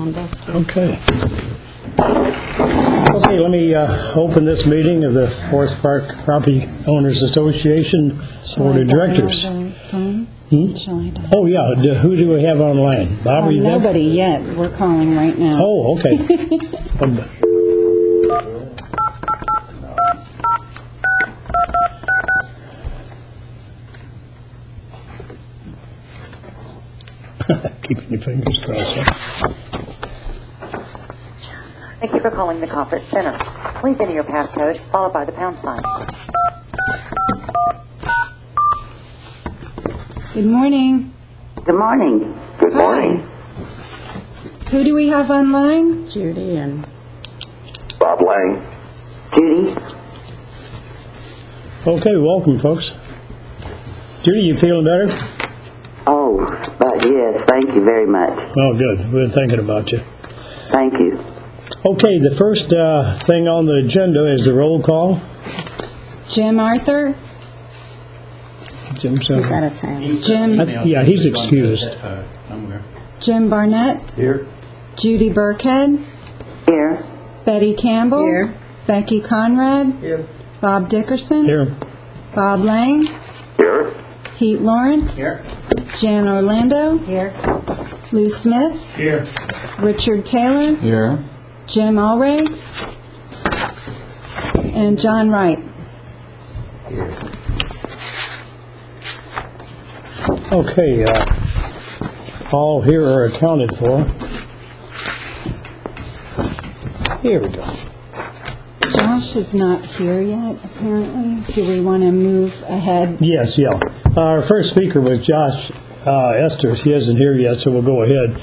Industrial. Okay. Okay, let me open this meeting of the Forest Park Property Owners Association Board of Directors. Oh, yeah. Who do we have online? Bob, are you there? Nobody yet. We're calling right now. Oh, okay. Keeping your fingers crossed. Thank you for calling the conference center. Please enter your passcode followed by the pound sign. Good morning. Good morning. Good morning. Who do we have online? Judy and Bob Lang. Judy. Okay, welcome, folks. Judy, you feeling better? Oh, but yes, thank you very much. Oh, good. We've been thinking about you. Thank you. Okay, the first thing on the agenda is the roll call. Jim Arthur. Jim's He's out of town. Jim. yeah, he's excused. Jim Barnett. Here. Judy Burkhead. Here. Betty Campbell. Here. Becky Conrad. Here. Bob Dickerson. Here. Bob Lang. Here. Pete Lawrence. Here. Jan Orlando. Here. Lou Smith. Here. Richard Taylor. Here. Jim Allray. And John Wright. Okay, all here are accounted for. Here we go. Josh is not here yet, apparently. Do we want to move ahead? Yes, yeah. Our first speaker was Josh Esters. He isn't here yet, so we'll go ahead.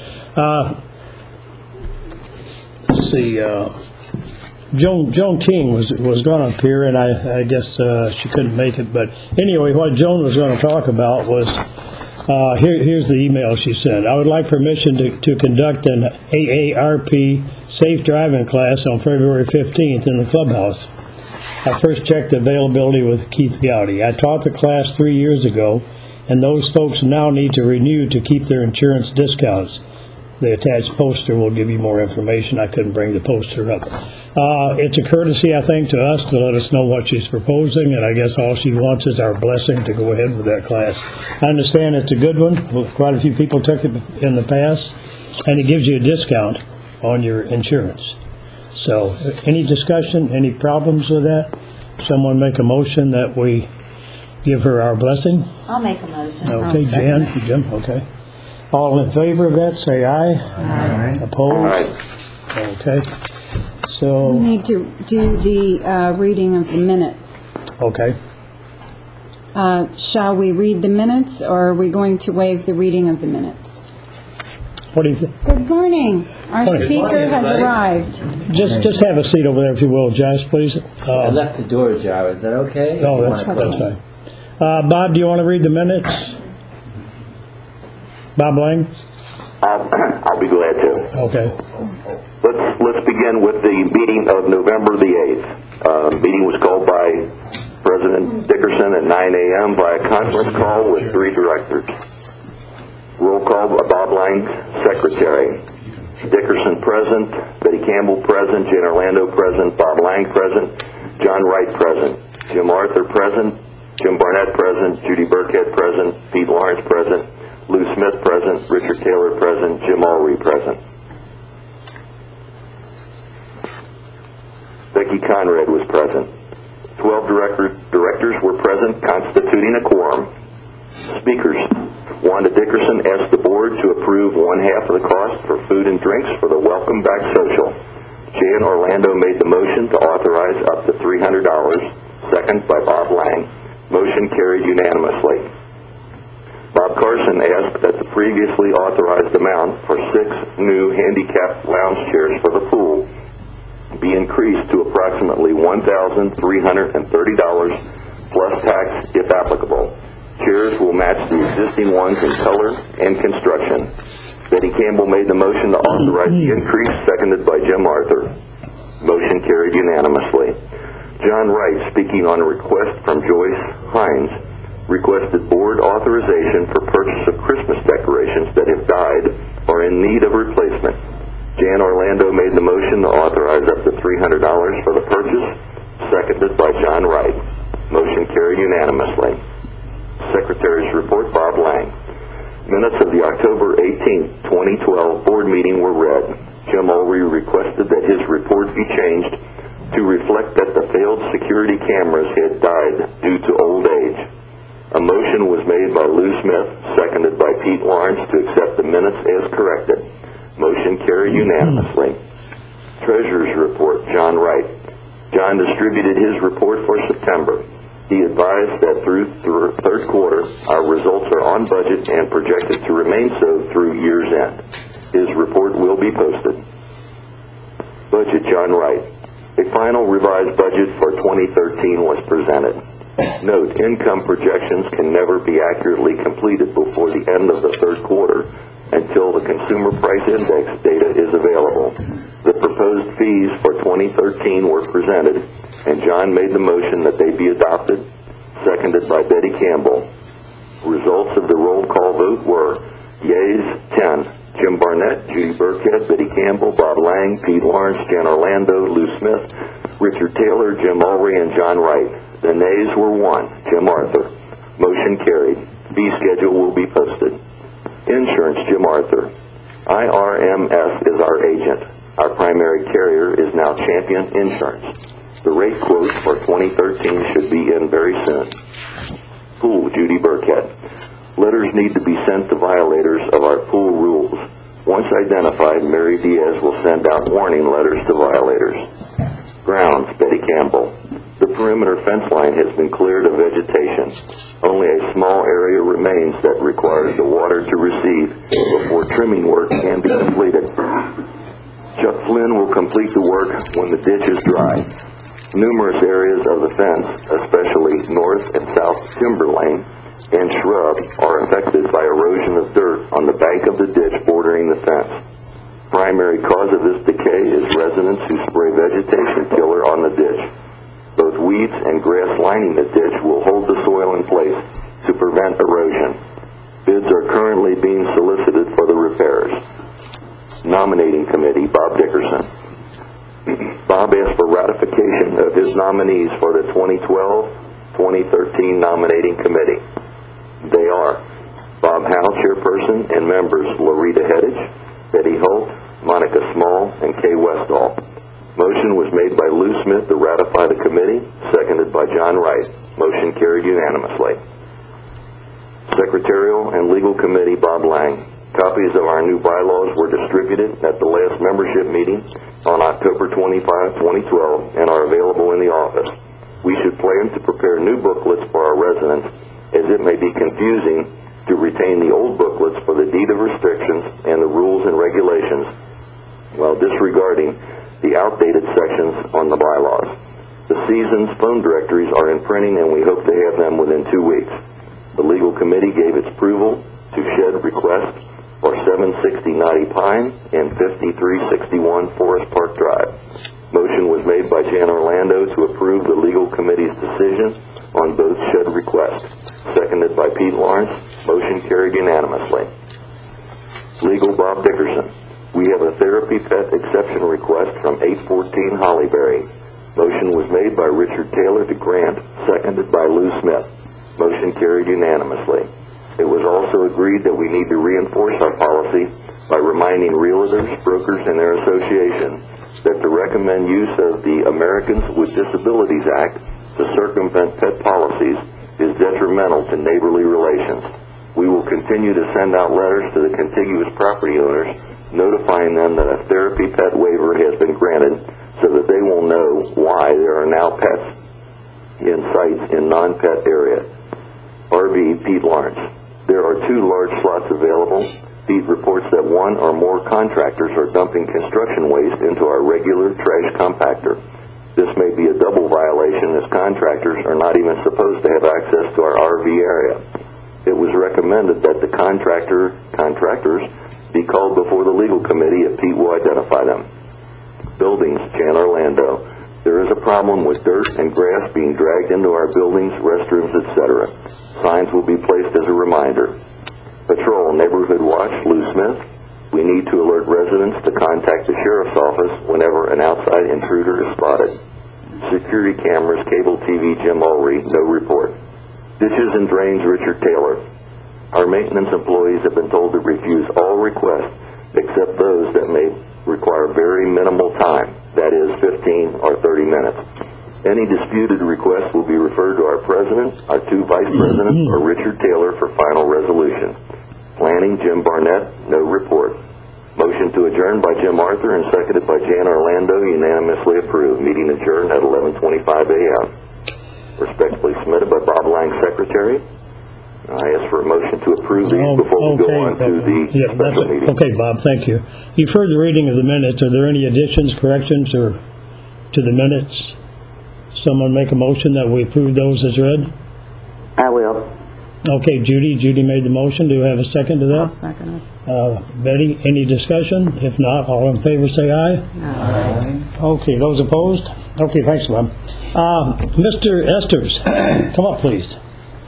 Let's see. Joan King was going to appear, and I guess she couldn't make it. But anyway, what Joan was going to talk about was, here's the email she sent. I would like permission to conduct an AARP safe driving class on February 15th in the clubhouse. I first checked the availability with Keith Gowdy. I taught the class 3 years ago, and those folks now need to renew to keep their insurance discounts. The attached poster will give you more information. I couldn't bring the poster up. It's a courtesy, I think, to us to let us know what she's proposing, and I guess all she wants is our blessing to go ahead with that class. I understand it's a good one. Quite a few people took it in the past, and it gives you a discount on your insurance. So, any discussion, any problems with that? Someone make a motion that we give her our blessing? I'll make a motion. Okay, Jan, Jim, okay. All in favor of that, say aye. Aye. Opposed? Okay. So, We need to do the reading of the minutes. okay. Shall we read the minutes, or are we going to waive the reading of the minutes? What do you think? Good morning. Our Morning. speaker has arrived. Just have a seat over there, if you will, Josh, please. I left the door ajar. Is that okay? Oh, that's fine. Bob, do you want to read the minutes? Bob Lang? I'll be glad to. Okay. Let's begin with the meeting of November the 8th. Meeting was called by President Dickerson at 9 a.m. by a conference call with 3 directors. Roll call by Bob Lang, Secretary. Dickerson present, Betty Campbell present, Jan Orlando present, Bob Lang present, John Wright present, Jim Arthur present, Jim Barnett present, Judy Burkhead present, Pete Lawrence present, Lou Smith present, Richard Taylor present, Jim Allray present. Becky Conrad was present. 12 directors were present, constituting a quorum. Speakers. Wanda Dickerson asked the board to approve 1/2 of the cost for food and drinks for the Welcome Back Social. Jan Orlando made the motion to authorize up to $300, second by Bob Lang. Motion carried unanimously. Bob Carson asked that the previously authorized amount for 6 new handicapped lounge chairs for the pool be increased to approximately $1,330 plus tax if applicable. Chairs will match the existing ones in color and construction. Betty Campbell made the motion to authorize the increase, seconded by Jim Arthur. Motion carried unanimously. John Wright, speaking on a request from Joyce Hines, requested board authorization for purchase of Christmas decorations that have died or in need of replacement. Jan Orlando made the motion to authorize up to $300 for the purchase, seconded by John Wright. Motion carried unanimously. Secretary's report, Bob Lang. Minutes of the October 18, 2012 board meeting were read. Jim Ulrey requested that his report be changed to reflect that the failed security cameras had died due to old age. A motion was made by Lou Smith, seconded by Pete Lawrence, to accept the minutes as corrected. Motion carried unanimously. Treasurer's report, John Wright. John distributed his report for September. He advised that through third quarter, our results are on budget and projected to remain so through year's end. His report will be posted. Budget, John Wright. A final revised budget for 2013 was presented. Note, income projections can never be accurately completed before the end of the third quarter until the Consumer Price Index data is available. The proposed fees for 2013 were presented, and John made the motion that they be adopted, seconded by Betty Campbell. Results of the roll call vote were yeas 10, Jim Barnett, Judy Burkhead, Betty Campbell, Bob Lang, Pete Lawrence, Jan Orlando, Lou Smith, Richard Taylor, Jim Ulrey, and John Wright. The nays were 1, Jim Arthur. Motion carried. Fee schedule will be posted. Insurance, Jim Arthur. IRMS is our agent. Our primary carrier is now Champion Insurance. The rate quote for 2013 should be in very soon. Pool, Judy Burkhead. Letters need to be sent to violators of our pool rules. Once identified, Mary Diaz will send out warning letters to violators. Grounds, Betty Campbell. The perimeter fence line has been cleared of vegetation. Only a small area remains that requires the water to recede before trimming work can be completed. Chuck Flynn will complete the work when the ditch is dry. Numerous areas of the fence, especially north and south timber lane and shrub, are affected by erosion of dirt on the bank of the ditch bordering the fence. Primary cause of this decay is residents who spray vegetation killer on the ditch. Both weeds and grass lining the ditch will hold the soil in place to prevent erosion. Bids are currently being solicited for the repairs. Nominating Committee, Bob Dickerson. Bob asked for ratification of his nominees for the 2012-2013 Nominating Committee. They are Bob Howe, Chairperson, and members Loretta Heddich, Betty Holt, Monica Small, and Kay Westall. Motion was made by Lou Smith to ratify the committee, seconded by John Wright. Motion carried unanimously. Secretarial and Legal Committee, Bob Lang. Copies of our new bylaws were distributed at the last membership meeting on October 25, 2012, and are available in the office. We should plan to prepare new booklets for our residents, as it may be confusing to retain the old booklets for the deed of restrictions and the rules and regulations, while disregarding the outdated sections on the bylaws. The season's phone directories are in printing, and we hope to have them within 2 weeks. The Legal Committee gave its approval to shed requests for 760 Knotty Pine and 5361 Forest Park Drive. Motion was made by Jan Orlando to approve the Legal Committee's decision on both shed requests, seconded by Pete Lawrence. Motion carried unanimously. Legal, Bob Dickerson. We have a therapy pet exception request from 814 Hollyberry. Motion was made by Richard Taylor to grant, seconded by Lou Smith. Motion carried unanimously. It was also agreed that we need to reinforce our policy by reminding realtors, brokers, and their association that to recommend use of the Americans with Disabilities Act to circumvent pet policies is detrimental to neighborly relations. We will continue to send out letters to the contiguous property owners notifying them that a therapy pet waiver has been granted so that they will know why there are now pets in sites in non-pet area. RV, Pete Lawrence. There are 2 large slots available. Pete reports that 1 or more contractors are dumping construction waste into our regular trash compactor. This may be a double violation, as contractors are not even supposed to have access to our RV area. It was recommended that the contractors be called before the Legal Committee if Pete will identify them. Buildings, Jan Orlando. There is a problem with dirt and grass being dragged into our buildings, restrooms, etc. Signs will be placed as a reminder. Patrol, Neighborhood Watch, Lou Smith. We need to alert residents to contact the sheriff's office whenever an outside intruder is spotted. Security cameras, cable TV, Jim Ulrey, no report. Ditches and drains, Richard Taylor. Our maintenance employees have been told to refuse all requests except those that may require very minimal time, that is 15 or 30 minutes. Any disputed request will be referred to our president, our two vice presidents, or Richard Taylor for final resolution. Planning, Jim Barnett, no report. Motion to adjourn by Jim Arthur and seconded by Jan Orlando, unanimously approved. Meeting adjourned at 11:25 a.m. Respectfully submitted by Bob Lang, Secretary. I ask for a motion to approve these before we go on to the special meeting. Okay, Bob, thank you. You've heard the reading of the minutes. Are there any additions, corrections, or to the minutes? Someone make a motion that we approve those as read? I will. Okay, Judy. Judy made the motion. Do you have a second to that? I'll second it. Betty, any discussion? If not, all in favor say aye. Aye. Okay, those opposed? Okay, thanks, Bob. Mr. Esters, come up, please.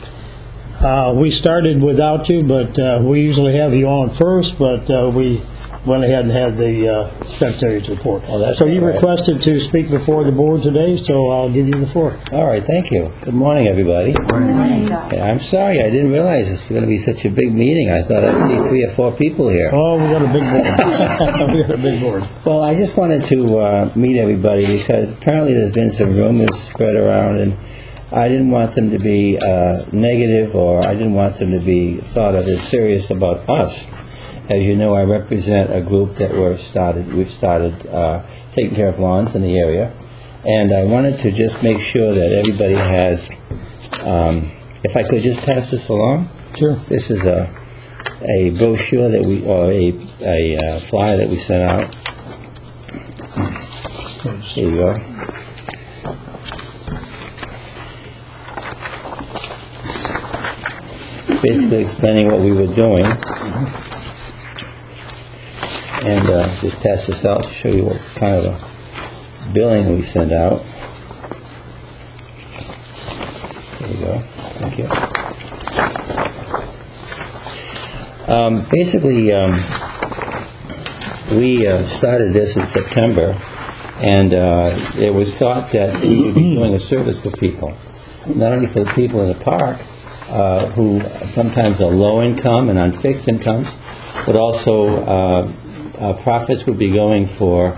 We started without you, but we usually have you on first, but we went ahead and had the Secretary's report. Oh, that's so you all right. requested to speak before the board today, so I'll give you the floor. All right, thank you. Good morning, everybody. Yeah, I'm sorry, I didn't realize this was going to be such a big meeting. I thought I'd see 3 or 4 people here. Oh, we got a big board. We got a big board. Well, I just wanted to meet everybody because apparently there's been some rumors spread around, and I didn't want them to be negative, or I didn't want them to be thought of as serious about us. As you know, I represent a group that we've started taking care of lawns in the area, and I wanted to just make sure that everybody has, if I could just pass this along. Sure. This is a brochure that we, or a flyer that we sent out. Here you go. Basically explaining what we were doing. And just pass this out to show you what kind of a billing we send out. There you go. Thank you. Basically, we started this in September, and it was thought that we would be doing a service for people, not only for the people in the park, who sometimes are low income and on fixed incomes, but also profits would be going for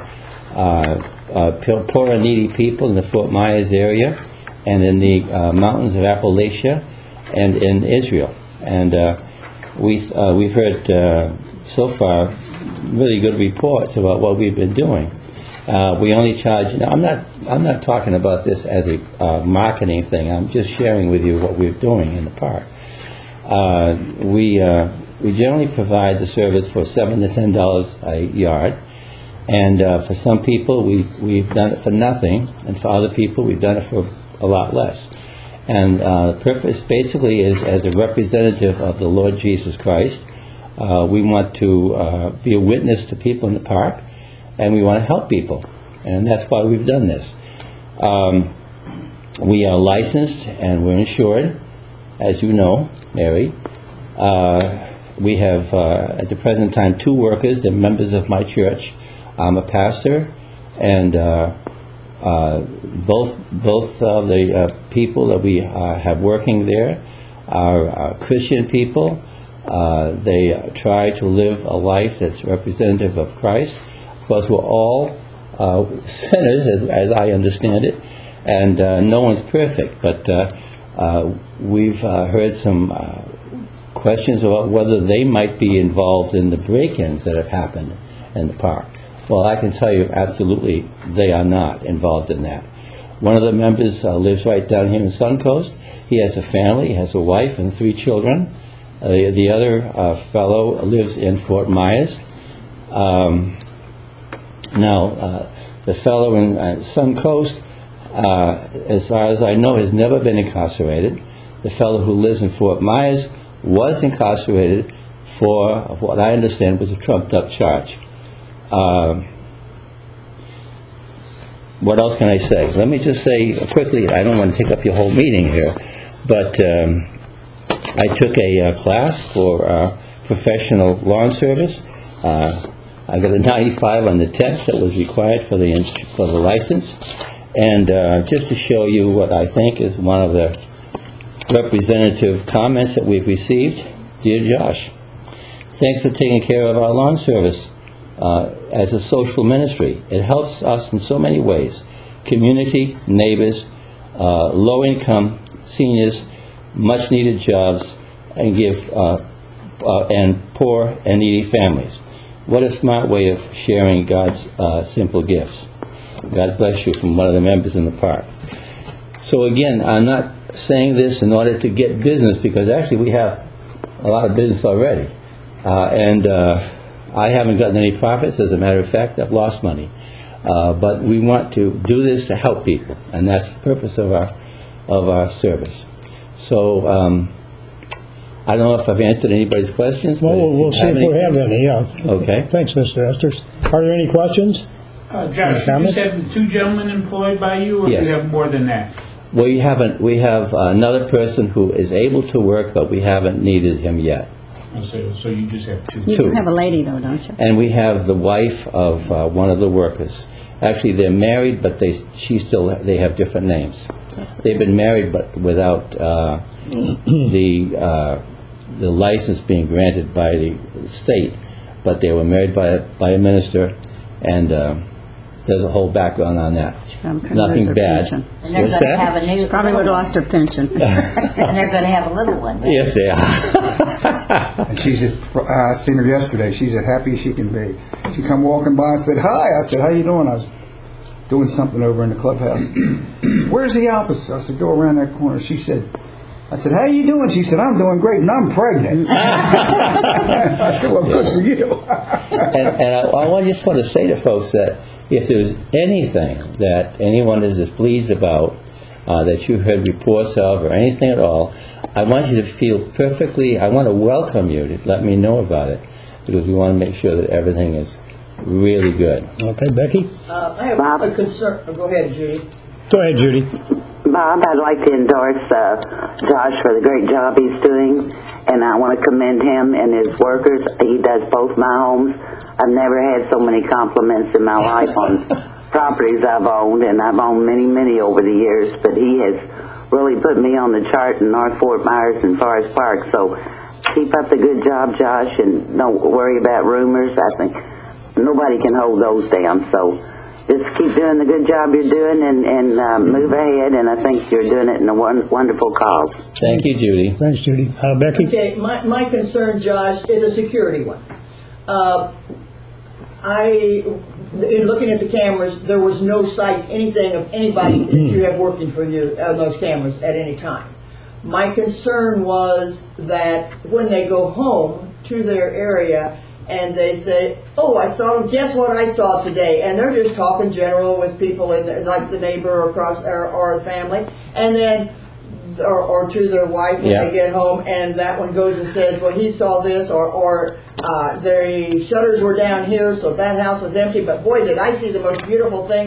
poor and needy people in the Fort Myers area and in the mountains of Appalachia and in Israel. And we've heard so far really good reports about what we've been doing. We only charge. Now, I'm not talking about this as a marketing thing. I'm just sharing with you what we're doing in the park. We generally provide the service for $7 to $10 a yard, and for some people we've done it for nothing, and for other people we've done it for a lot less. And the purpose basically is, as a representative of the Lord Jesus Christ, we want to be a witness to people in the park, and we want to help people, and that's why we've done this. We are licensed and we're insured, as you know, Mary. We have, at the present time, 2 workers. They're members of my church. I'm a pastor, and both of the people that we have working there are Christian people. They try to live a life that's representative of Christ. Of course, we're all sinners, as I understand it, and no one's perfect. But we've heard some questions about whether they might be involved in the break-ins that have happened in the park. Well, I can tell you absolutely they are not involved in that. One of the members lives right down here in Suncoast. He has a family, he has a wife and 3 children. The other fellow lives in Fort Myers. Now, the fellow in Suncoast, as far as I know, has never been incarcerated. The fellow who lives in Fort Myers was incarcerated for what I understand was a trumped-up charge. What else can I say? Let me just say quickly, I don't want to take up your whole meeting here, but I took a class for professional lawn service I got a 95 on the test that was required for the license. And just to show you what I think is one of the representative comments that we've received, dear Josh, thanks for taking care of our lawn service as a social ministry. It helps us in so many ways. Community, neighbors, low-income seniors, much-needed jobs, and and poor and needy families. What a smart way of sharing God's simple gifts. God bless you, from one of the members in the park. So again, I'm not saying this in order to get business, because actually we have a lot of business already. And I haven't gotten any profits. As a matter of fact, I've lost money. But we want to do this to help people, and that's the purpose of our service. So I don't know if I've answered anybody's questions. Well, we'll see if we have any, yeah. Okay. Thanks, Mr. Esters. Are there any questions? Josh, you just have the two gentlemen employed by you, or Yes. do you have more than that? We have another person who is able to work, but we haven't needed him yet. So you just have two. You Two. have a lady, though, don't you? And we have the wife of one of the workers. Actually, they're married, but they have different names. They've been married, but without the license being granted by the state. But they were married by a minister, and there's a whole background on that. Nothing bad. And they're What's going to that? have a new. Probably would have lost her pension. And they're going to have a little one. Yes, they are. And she's just, I seen her yesterday. She's as happy as she can be. She come walking by and said, "Hi." I said, "How you doing?" I was doing something over in the clubhouse. "Where's the office?" I said, "Go around that corner." I said, "How you doing?" She said, "I'm doing great, and I'm pregnant." I said, "Well, good for you." And I just want to say to folks that if there's anything that anyone is displeased about, that you heard reports of, or anything at all, I want you to feel I want to welcome you to let me know about it, because we want to make sure that everything is really good. Okay, Becky? I have a concern. Go ahead, Judy. Go ahead, Judy. Bob, I'd like to endorse Josh for the great job he's doing, and I want to commend him and his workers. He does both my homes. I've never had so many compliments in my life on properties I've owned, and I've owned many, many over the years, but he has really put me on the chart in North Fort Myers and Forest Park. So keep up the good job, Josh, and don't worry about rumors. I think nobody can hold those down. So just keep doing the good job you're doing and move ahead, and I think you're doing it in a wonderful cause. Thank you, Judy. Thanks, Judy. Becky? Okay, my concern, Josh, is a security one. In looking at the cameras, there was no sight, anything of anybody that you have working for you on those cameras at any time. My concern was that when they go home to their area and they say, "Oh, I saw, guess what I saw today?" And they're just talking general with people, like the neighbor or across or the family, and then or to their wife when they get home, and that one goes and says, "Well, he saw this," or the shutters were down here, so that house was empty. But boy, did I see the most beautiful thing!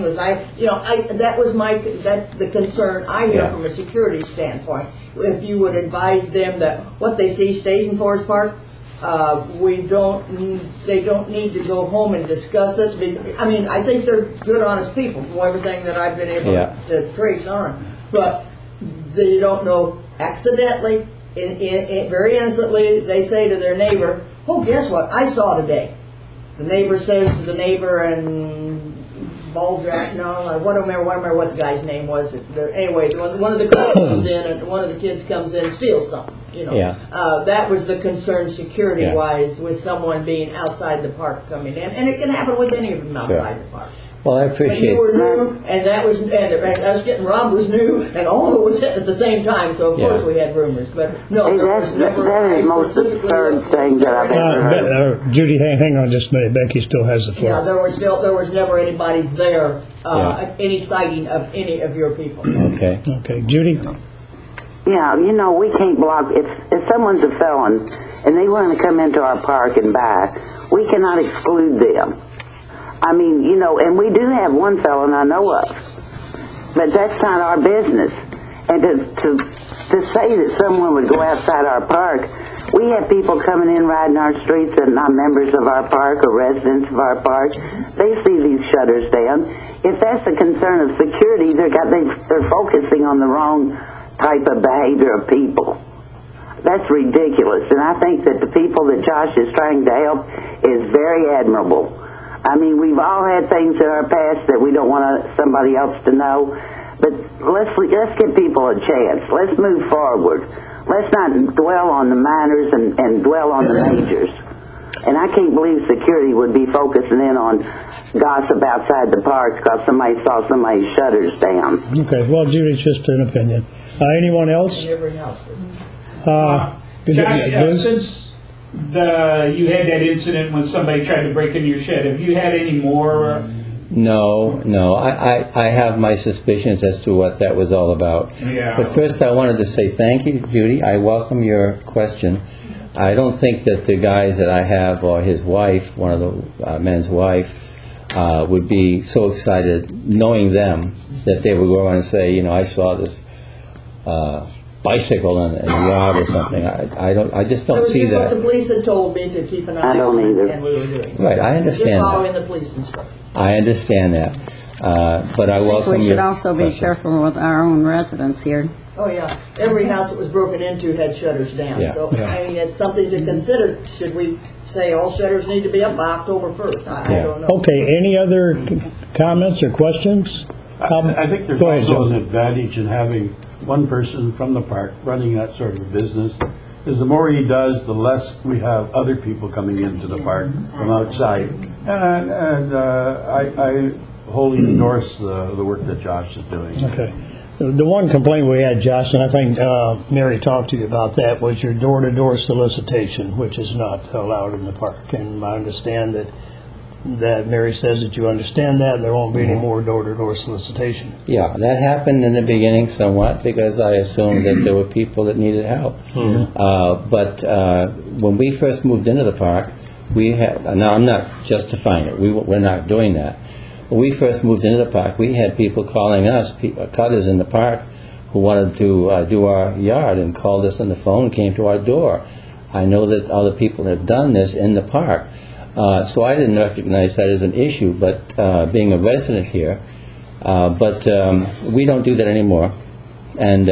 That's the concern I hear from a security standpoint. If you would advise them that what they see stays in Forest Park, they don't need to go home and discuss it. I mean, I think they're good, honest people from everything that I've been able to trace on, but they don't know accidentally, very innocently, they say to their neighbor, "Oh, guess what I saw today?" The neighbor says to the neighbor, and Baldrack, I don't remember what the guy's name was. Anyway, one of the kids comes in, and one of the kids comes in and steals something. That was the concern security-wise, with someone being outside the park coming in, and it can happen with any of them outside the park. Well, I But appreciate you were new, and us getting robbed was new, and all of it was hit at the same time. So of course we had rumors, but no, there was never. That is the most absurd thing that I've ever heard. Judy, hang on just a minute. Becky still has the floor. Yeah, there was never anybody there, any sighting of any of your people. Okay. Okay, Judy. Yeah, we can't block. If someone's a felon and they want to come into our park and buy, we cannot exclude them. I mean, and we do have one felon I know of, but that's not our business. And to say that someone would go outside our park We have people coming in riding our streets that are not members of our park or residents of our park. They see these shutters down. If that's a concern of security, they're focusing on the wrong type of behavior of people. That's ridiculous, and I think that the people that Josh is trying to help is very admirable. I mean, we've all had things in our past that we don't want somebody else to know, but let's give people a chance. Let's move forward. Let's not dwell on the minors and dwell on the majors. And I can't believe security would be focusing in on gossip outside the park because somebody saw somebody's shutters down. Okay, well, Judy, it's just an opinion. Anyone else? Josh, since you had that incident when somebody tried to break into your shed, have you had any more? No. I have my suspicions as to what that was all about. Yeah. But first I wanted to say thank you, Judy. I welcome your question. I don't think that the guys that I have or his wife, one of the men's wife, would be so excited knowing them that they would go on and say, I saw this bicycle in the yard or something. I just don't see that. What the police had told me to keep an eye on. I don't either. And we were doing. Right, I understand Just following that. the police instructions. I understand that. But I welcome your We should also be question. careful with our own residents here. Oh, yeah. Every house that was broken into had shutters down. Yeah. So, I mean, it's something to consider. Should we say all shutters need to be up by October 1st? I don't know. Okay, any other comments or questions? I think there's Go ahead, also Joe. an advantage in having one person from the park running that sort of business, because the more he does, the less we have other people coming into the park from outside. And I wholly endorse the work that Josh is doing. Okay. The one complaint we had, Josh, and I think Mary talked to you about that, was your door-to-door solicitation, which is not allowed in the park. And I understand that Mary says that you understand that, and there won't be any more door-to-door solicitation. Yeah, that happened in the beginning somewhat because I assumed that there were people that needed help. But when we first moved into the park, we had, now I'm not justifying it, we're not doing that. When we first moved into the park, we had people calling us, cutters in the park, who wanted to do our yard and called us on the phone, came to our door. I know that other people have done this in the park. So I didn't recognize that as an issue, but being a resident here, but we don't do that anymore. And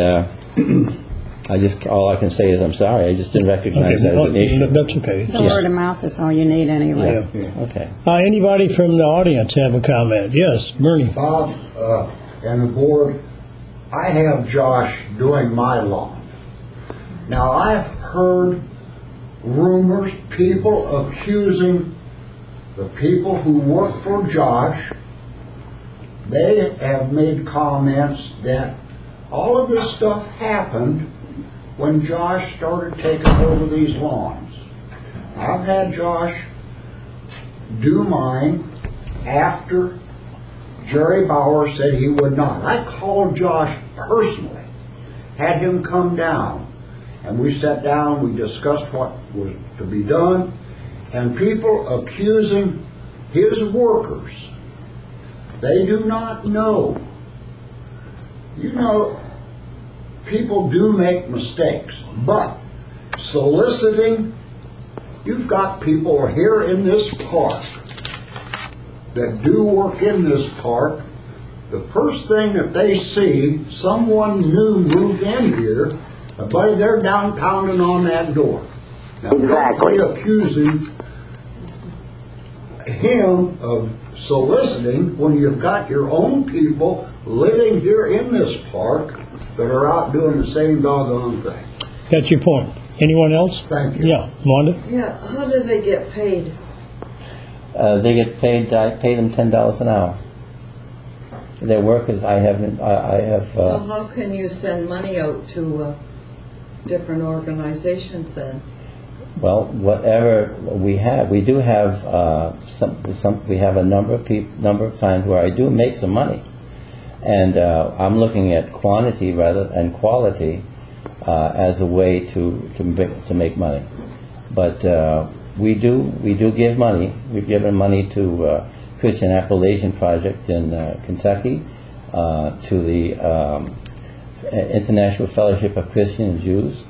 all I can say is I'm sorry. I just didn't recognize that as an issue. That's okay. The word of mouth is all you need anyway. Okay. Anybody from the audience have a comment? Yes, Bernie. Bob and the board, I have Josh doing my lawn. Now, I've heard rumors, people accusing the people who work for Josh. They have made comments that all of this stuff happened when Josh started taking over these lawns. I've had Josh do mine after Jerry Bauer said he would not. I called Josh personally, had him come down, and we sat down, we discussed what was to be done, and people accusing his workers. They do not know. You know, people do make mistakes, but soliciting, you've got people here in this park that do work in this park. The first thing that they see, someone new moved in here, buddy, they're down pounding on that door. Now, Exactly. they're accusing him of soliciting when you've got your own people living here in this park that are out doing the same doggone thing. That's your point. Anyone else? Thank you. Yeah, Wanda? Yeah, how do they get paid? They get paid. I pay them $10 an hour. Their workers, I have. So how can you send money out to different organizations then? Well, whatever we have, we do have some. We have a number of times where I do make some money, and I'm looking at quantity rather than quality as a way to make money. But we do give money. We've given money to Christian Appalachian Project in Kentucky, to the International Fellowship of Christian Jews.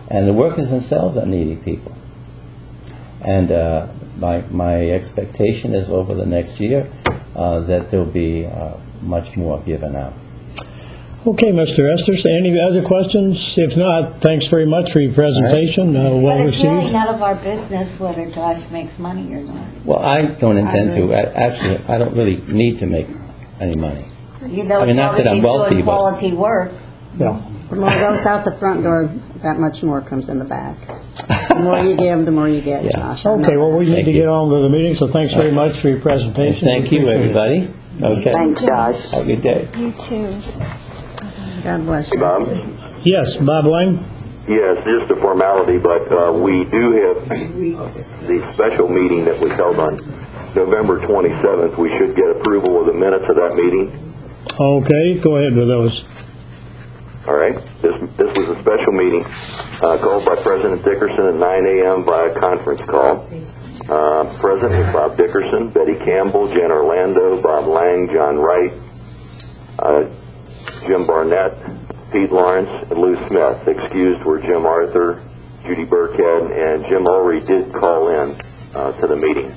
And the workers themselves are needy people. And my expectation is over the next year that there'll be much more given out. Okay, Mr. Estes, any other questions? If not, thanks very much for your presentation. Well But it's really received. none of our business whether Josh makes money or not. Well, I don't intend to. Actually, I don't really need to make any money. You know, I mean, not that I'm wealthy, doing but- quality work. Yeah. The more goes out the front door, that much more comes in the back. The more you give, the more you get, Yeah. Josh. I know Okay, well, we that. need Thank to you. get on with the meeting, so thanks very much for your presentation. Thank We you, appreciate it. everybody. Okay. Thanks, Josh. Have a good day. You too. God bless you. Bob? Yes, Bob Lang? Yes, just a formality, but we do have the special meeting that was held on November 27th. We should get approval of the minutes of that meeting. Okay, go ahead with those. All right. This was a special meeting called by President Dickerson at 9 a.m. by a conference call. Present was Bob Dickerson, Betty Campbell, Jen Orlando, Bob Lang, John Wright, Jim Barnett, Pete Lawrence, and Lou Smith. Excused were Jim Arthur, Judy Burkhead, and Jim Ulrey did call in to the meeting.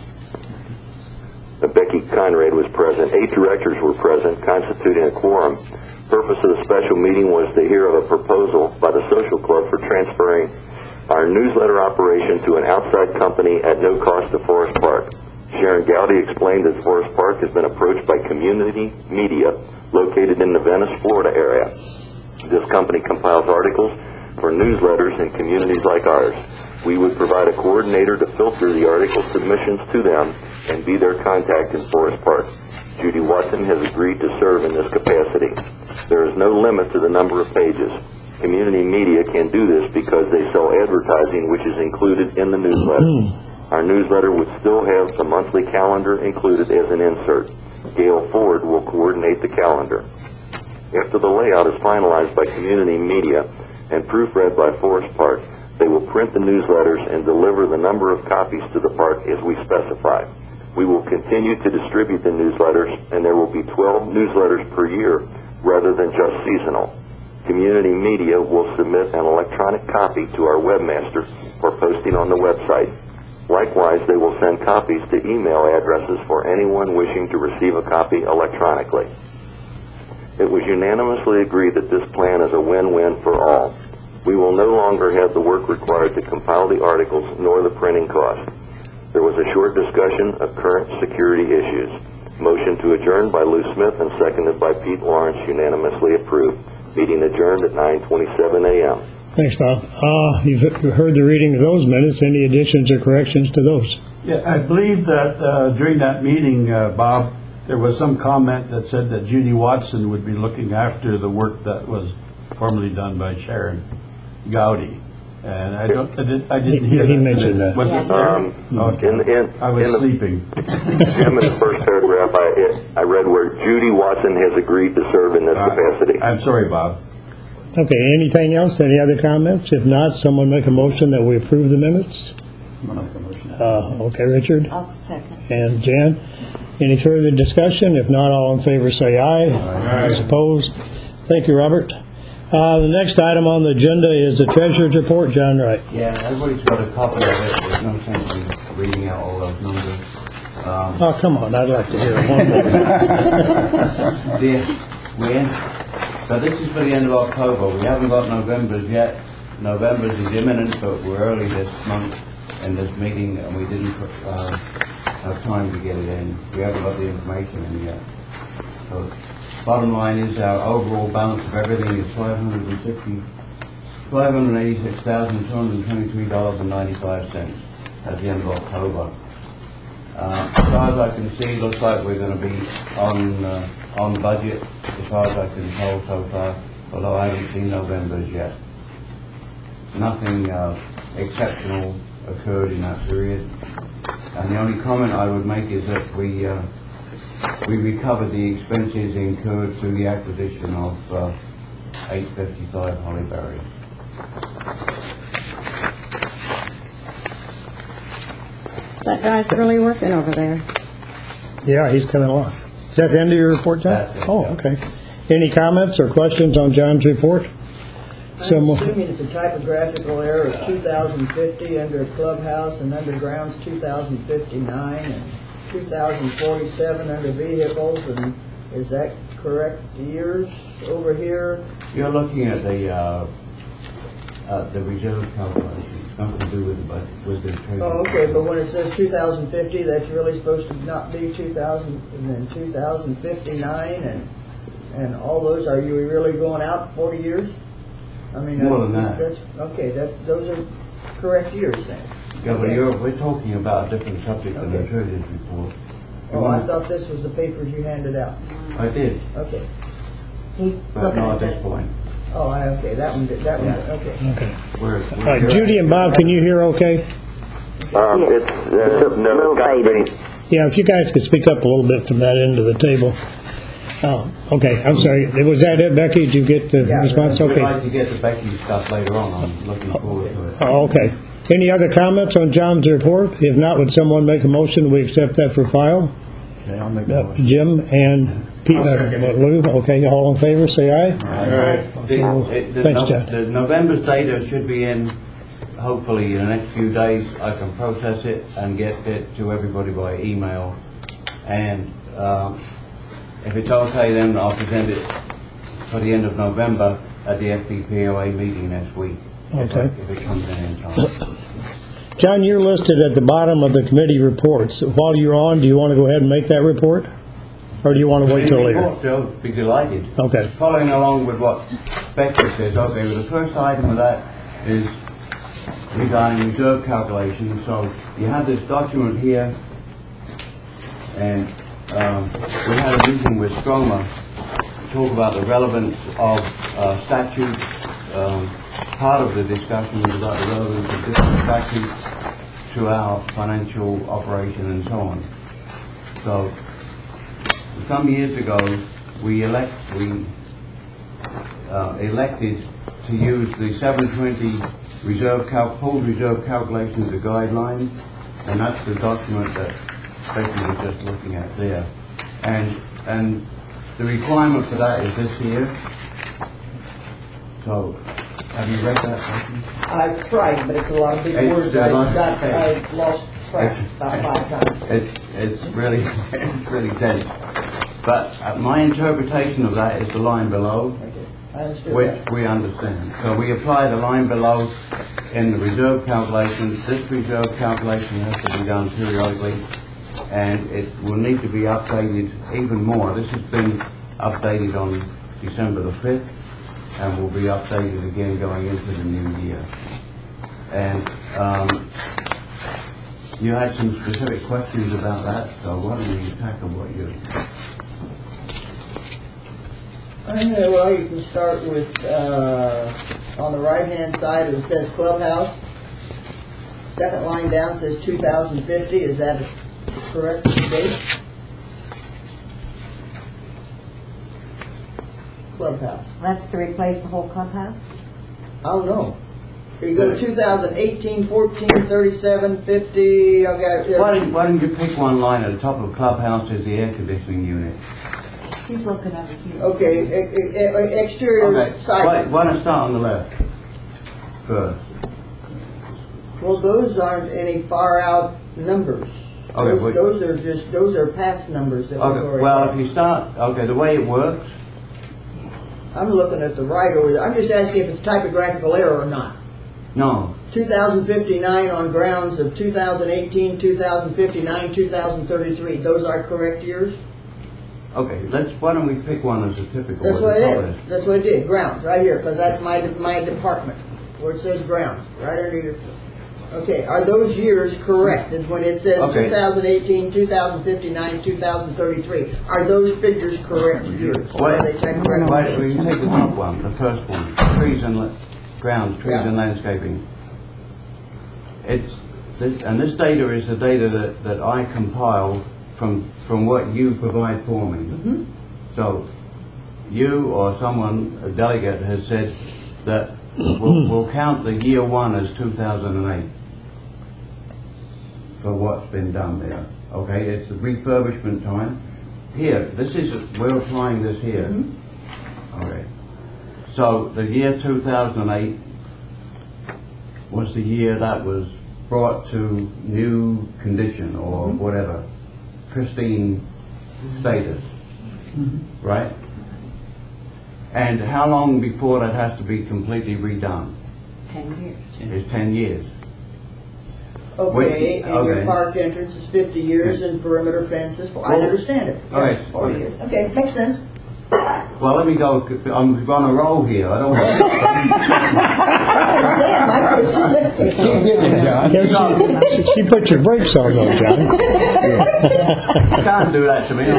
Becky Conrad was present. 8 directors were present, constituting a quorum. Purpose of the special meeting was to hear of a proposal by the Social Club for transferring our newsletter operation to an outside company at no cost to Forest Park. Sharon Gowdy explained that Forest Park has been approached by Community Media located in the Venice, Florida area. This company compiles articles for newsletters in communities like ours. We would provide a coordinator to filter the article submissions to them and be their contact in Forest Park. Judy Watson has agreed to serve in this capacity. There is no limit to the number of pages. Community Media can do this because they sell advertising, which is included in the newsletter. Our newsletter would still have the monthly calendar included as an insert. Gail Ford will coordinate the calendar. After the layout is finalized by Community Media and proofread by Forest Park, they will print the newsletters and deliver the number of copies to the park as we specify. We will continue to distribute the newsletters, and there will be 12 newsletters per year rather than just seasonal. Community Media will submit an electronic copy to our webmaster for posting on the website. Likewise, they will send copies to email addresses for anyone wishing to receive a copy electronically. It was unanimously agreed that this plan is a win-win for all. We will no longer have the work required to compile the articles nor the printing cost. There was a short discussion of current security issues. Motion to adjourn by Lou Smith and seconded by Pete Lawrence, unanimously approved. Meeting adjourned at 9:27 a.m. Thanks, Bob. You've heard the reading of those minutes. Any additions or corrections to those? Yeah, I believe that during that meeting, Bob, there was some comment that said that Judy Watson would be looking after the work that was formerly done by Sharon Gowdy. And I didn't hear He that. mentioned that. Was it there? Okay. I was sleeping. Jim, in the first paragraph, I read where Judy Watson has agreed to serve in this capacity. I'm sorry, Bob. Okay, anything else? Any other comments? If not, someone make a motion that we approve the minutes. Okay, Richard I'll second. and Jan. Any further discussion? If not, all in favor say aye. Those opposed? Thank you, Robert. The next item on the agenda is the Treasurer's Report. John Wright. Yeah, everybody's got a copy of it. There's no sense in reading out all those numbers. Oh, come on. I'd like to hear it one more. So this is for the end of October. We haven't got November's yet. November's is imminent, but we're early this month in this meeting, and we didn't have time to get it in. We haven't got the information in yet. So bottom line is our overall balance of everything is $586,223.95 at the end of October. As far as I can see, looks like we're going to be on budget as far as I can tell so far, although I haven't seen November's yet. Nothing exceptional occurred in that period. And the only comment I would make is that we recovered the expenses incurred through the acquisition of 855 Hollyberry. That guy's really working over there. Yeah, he's coming along. Is that the end of your report, John? That's it, Oh, yeah. okay. Any comments or questions on John's report? I'm assuming it's a typographical error of 2050 under clubhouse and under grounds 2059 and 2047 under vehicles, and is that correct years over here? You're looking at the reserve calculation. It's nothing to do with the budget, with the treasury. Oh, okay, but when it says 2050, that's really supposed to not be 2000 and then 2059 and all those. Are you really going out 40 years? I mean, more than that. That's okay. Those are correct years then. Yeah, but we're talking about a different subject than the treasurer's report. Oh, I thought this was the papers you handed out. I did. Okay. But not at this point. Oh, okay. That one. Okay. Okay. Judy and Bob, can you hear okay? Yeah, if you guys could speak up a little bit from that end of the table. Oh, okay. I'm sorry. Was that it, Becky? Did you get the response? Okay. I'd like to get the Becky stuff later on. I'm looking forward to it. Oh, okay. Any other comments on John's report? If not, would someone make a motion? We accept that for file. Okay, I'll make a motion. Jim and Lou. Okay, all in favor, say aye. Aye. Thanks, John. The November's data should be in, hopefully, in the next few days. I can process it and get it to everybody by email. And if it's okay, then I'll present it for the end of November at the FBPOA meeting next week. Okay. If it comes in time. John, you're listed at the bottom of the committee reports. While you're on, do you want to go ahead and make that report? Or do you want to wait till later? I'll be delighted. Okay. Following along with what Becky says, okay, well, the first item of that is regarding reserve calculation. So you have this document here, and we had a meeting with Stroma to talk about the relevance of statutes. Part of the discussion was about the relevance of different statutes to our financial operation and so on. So, some years ago, we elected to use the 720 full reserve calculation as a guideline, and that's the document that Becky was just looking at there. And the requirement for that is this here. So, have you read that? I've tried, but it's a lot of big words. I've lost track about 5 times. It's really dense. But my interpretation of that is the line below, which we understand. So we apply the line below in the reserve calculations. This reserve calculation has to be done periodically, and it will need to be updated even more. This has been updated on December the 5th. And will be updated again going into the new year. And you had some specific questions about that, so why don't you tackle what you... Well, you can start with, on the right-hand side it says clubhouse. Second line down says 2050. Is that a correct date? Clubhouse. That's to replace the whole clubhouse? I don't know. You go to 2018, 14, 37, 50. Why don't you pick one line at the top of the clubhouse is the air conditioning unit. She's looking over here. Okay, exterior side. Why don't I start on the left first? Well, those aren't any far out numbers. Okay, those are past numbers that we've already well, if you start, the way it works. I'm looking at the right over there. I'm just asking if it's typographical error or not. No. 2059 on grounds of 2018, 2059, 2033. Those are correct years? Okay, why don't we pick one as a typical? That's what I did. That's what I did. Grounds, right here, because that's my department, where it says grounds, right under your... Okay, are those years correct? When it says 2018, 2059, 2033, are those figures correct years? Why don't you take the top one, the first one, trees and grounds, trees and landscaping. And this data is the data that I compiled from what you provide for me. Mm-hmm. So you or someone, a delegate, has said that we'll count the year one as 2008 for what's been done there. Okay, it's the refurbishment time. Here, we're applying this here. Mm-hmm. Okay. So the year 2008 was the year that was brought to new condition or whatever, pristine status, right? And how long before that has to be completely redone? 10 years. It's 10 years. Okay, and your park entrance is 50 years and perimeter fences, I understand it. All right. 40 years. Okay, makes sense. Well, let me go. I'm on a roll here. I don't want to. She put your brakes on though, John. You can't do that to me.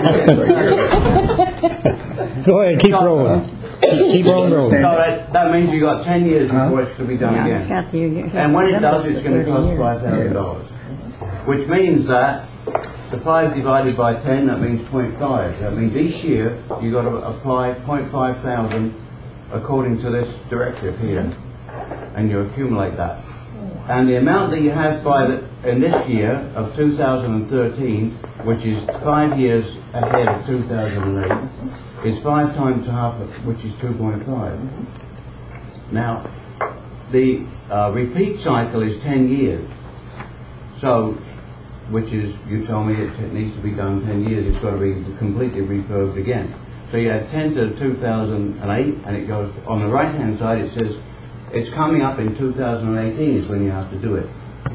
Go ahead, keep rolling. Keep on rolling. So that means you got 10 years before it's to be done again. And when it does, it's going to cost $5,000. Which means that the 5 divided by 10, that means 0.5. That means each year you've got to apply 0.5 thousand according to this directive here. And you accumulate that. And the amount that you have in this year of 2013, which is 5 years ahead of 2008, is 5 times half, which is 2.5. Now, the repeat cycle is 10 years. So, which is, you told me it needs to be done 10 years, it's got to be completely refurbed again. So you add 10 to 2008, and it goes, on the right hand side it says, it's coming up in 2018 is when you have to do it.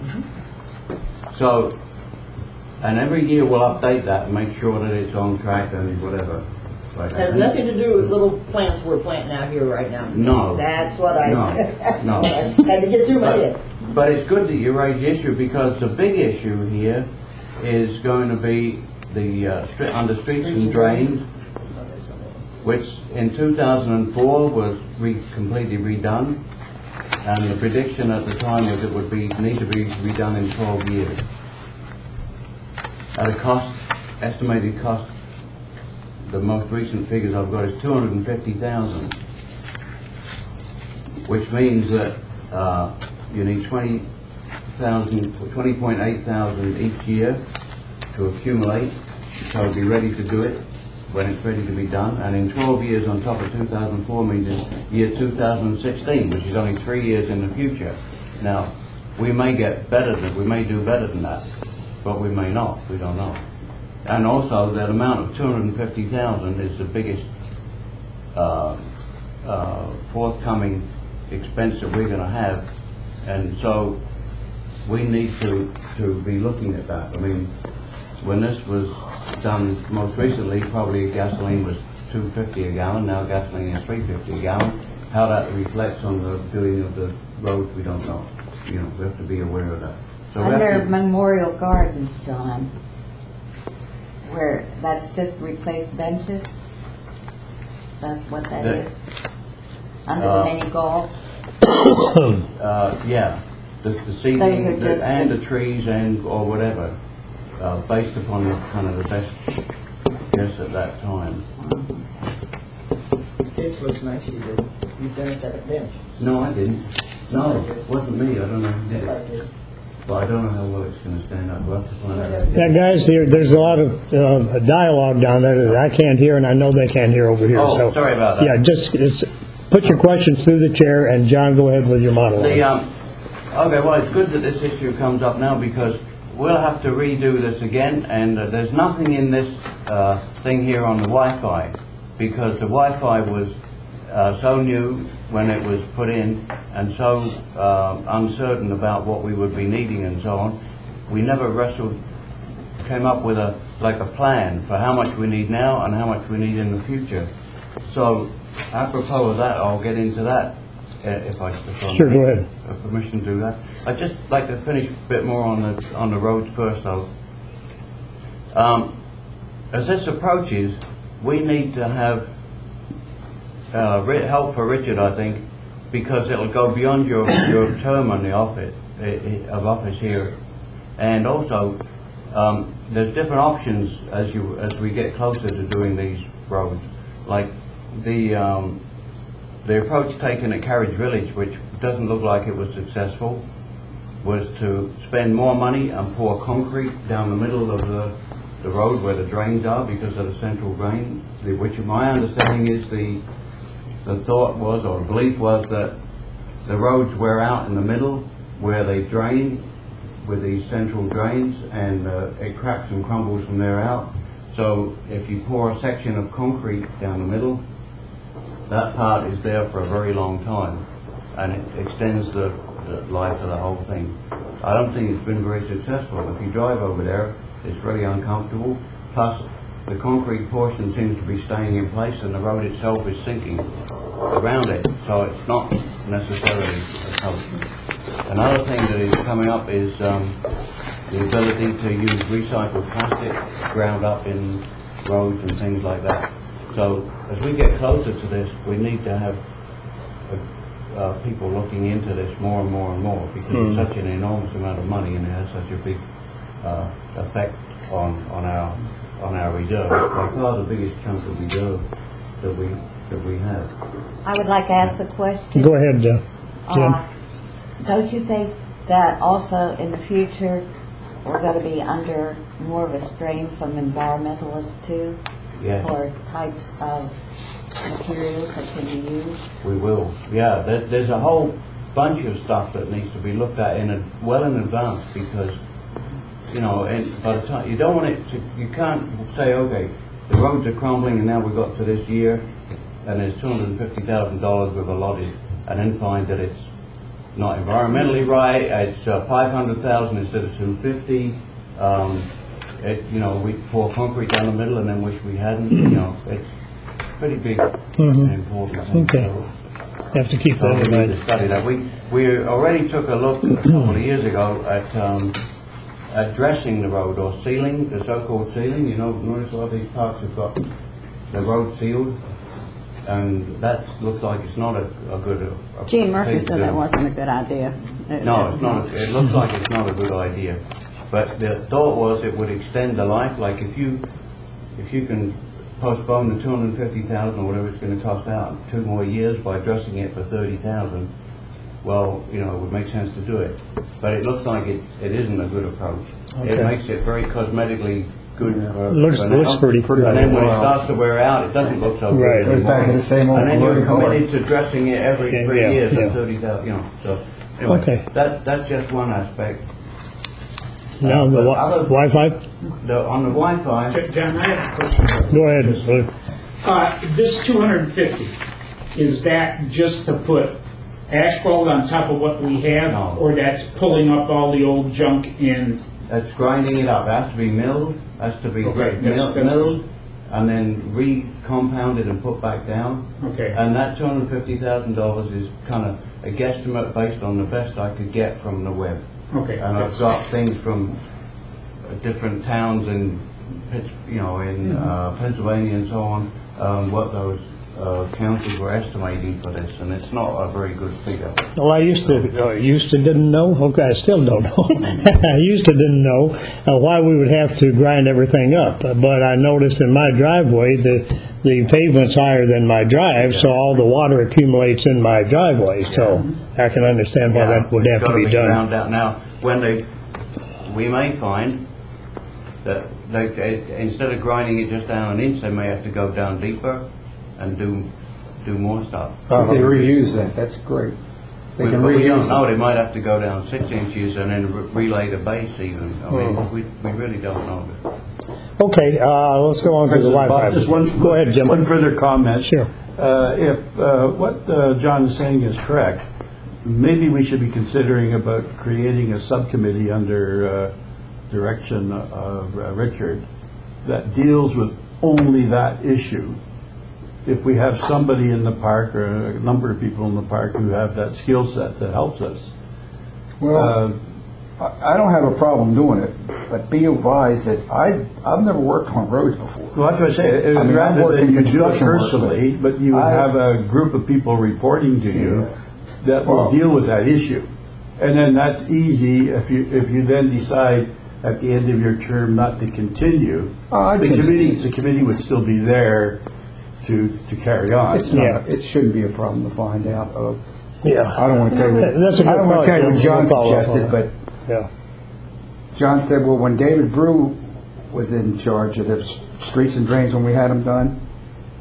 So, and every year we'll update that and make sure that it's on track and whatever. Like Has nothing to do with little plants we're planting out here right now. No. That's what I No. had to get through my head. But it's good that you raise the issue, because the big issue here is going to be the under streets and drains, which in 2004 was completely redone, and the prediction at the time was it would need to be redone in 12 years. At a estimated cost, the most recent figures I've got is $250,000, which means that you need 20.8 thousand each year to accumulate, so be ready to do it when it's ready to be done. And in 12 years on top of 2004 means in year 2016, which is only 3 years in the future. Now, we may do better than that, but we may not. We don't know. And also, that amount of 250,000 is the biggest forthcoming expense that we're going to have. And so we need to be looking at that. I mean, when this was done most recently, probably gasoline was $2.50 a gallon. Now gasoline is $3.50 a gallon. How that reflects on the doing of the roads, we don't know. You know, we have to be aware of that. So Under Memorial Gardens, John, where that's just replaced benches. That's what that is. Under the mini golf. Yeah, the seeding and the trees or whatever, based upon the kind of the best guess at that time. Bench looks nice, you did. You've done a set of bench. No, I didn't. No, it wasn't me. I don't know who did it. Well, I don't know how well it's going to stand up. We'll have to find out. Yeah, guys, there's a lot of dialogue down there that I can't hear, and I know they can't hear over here. Oh, so, sorry about that. Yeah, just put your questions through the chair, and John, go ahead with your monologue. Okay, well, it's good that this issue comes up now, because we'll have to redo this again, and there's nothing in this thing here on the Wi-Fi, because the Wi-Fi was so new when it was put in, and so uncertain about what we would be needing and so on. We never came up with a plan for how much we need now and how much we need in the future. So, apropos of that, I'll get into that if I sure, go ahead. Permission to do that. I'd just like to finish a bit more on the roads first, though. As this approaches, we need to have help for Richard, I think, because it'll go beyond your term on the office here, and also there's different options as we get closer to doing these roads, like the approach taken at Carriage Village, which doesn't look like it was successful, was to spend more money and pour concrete down the middle of the road where the drains are because of the central drain, which my understanding is the the thought was, or the belief was, that the roads wear out in the middle where they drain with these central drains, and it cracks and crumbles from there out. So if you pour a section of concrete down the middle, that part is there for a very long time, and it extends the life of the whole thing. I don't think it's been very successful. If you drive over there, it's really uncomfortable. Plus, the concrete portion seems to be staying in place, and the road itself is sinking around it, so it's not necessarily a help. Another thing that is coming up is the ability to use recycled plastic ground up in roads and things like that. So as we get closer to this, we need to have people looking into this more and more and more, because it's such an enormous amount of money and it has such a big effect on our reserve. By far the biggest chunk of reserve that we have. I would like to ask a question. Go ahead, Jim. Don't you think that also in the future we're going to be under more of a strain from environmentalists too? Yeah. For types of materials that can be used? We will. Yeah, there's a whole bunch of stuff that needs to be looked at in advance, because, you know, and by the time, you don't want it to, you can't say, okay, the roads are crumbling and now we've got to this year and there's $250,000 we've allotted, and then find that it's not environmentally right, it's 500,000 instead of 250. You know, we pour concrete down the middle and then wish we hadn't. You know, it's pretty big and important thing. Okay. You have to keep that in mind. To study that. We already took a look a couple of years ago at dressing the road, or sealing, the so-called sealing. You know, notice a lot of these parks have got the road sealed, and that looks like it's not a good. Gene Murphy said that wasn't a good idea. No, it's not. It looks like it's not a good idea. But the thought was it would extend the life. Like if you can postpone the $250,000 or whatever it's going to cost out 2 more years by dressing it for $30,000, well, you know, it would make sense to do it. But it looks like it isn't a good approach. Okay. It makes it very cosmetically good. Looks pretty. And then when it starts to wear out, it doesn't look so Right. good anymore. Back in the same old And then you're blue color. committed to dressing it every 3 years at $30,000. You know, so anyway, Okay. that's just one aspect. Now the Wi-Fi. On the Wi-Fi. John, I have a question. Go ahead. This 250, is that just to put asphalt on top of what we have, No. or that's pulling up all the old junk in? That's grinding it up. It has to be milled. Has to be Okay, milled and then re-compounded and put back down. Okay. And that $250,000 is kind of a guesstimate based on the best I could get from the web. Okay. And I've got things from different towns in, Pennsylvania and so on, what those counties were estimating for this, and it's not a very good figure. Well, I used to didn't know. Okay, I still don't know. I used to didn't know why we would have to grind everything up. But I noticed in my driveway that the pavement's higher than my drive, so all the water accumulates in my driveway. So I can understand why that would have to be done. Ground out. Now, we may find that instead of grinding it just down an inch, they may have to go down deeper and do more stuff. If they reuse that, that's great. They can we don't reuse know. it. They might have to go down 6 inches and then relay the base even. I mean, we really don't know. Okay, let's go on to the Wi-Fi. Just one, Go ahead, Jim. One further comment. Sure. If what John is saying is correct, maybe we should be considering about creating a subcommittee under direction of Richard that deals with only that issue. If we have somebody in the park, or a number of people in the park who have that skill set that helps us. Well, I don't have a problem doing it, but be advised that I've never worked on roads before. Well, that's what I say. I mean, I've Rather worked than in you do it construction work, personally, but you would have a group of people reporting to you that will deal with that issue. And then that's easy if you then decide at the end of your term not to continue. The committee would still be there to carry on. It's not. It shouldn't be a problem to find out. Yeah. I don't want to tell you. That's a good I don't want to thought, tell you what Jim. John We'll follow up suggested, on but Yeah. John said, well, when David Brew was in charge of the streets and drains when we had them done,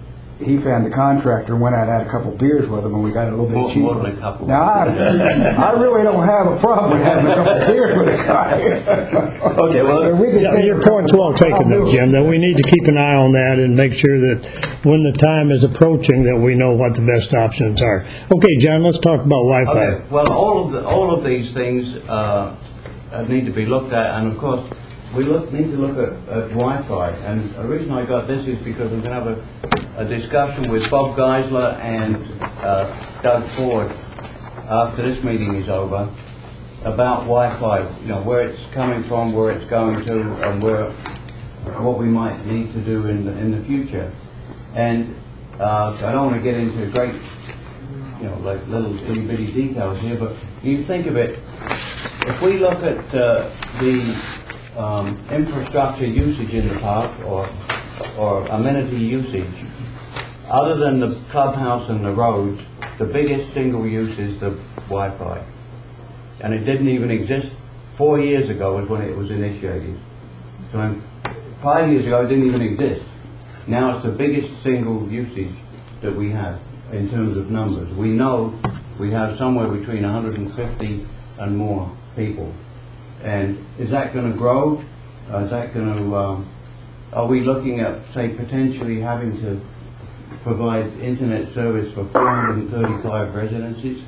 he found the contractor, went out and had a couple beers with him, and we got it a little bit cheaper. More than a couple. Now, I really don't have a problem with having a couple beers with a guy. Okay, well, your point's well taken though, Jim, that we need to keep an eye on that and make sure that when the time is approaching that we know what the best options are. Okay, John, let's talk about Wi-Fi. Okay, well, all of these things need to be looked at, and of course, we need to look at Wi-Fi. And the reason I got this is because I'm going to have a discussion with Bob Geisler and Doug Ford after this meeting is over about Wi-Fi. You know, where it's coming from, where it's going to, and what we might need to do in the future. And I don't want to get into great, like little itty bitty details here, but you think of it. If we look at the infrastructure usage in the park or amenity usage, other than the clubhouse and the roads, the biggest single use is the Wi-Fi. And it didn't even exist 4 years ago is when it was initiated. So 5 years ago it didn't even exist. Now it's the biggest single usage that we have in terms of numbers. We know we have somewhere between 150 and more people. And is that going to grow? Is that going to? Are we looking at, say, potentially having to provide internet service for 435 residences?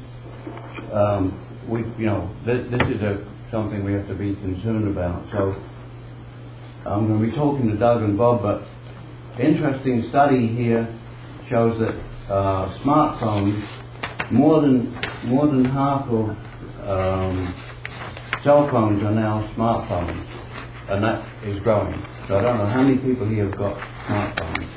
This is something we have to be concerned about. So I'm going to be talking to Doug and Bob, but interesting study here shows that smartphones, more than half of cell phones are now smartphones, and that is growing. So I don't know how many people here have got smartphones.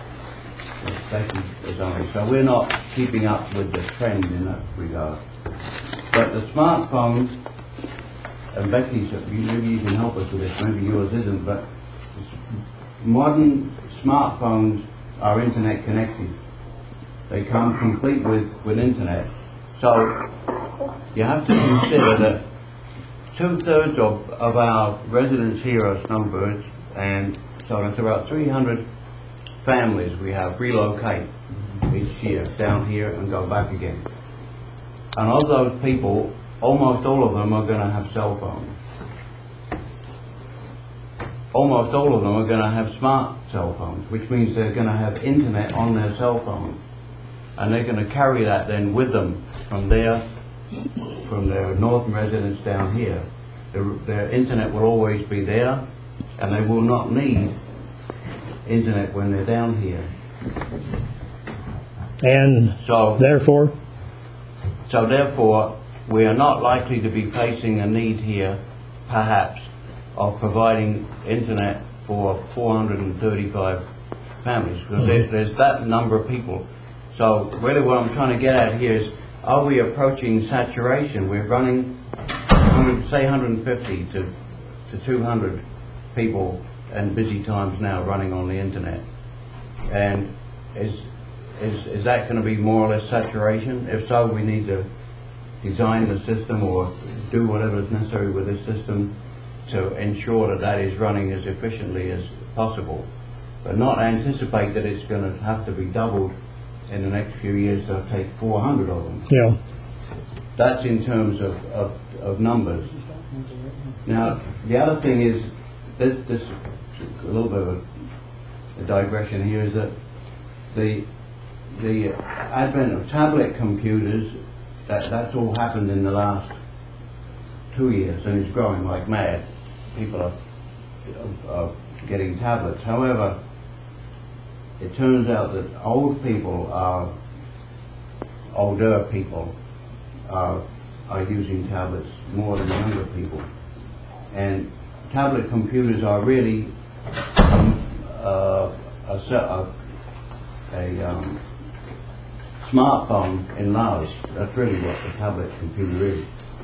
So we're not keeping up with the trend in that regard. But the smartphones, and Becky, maybe you can help us with this, maybe yours isn't, but modern smartphones are internet connected. They come complete with internet. So you have to consider that 2/3 of our residents here are snowbirds, and so it's about 300 families we have relocate each year down here and go back again. And of those people, almost all of them are going to have cell phones. Almost all of them are going to have smart cell phones, which means they're going to have internet on their cell phone. And they're going to carry that then with them from their northern residents down here. Their internet will always be there, and they will not need internet when they're down here. And so therefore, we are not likely to be facing a need here, perhaps, of providing internet for 435 families, because there's that number of people. So really what I'm trying to get at here is, are we approaching saturation? We're running, say 150 to 200 people and busy times now running on the internet. And is that going to be more or less saturation? If so, we need to design the system or do whatever is necessary with this system to ensure that is running as efficiently as possible, but not anticipate that it's going to have to be doubled in the next few years to take 400 of them. Yeah. That's in terms of numbers. Now, the other thing is, this a little bit of a digression here, is that the advent of tablet computers, that's all happened in the last 2 years, and it's growing like mad. People are getting tablets. However, it turns out that older people are using tablets more than younger people, and tablet computers are really a smartphone enlarged. That's really what the tablet computer is.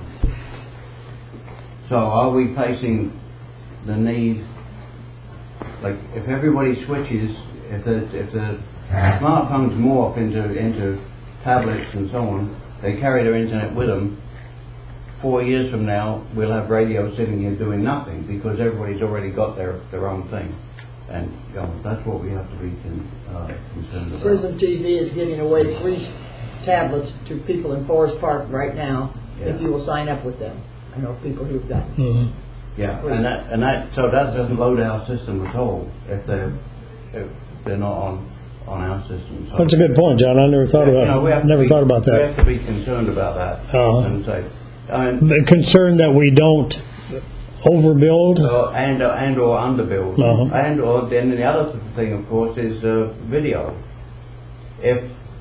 So are we facing the need, like if everybody switches, if the smartphones morph into tablets and so on, they carry their internet with them, 4 years from now we'll have radio sitting here doing nothing because everybody's already got their own thing. And that's what we have to be concerned about. Prison TV is giving away 3 tablets to people in Forest Park right now, if you will sign up with them. I know people who've done. Yeah, and that so that doesn't load our system at all if they're not on our system. So, That's a good point, John. I never thought about we have to never be- thought about We that. have to be concerned about that. And say, But concerned that we don't overbuild. and or underbuild, and or then the other thing, of course, is video. If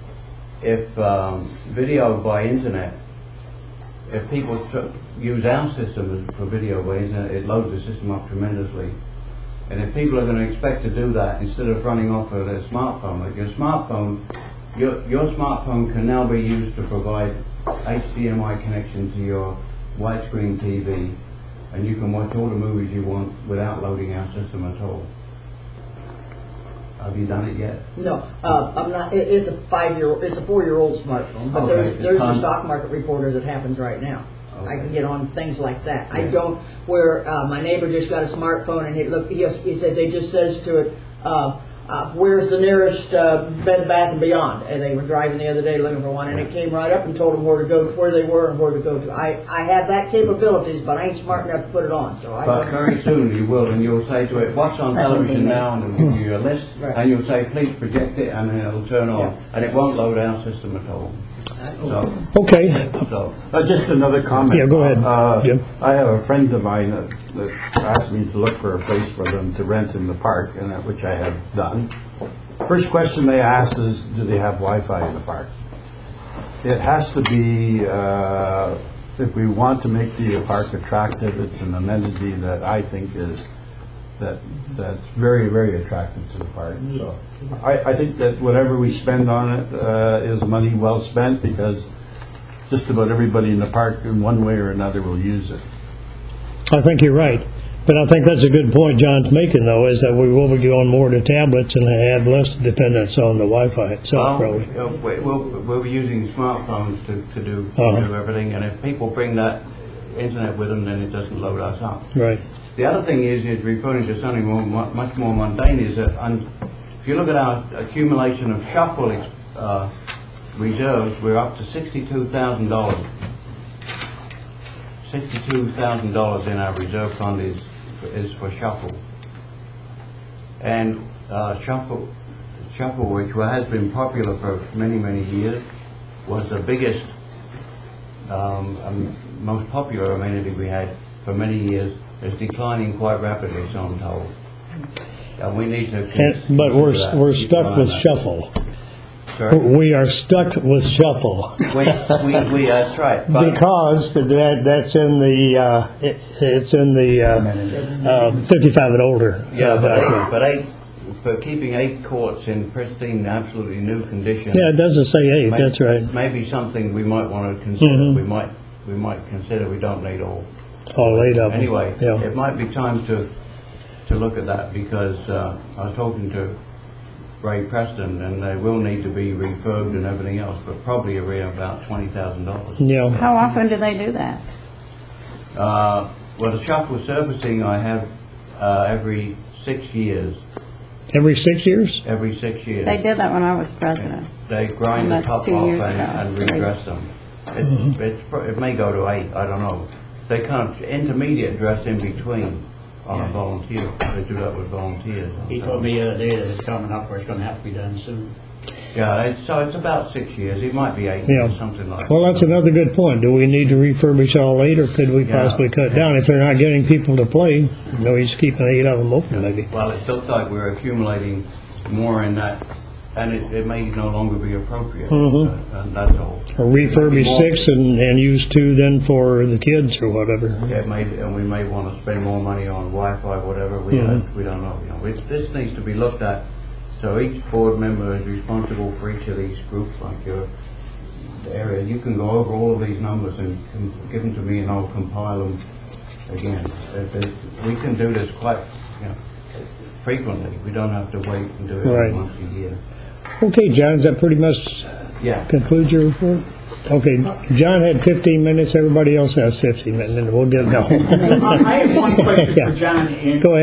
video by internet, if people use our system for video by internet, it loads the system up tremendously. And if people are going to expect to do that instead of running off of their smartphone, like your smartphone can now be used to provide HDMI connection to your widescreen TV, and you can watch all the movies you want without loading our system at all. Have you done it yet? No, I'm not. It's a 4-year-old smartphone, but Okay. there's a stock market reporter that happens right now. I can get on things like that. I don't. Where my neighbor just got a smartphone, and he says he just says to it, "Where's the nearest Bed Bath and Beyond?" And they were driving the other day looking for one, and it came right up and told them where to go, where they were, and where to go to. I have that capabilities, but I ain't smart enough to put it on. So I. But very soon you will, and you'll say to it, "What's on television now?" and it'll give you a list, and you'll say, "Please project it," and then it'll turn on, and it won't load our system at all. So, Okay. so Just another comment. Yeah, go ahead, Jim. I have a friend of mine that asked me to look for a place for them to rent in the park, and which I have done. First question they asked is, do they have Wi-Fi in the park? It has to be, if we want to make the park attractive, it's an amenity that I think is that's very, very attractive to the park. So I think that whatever we spend on it is money well spent, because just about everybody in the park in one way or another will use it. I think you're right. But I think that's a good point John's making, though, is that we will be going more to tablets and have less dependence on the Wi-Fi itself, probably. we'll be using smartphones to do everything, and if people bring that internet with them, then it doesn't load us up. Right. The other thing is referring to something much more mundane, is that if you look at our accumulation of shuffle reserves, we're up to $62,000. $62,000 in our reserve fund is for shuffle. And shuffle, which has been popular for many, many years, was the biggest, most popular amenity we had for many years. Is declining quite rapidly, so I'm told. And we need to. But we're stuck with shuffle. Sorry? We are stuck with shuffle. That's right. Because that's in the it's in the 55 and older. But for keeping 8 courts in pristine, absolutely new condition. Yeah, it doesn't say 8. That's right. Maybe something we might want to consider. We might consider we don't need all 8 of them. Anyway, yeah. It might be time to look at that, because I was talking to Ray Preston, and they will need to be refurbed and everything else, but probably around about $20,000. Yeah. How often do they do that? Well, the shuffle servicing I have every 6 years. Every 6 years? Every 6 years. They did that when I was president. They grind the That's top 2 off years and ago. redress them. It may go to 8, I don't know. They kind of intermediate dress in between on a volunteer. They do that with volunteers. He told me the other day that it's coming up, or it's going to have to be done soon. Yeah, so it's about 6 years. It might be 8 Yeah. years, something like that. Well, that's another good point. Do we need to refurbish all 8, or could we possibly cut it down? If they're not getting people to play, he's keeping 8 of them open, maybe. Well, it looks like we're accumulating more in that, and it may no longer be appropriate. And that's all. Or refurbish 6 and use 2 then for the kids or whatever. Yeah, maybe, and we may want to spend more money on Wi-Fi, whatever. We don't know. This needs to be looked at. So each board member is responsible for each of these groups, like your area. You can go over all of these numbers and give them to me, and I'll compile them again. We can do this quite frequently. We don't have to wait and do it once a year. Okay, John, does that pretty much conclude your report? Okay, John had 15 minutes. Everybody else has 15 minutes, and we'll get going. I have one question for John. And go ahead.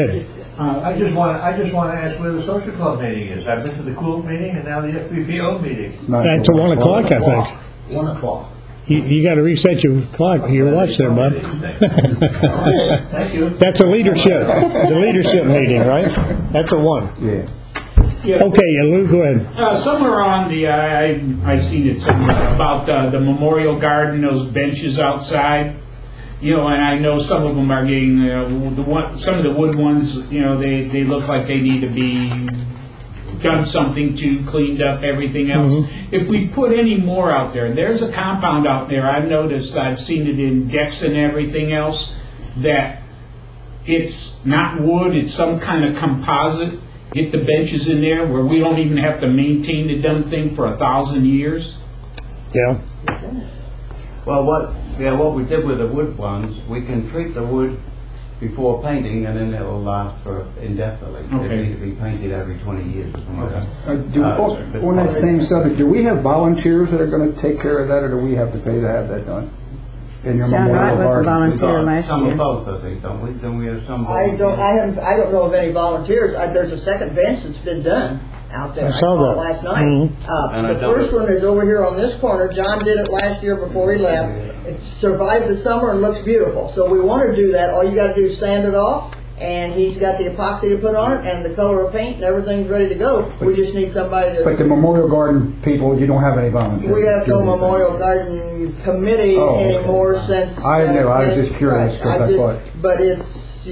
I just want to ask where the social club meeting is. I've been to the COOL meeting and now the FPPO meeting. That's at 1 o'clock, I think. 1 o'clock. You got to reset your clock, your watch there, bud. Thank you. That's a the leadership meeting, right? That's at 1. Yeah. Yeah. Okay, Lou, go ahead. Somewhere on the, I seen it somewhere about the memorial garden, those benches outside. You know, and I know some of them are getting some of the wood ones. You know, they look like they need to be done something to, cleaned up, everything else. If we put any more out there, there's a compound out there. I've noticed. I've seen it in decks and everything else that it's not wood. It's some kind of composite. Get the benches in there where we don't even have to maintain the dumb thing for 1,000 years. Yeah. Well, what we did with the wood ones, we can treat the wood before painting, and then it will last for indefinitely. Okay. They need to be painted every 20 years or something like that. On that same subject, do we have volunteers that are going to take care of that, or do we have to pay to have that done? In your John memorial Wright was the garden? volunteer last Some year. of both, I think, don't we? Then we have some I volunteers. don't know of any volunteers. There's a second bench that's been done out there. I saw it that. last night. And I The don't- first one is over here on this corner. John did it last year before he left. It survived the summer and looks beautiful. So we want to do that. All you got to do is sand it off, and he's got the epoxy to put on it and the color of paint, and everything's ready to go. We just need somebody to. But the memorial garden people, you don't have any volunteers? We have no Memorial Garden Committee Oh, okay. anymore since. I knew. I was just curious, 'cause I thought- But it's,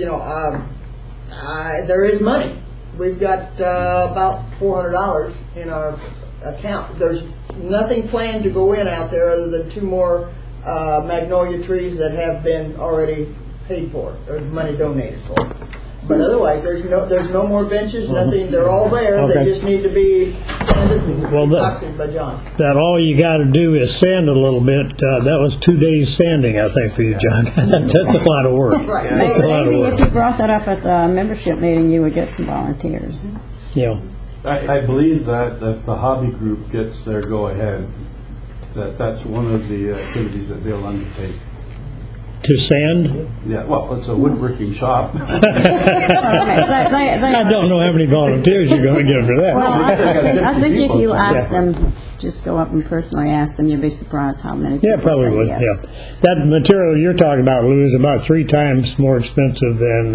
there is money. We've got about $400 in our account. There's nothing planned to go in out there other than 2 more magnolia trees that have been already paid for, or money donated for. But otherwise, there's no more benches, nothing. They're all there. Okay. They just need to be sanded and Well, epoxied by John. That all you got to do is sand a little bit. That was 2 days sanding, I think, for you, John. That's a lot of work. Right. That's a lot of Maybe work. if you brought that up at the membership meeting, you would get some volunteers. Yeah. I believe that if the hobby group gets their go-ahead, that's one of the activities that they'll undertake. To sand? Yeah, well, it's a woodworking shop. I don't know how many volunteers you're going to get for that. Well, I think if you ask them, just go up and personally ask them, you'll be surprised how many people Yeah, probably say would. yes. Yeah, that material you're talking about, Lou, is about 3 times more expensive than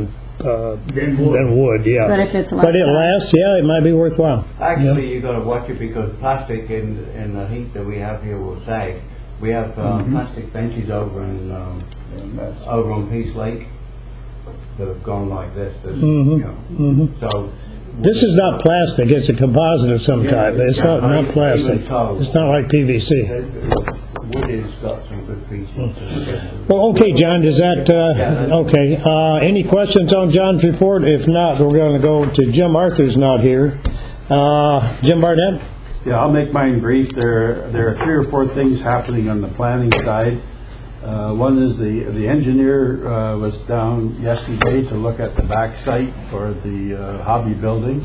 wood. Yeah, But if it's but it lifetime. lasts. Yeah, it might be worthwhile. Actually, you got to watch it because plastic in the heat that we have here will sag. We have plastic benches over on Peace Lake that have gone like this. That, So This is not plastic. It's a composite of some type. It's not plastic. It's not like PVC. wood has got some good features. Well, okay, John, does that, okay. Any questions on John's report? If not, we're going to go to Jim Arthur's not here. Jim Barnett? Yeah, I'll make mine brief. There are 3 or 4 things happening on the planning side. One is the engineer was down yesterday to look at the back site for the hobby building.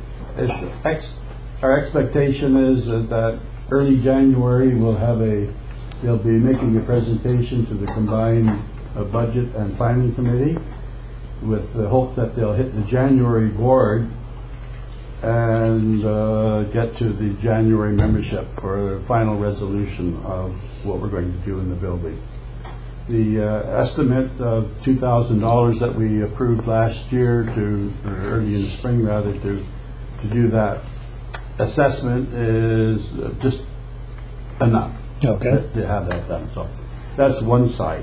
Our expectation is that early January they'll be making a presentation to the combined budget and planning committee with the hope that they'll hit the January board and get to the January membership for a final resolution of what we're going to do in the building. The estimate of $2,000 that we approved last year or early in the spring rather, to do that assessment is just enough to have that done. So that's one side.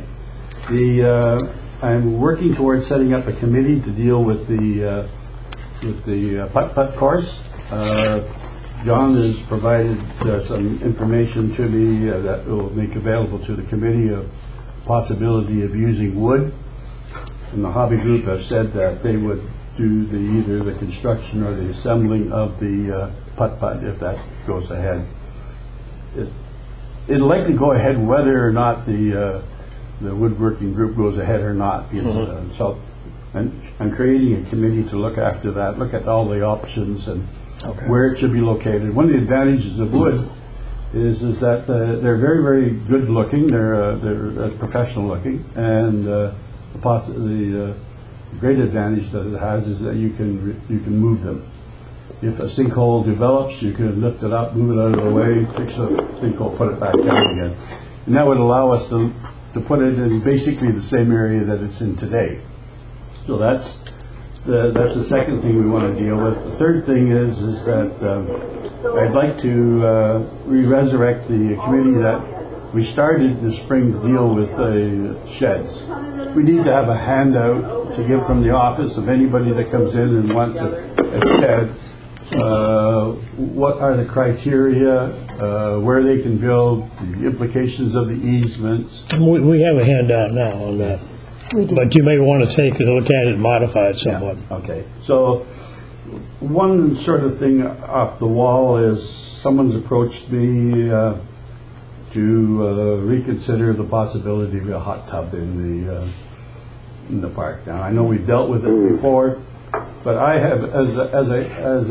I'm working towards setting up a committee to deal with the putt-putt course. John has provided some information to me that will make available to the committee of possibility of using wood. And the hobby group has said that they would do either the construction or the assembling of the putt-putt if that goes ahead. It'll likely go ahead whether or not the woodworking group goes ahead or not. So I'm creating a committee to look after that, look at all the options and where it should be located. One of the advantages of wood is that they're very, very good looking. They're professional looking, and the The great advantage that it has is that you can move them. If a sinkhole develops, you can lift it up, move it out of the way, fix the sinkhole, put it back down again. And that would allow us to put it in basically the same area that it's in today. So that's the second thing we want to deal with. The third thing is that I'd like to resurrect the committee that we started in the spring to deal with the sheds. We need to have a handout to give from the office of anybody that comes in and wants a shed. What are the criteria, where they can build, the implications of the easements. We have a handout now on that. We do. But you may want to take a look at it and modify it somewhat. Yeah, okay. So one sort of thing off the wall is someone's approached me to reconsider the possibility of a hot tub in the park. Now I know we've dealt with it before, but I have as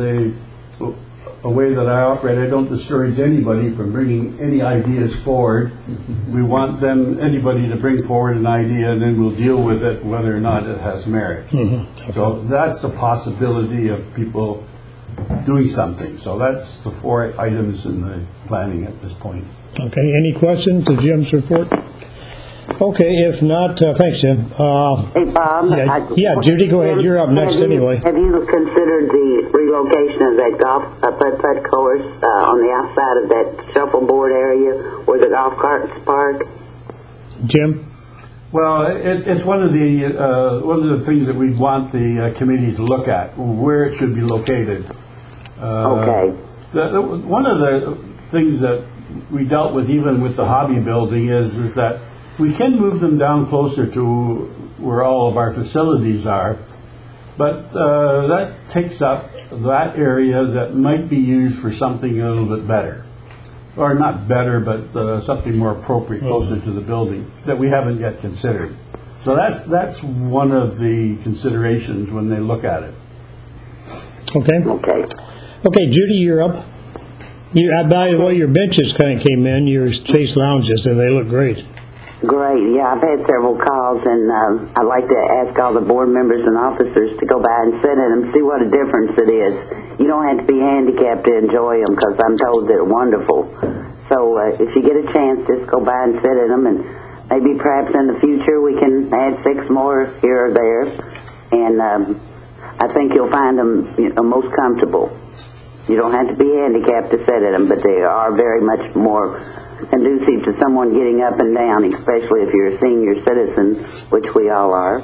a way that I operate, I don't discourage anybody from bringing any ideas forward. We want anybody to bring forward an idea, and then we'll deal with it whether or not it has merit. Okay. So that's a possibility of people doing something. So that's the 4 items in the planning at this point. Okay, any questions to Jim's report? Okay, if not, thanks, Jim. Hey, Bob. Yeah, Judy, go ahead. You're up next anyway. Have you considered the relocation of that golf putt-putt course on the outside of that shuffleboard area where the golf carts park? Jim? Well, it's one of the things that we want the committee to look at, where it should be located. Okay. One of the things that we dealt with, even with the hobby building, is that we can move them down closer to where all of our facilities are, but that takes up that area that might be used for something a little bit better. Or not better, but something more appropriate closer to the building that we haven't yet considered. So that's one of the considerations when they look at it. Okay. Okay, Judy, you're up. By the way, your benches kind of came in, your Chase lounges, and they look great. Great. Yeah, I've had several calls, and I'd like to ask all the board members and officers to go by and sit in them, see what a difference it is. You don't have to be handicapped to enjoy them, because I'm told they're wonderful. So if you get a chance, just go by and sit in them, and maybe perhaps in the future we can add 6 more here or there. And I think you'll find them most comfortable. You don't have to be handicapped to sit in them, but they are very much more conducive to someone getting up and down, especially if you're a senior citizen, which we all are.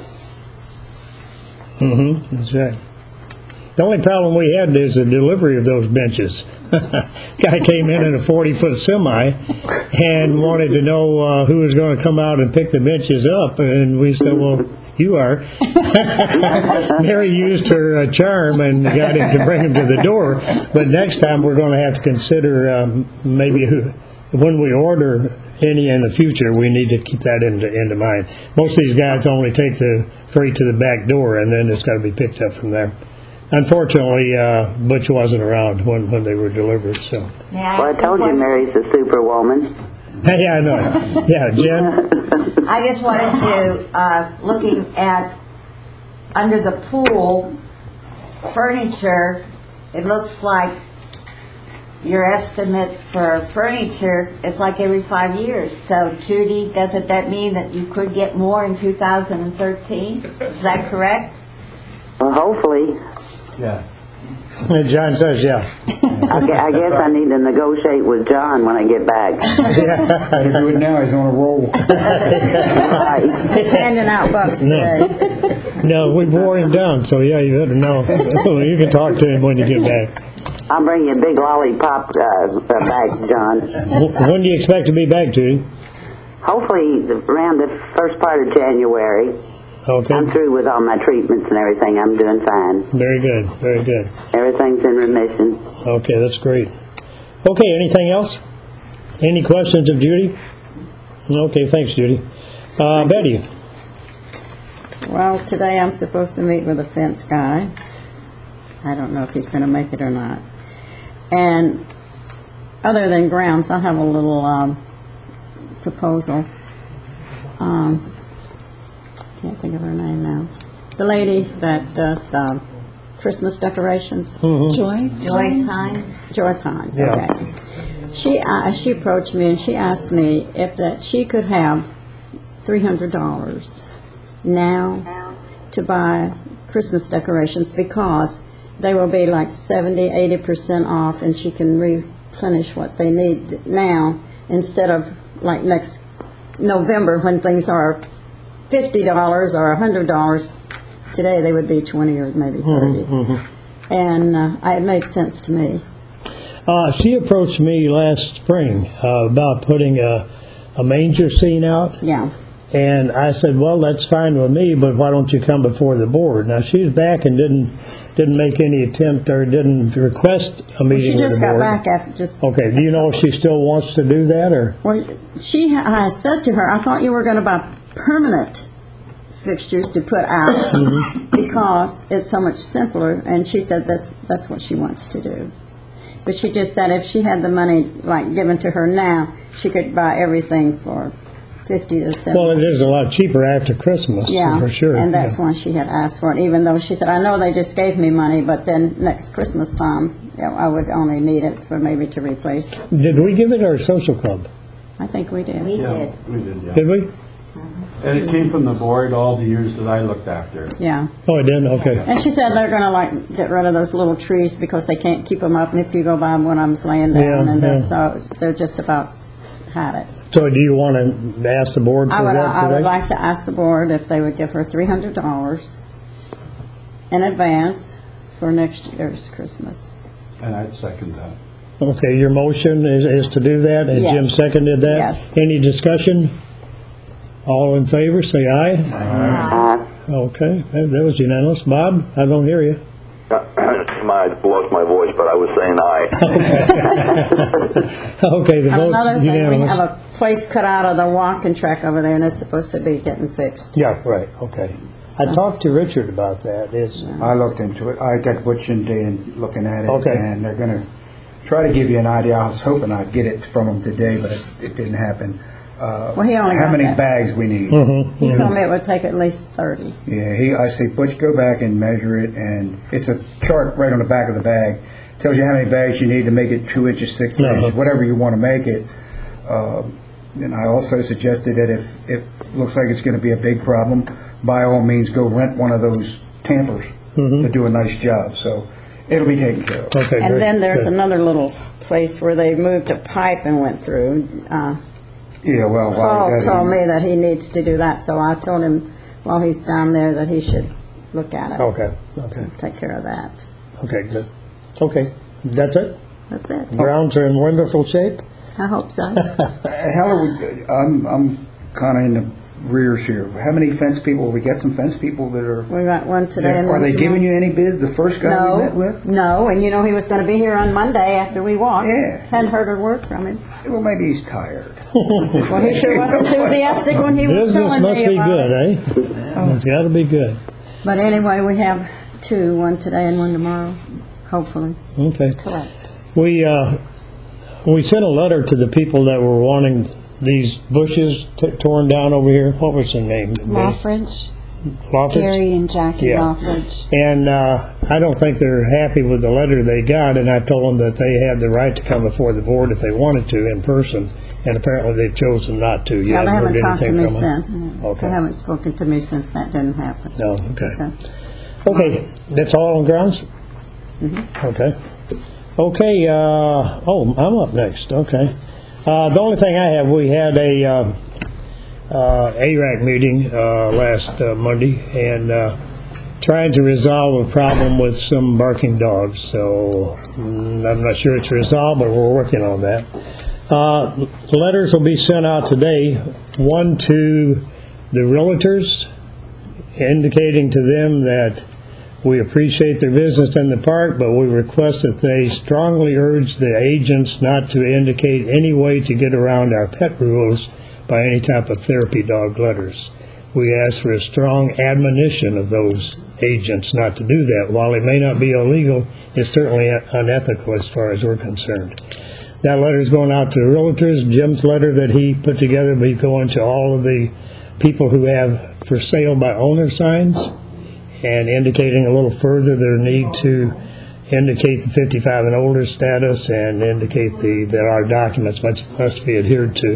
That's right. The only problem we had is the delivery of those benches. Guy came in a 40-foot semi and wanted to know who was going to come out and pick the benches up, and we said, well, you are. Mary used her charm and got him to bring him to the door, but next time we're going to have to consider maybe when we order any in the future, we need to keep that into mind. Most of these guys only take the freight to the back door, and then it's got to be picked up from there. Unfortunately, Butch wasn't around when they were delivered. So. Well, I told you Mary's a superwoman. Yeah, I know. Yeah, Jen? I just wanted to, looking at under the pool furniture, it looks like your estimate for furniture is like every 5 years. So, Judy, doesn't that mean that you could get more in 2013? Is that correct? Well, hopefully. Yeah. And John says, yeah. I guess I need to negotiate with John when I get back. He'll do it now. He's on a roll. He's handing out bucks today. No, we wore him down, so yeah, you better know. You can talk to him when you get back. I'll bring you a big lollipop back, John. When do you expect to be back, Judy? Hopefully around the first part of January. Okay. I'm through with all my treatments and everything. I'm doing fine. Very good, very good. Everything's in remission. Okay, that's great. Okay, anything else? Any questions of Judy? Okay, thanks, Judy. Betty? Well, today I'm supposed to meet with a fence guy. I don't know if he's going to make it or not. And other than grounds, I have a little proposal. Can't think of her name now. the lady that does the Christmas decorations. Joyce? Joyce Hines? Joyce Hines, Yeah. okay. She approached me and she asked me if that she could have $300 now to buy Christmas decorations because they will be like 70-80% off, and she can replenish what they need now instead of like next November when things are $50 or $100. Today they would be 20 or maybe 30. And it made sense to me. She approached me last spring about putting a manger scene out. Yeah. And I said, well, that's fine with me, but why don't you come before the board? Now, she's back and didn't make any attempt or didn't request a meeting with the board. She just got back after just... Okay, do you know if she still wants to do that, or? Well, I said to her, I thought you were going to buy permanent fixtures to put out because it's so much simpler, and she said that's what she wants to do. But she just said if she had the money like given to her now, she could buy everything for 50 to 70. Well, it is a lot cheaper after Christmas, yeah, for sure. and that's why she had asked for it, even though she said, I know they just gave me money, but then next Christmas time, I would only need it for maybe to replace. Did we give it to our social club? I think we did. We Yeah, did. we did, yeah. Did we? And it came from the board all the years that I looked after. Yeah. Oh, it did? Okay. And she said they're going to like get rid of those little trees because they can't keep them up, and if you go by them when I'm laying down, so they're just about had it. So do you want to ask the board for I would today? like to ask the board if they would give her $300 in advance for next year's Christmas. And I'd second that. Okay, your motion is to do that, and Yes. Jim seconded that? Yes. Any discussion? All in favor, say aye. Aye. Okay, that was unanimous. Bob, I don't hear you. I lost my voice, but I was saying aye. Okay, the And vote another thing, we unanimous. have a place cut out of the walking track over there, and it's supposed to be getting fixed. Yeah, right, okay. I talked to Richard about that. I looked into it. I got Butch and Dan looking at it, Okay. and they're going to try to give you an idea. I was hoping I'd get it from them today, but it didn't happen. Well, he only how got many that. bags we need. He told me it would take at least 30. Yeah, I say, Butch, go back and measure it, and it's a chart right on the back of the bag. Tells you how many bags you need to make it 2 inches thick, 3 inches, whatever you want to make it. And I also suggested that if it looks like it's going to be a big problem, by all means, go rent one of those tampers to do a nice job. So it'll be taken care of. Okay, And then there's another little place where they moved a pipe and went through. Yeah, well, Paul told me that he needs to do that, so I told him while he's down there that he should look at it. Okay. Take care of that. Okay, good. Okay, that's it? That's it. Grounds are in wonderful shape? I hope so. How are we? I'm kind of in the rears here. How many fence people? We got some fence people that are. We got one today. and Are one they tomorrow. giving you any bids? The first guy we met with? No, and you know he was going to be here on Monday after we walked. Yeah. Hadn't heard a word from him. Well, maybe he's tired. Well, he sure was enthusiastic when he was Business telling must me be about good, it. eh? It's got to be good. But anyway, we have two, one today and one tomorrow, hopefully. Okay. Correct. We sent a letter to the people that were wanting these bushes torn down over here. What was their name? Lawfridge, Lawfridge? Gary and Jackie Yeah. Lawfridge. And I don't think they're happy with the letter they got, and I told them that they had the right to come before the board if they wanted to in person, and apparently they've chosen not to. You Yeah, they haven't heard talked to anything me from them? since. Okay. They haven't spoken to me since that didn't happen. No, okay. Okay, that's all on grounds? Okay. Okay, I'm up next, okay. The only thing I have, we had a ARAC meeting last Monday, and trying to resolve a problem with some barking dogs, so I'm not sure it's resolved, but we're working on that. Letters will be sent out today, one to the realtors, indicating to them that we appreciate their business in the park, but we request that they strongly urge the agents not to indicate any way to get around our pet rules by any type of therapy dog letters. We ask for a strong admonition of those agents not to do that. While it may not be illegal, it's certainly unethical as far as we're concerned. That letter is going out to the realtors. Jim's letter that he put together will be going to all of the people who have for sale by owner signs. and indicating a little further their need to indicate the 55 and older status and indicate that our documents must be adhered to.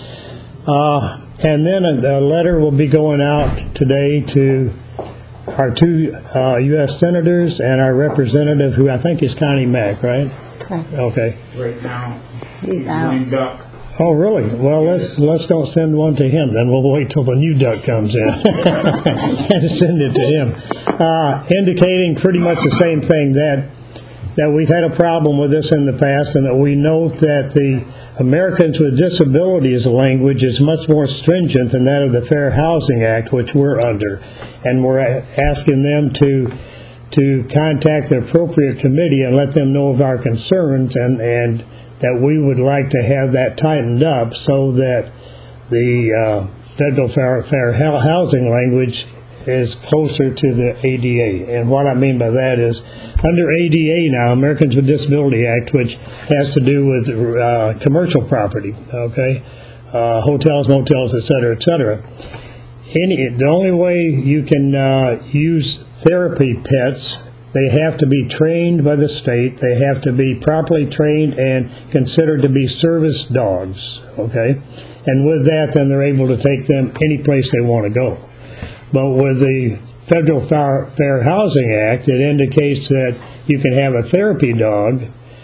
And then a letter will be going out today to our 2 U.S. senators and our representative, who I think is Connie Mack, right? Correct. Okay. Right now. He's out. Duck. Oh, really? Well, let's don't send one to him. Then we'll wait till the new duck comes in and send it to him, indicating pretty much the same thing, that we've had a problem with this in the past, and that we note that the Americans with Disabilities language is much more stringent than that of the Fair Housing Act, which we're under, and we're asking them to contact the appropriate committee and let them know of our concerns, and that we would like to have that tightened up so that the federal fair housing language is closer to the ADA. And what I mean by that is, under ADA now, Americans with Disability Act, which has to do with commercial property, okay, hotels, motels, et cetera, the only way you can use therapy pets, they have to be trained by the state. They have to be properly trained and considered to be service dogs, okay? And with that, then they're able to take them any place they want to go. But with the Federal Fair Housing Act, it indicates that you can have a therapy dog,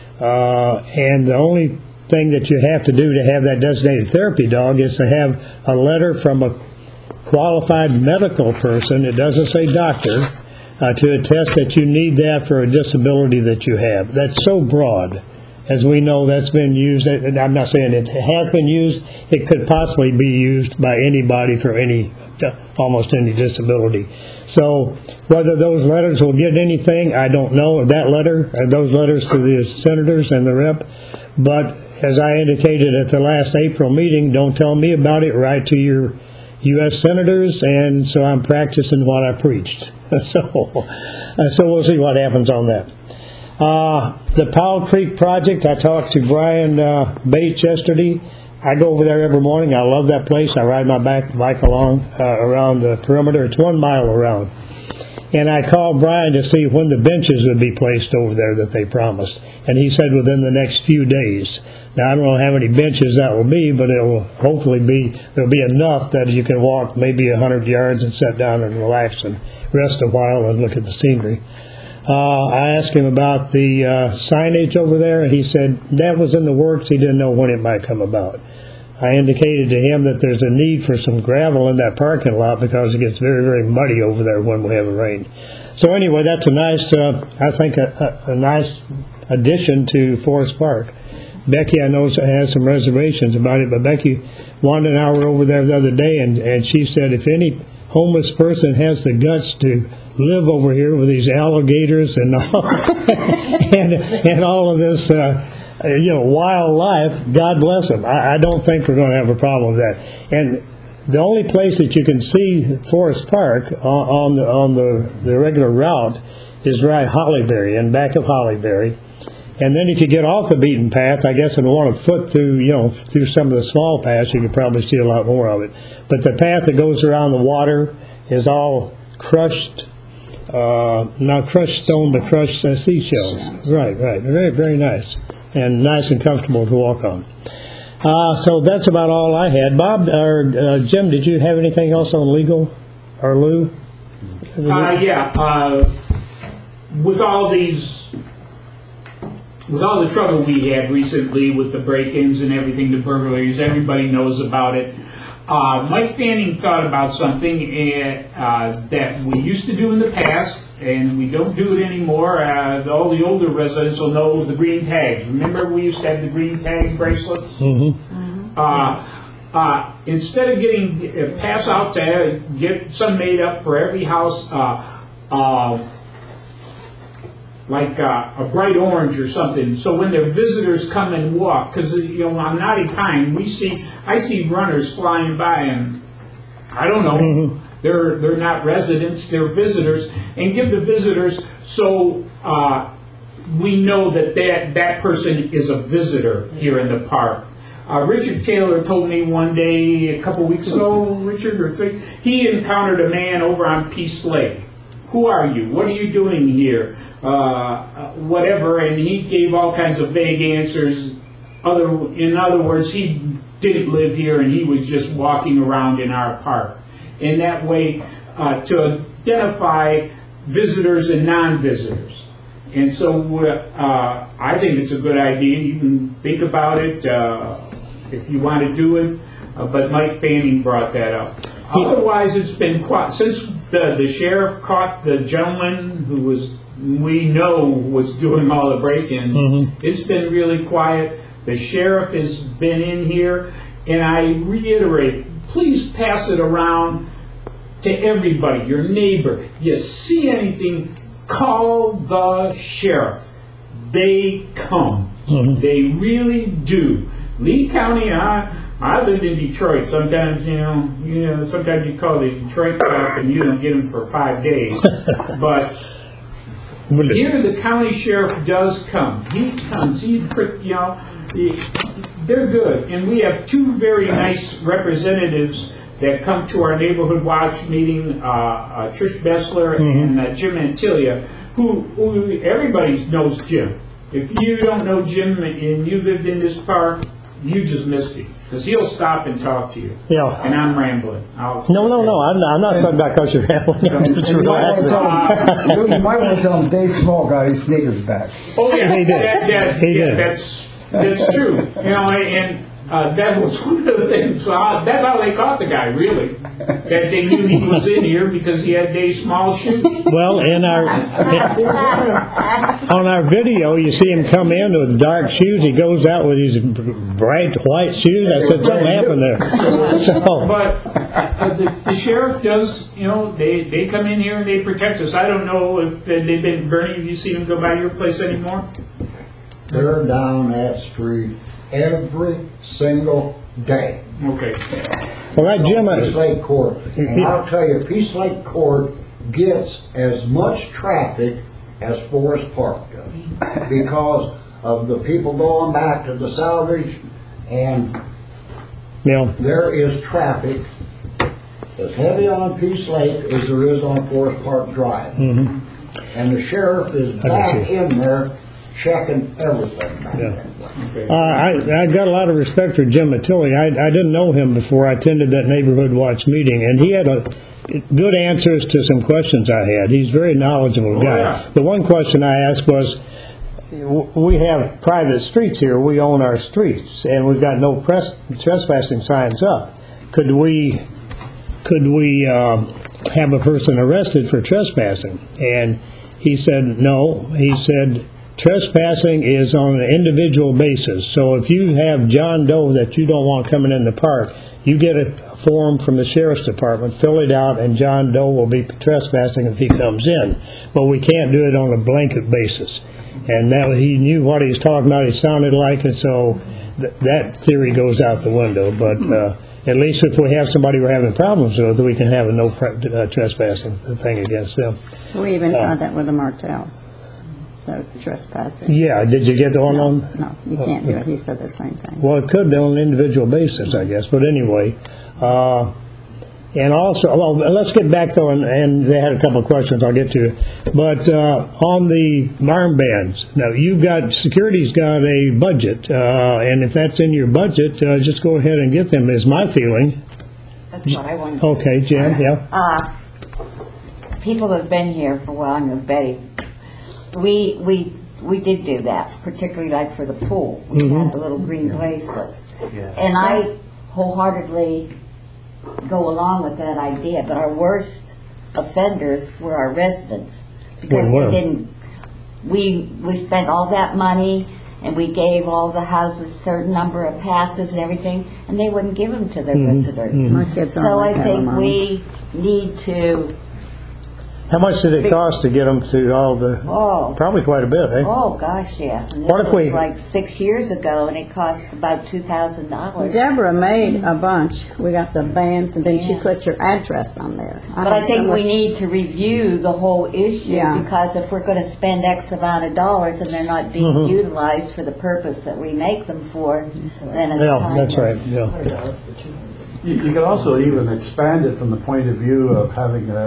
and the only thing that you have to do to have that designated therapy dog is to have a letter from a qualified medical person, it doesn't say doctor, to attest that you need that for a disability that you have. That's so broad. As we know, that's been used, and I'm not saying it has been used, it could possibly be used by anybody for almost any disability. So whether those letters will get anything, I don't know. Those letters to the senators and the rep, but as I indicated at the last April meeting, don't tell me about it, write to your U.S. senators, and so I'm practicing what I preached. So we'll see what happens on that. The Powell Creek project, I talked to Brian Bates yesterday. I go over there every morning. I love that place. I ride my bike along around the perimeter. It's 1 mile around. And I called Brian to see when the benches would be placed over there that they promised. And he said within the next few days. Now, I don't know how many benches that will be, but it will hopefully there'll be enough that you can walk maybe 100 yards and sit down and relax and rest a while and look at the scenery. I asked him about the signage over there, and he said that was in the works. He didn't know when it might come about. I indicated to him that there's a need for some gravel in that parking lot because it gets very, very muddy over there when we have a rain. So anyway, that's a nice, I think, a nice addition to Forest Park. Becky, I know, has some reservations about it, but Becky, Wanda and I were over there the other day, and she said if any homeless person has the guts to live over here with these alligators and all, and all of this, wildlife, God bless them. I don't think we're going to have a problem with that. And the only place that you can see Forest Park on the regular route is right Hollyberry and back of Hollyberry. And then if you get off the beaten path, I guess and want to foot through, through some of the small paths, you can probably see a lot more of it. But the path that goes around the water is all crushed, not crushed stone, but crushed seashells. Right. Very, very nice. And nice and comfortable to walk on. So that's about all I had. Bob, or Jim, did you have anything else on legal? Or Lou? Yeah. With all the trouble we had recently with the break-ins and everything, the burglaries, everybody knows about it. Mike Fanning thought about something that we used to do in the past, and we don't do it anymore. All the older residents will know the green tags. Remember we used to have the green tag bracelets? Mm-hmm. Instead of getting pass out to get some made up for every house, like a bright orange or something, so when their visitors come and walk, because on Naughty Pine I see runners flying by, and I don't know, mm-hmm. they're not residents, they're visitors, and give the visitors so we know that person is a visitor here in the park. Richard Taylor told me one day a couple weeks ago, Richard, he encountered a man over on Peace Lake who are you? What are you doing here? Whatever, and he gave all kinds of vague answers. In other words, he didn't live here and he was just walking around in our park. In that way, to identify visitors and non-visitors. And so I think it's a good idea. You can think about it if you want to do it. But Mike Fanning brought that up. Otherwise, it's been quiet. Since the sheriff caught the gentleman who we know was doing all the break-ins, it's been really quiet. The sheriff has been in here. And I reiterate, please pass it around to everybody, your neighbor. You see anything, call the sheriff. They come. They really do. Lee County, I lived in Detroit. Sometimes, sometimes you call the Detroit cop and you don't get him for 5 days. But here the county sheriff does come. He comes. They're good. And we have 2 very nice representatives that come to our neighborhood watch meeting, Trish Bessler and Jim Antilia, who everybody knows Jim. If you don't know Jim and you lived in this park, you just missed him. Because he'll stop and talk to you. Yeah. And I'm rambling. No. I'm not talking about because you're rambling. I'm just relaxing. You might want to tell him Dave Small got his sneakers back. Oh, yeah. He did. He did. That's true. And that was one of the things. That's how they caught the guy, really. That they knew he was in here because he had Dave Small shoes. Well, on our video, you see him come in with dark shoes. He goes out with his bright white shoes. I said something happened there. But the sheriff does. They come in here and they protect us. I don't know if they've been. Bernie, have you seen them go by your place anymore? They're down that street every single day. Okay. All right, Jim. Peace Lake Court. And I'll tell you, Peace Lake Court gets as much traffic as Forest Park does because of the people going back to the salvage, and there is traffic as heavy on Peace Lake as there is on Forest Park Drive. And the sheriff is back in there checking everything back there. I got a lot of respect for Jim Mattilli. I didn't know him before I attended that neighborhood watch meeting, and he had good answers to some questions I had. He's a very knowledgeable guy. Yeah. The one question I asked was, we have private streets here. We own our streets, and we've got no trespassing signs up. Could we have a person arrested for trespassing? And he said no. He said, trespassing is on an individual basis. So if you have John Doe that you don't want coming in the park, you get a form from the sheriff's department, fill it out, and John Doe will be trespassing if he comes in. But we can't do it on a blanket basis. And he knew what he was talking about. He sounded like it, so that theory goes out the window. But at least if we have somebody we're having problems with, we can have a no trespassing thing against them. We even tried that with the Martells. So trespassing. Yeah, did you get the one on? No, you can't do it. He said the same thing. Well, it could be on an individual basis, I guess. But anyway, and also, let's get back though, and they had a couple of questions I'll get to. But on the armbands, now security's got a budget, and if that's in your budget, just go ahead and get them, is my feeling. That's what I wanted. Okay, Jan, yeah. People that have been here for a while, I know Betty, we did do that, particularly like for the pool. We had the little green bracelets. And I wholeheartedly go along with that idea, but our worst offenders were our residents because we spent all that money and we gave all the houses a certain number of passes and everything, and they wouldn't give them to their visitors. My kids So I think we need to. How much did it cost to get them to all the? Probably quite a bit, eh? Oh gosh, yes. And this What if was we- like 6 years ago, and it cost about $2,000. Deborah made a bunch. We got the bands, and then she put your address on there. But I think we need to review the whole issue because if we're going to spend X amount of dollars and they're not being utilized for the purpose that we make them for, then it's time that's to- right. Yeah. You could also even expand it from the point of view of having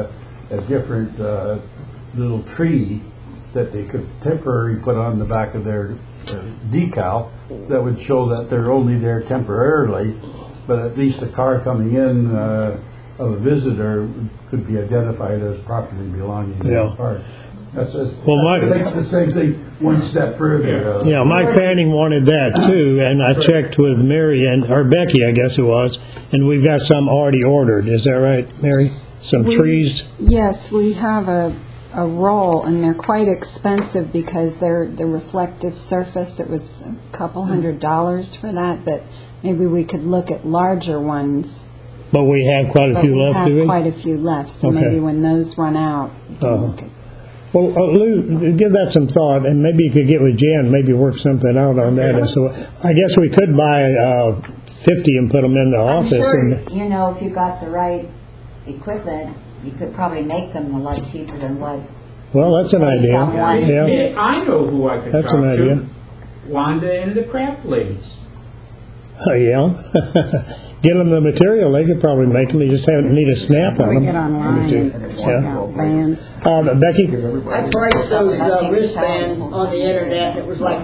a different little tree that they could temporarily put on the back of their decal that would show that they're only there temporarily, but at least a car coming in of a visitor could be identified as property belonging to the park. That's it makes the same thing one step further. Yeah, Mike Fanning wanted that too, and I checked with Mary or Becky, I guess it was, and we've got some already ordered. Is that right, Mary? Some trees? Yes, we have a roll, and they're quite expensive because they're the reflective surface. It was a couple $100 for that, but maybe we could look at larger ones. But we have quite a few left, do we? We have quite a few left, so maybe when those run out, Well, Lou, give that some thought, and maybe you could get with Jan, maybe work something out on that. And so I guess we could buy 50 and put them in the office. Sure, And you know, if you got the right equipment, you could probably make them a lot cheaper than what. well, that's an idea. Yeah, I know who I could That's talk an idea. to. Wanda and the craft ladies. Oh, yeah. Get them the material. They could probably make them. You just need a snap on them. We get online and check out bands. Becky? I priced those wristbands on the internet. It was like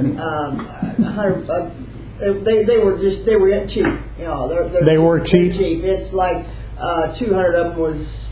100. They were cheap. You know, They were cheap? They're cheap. It's like 200 of them was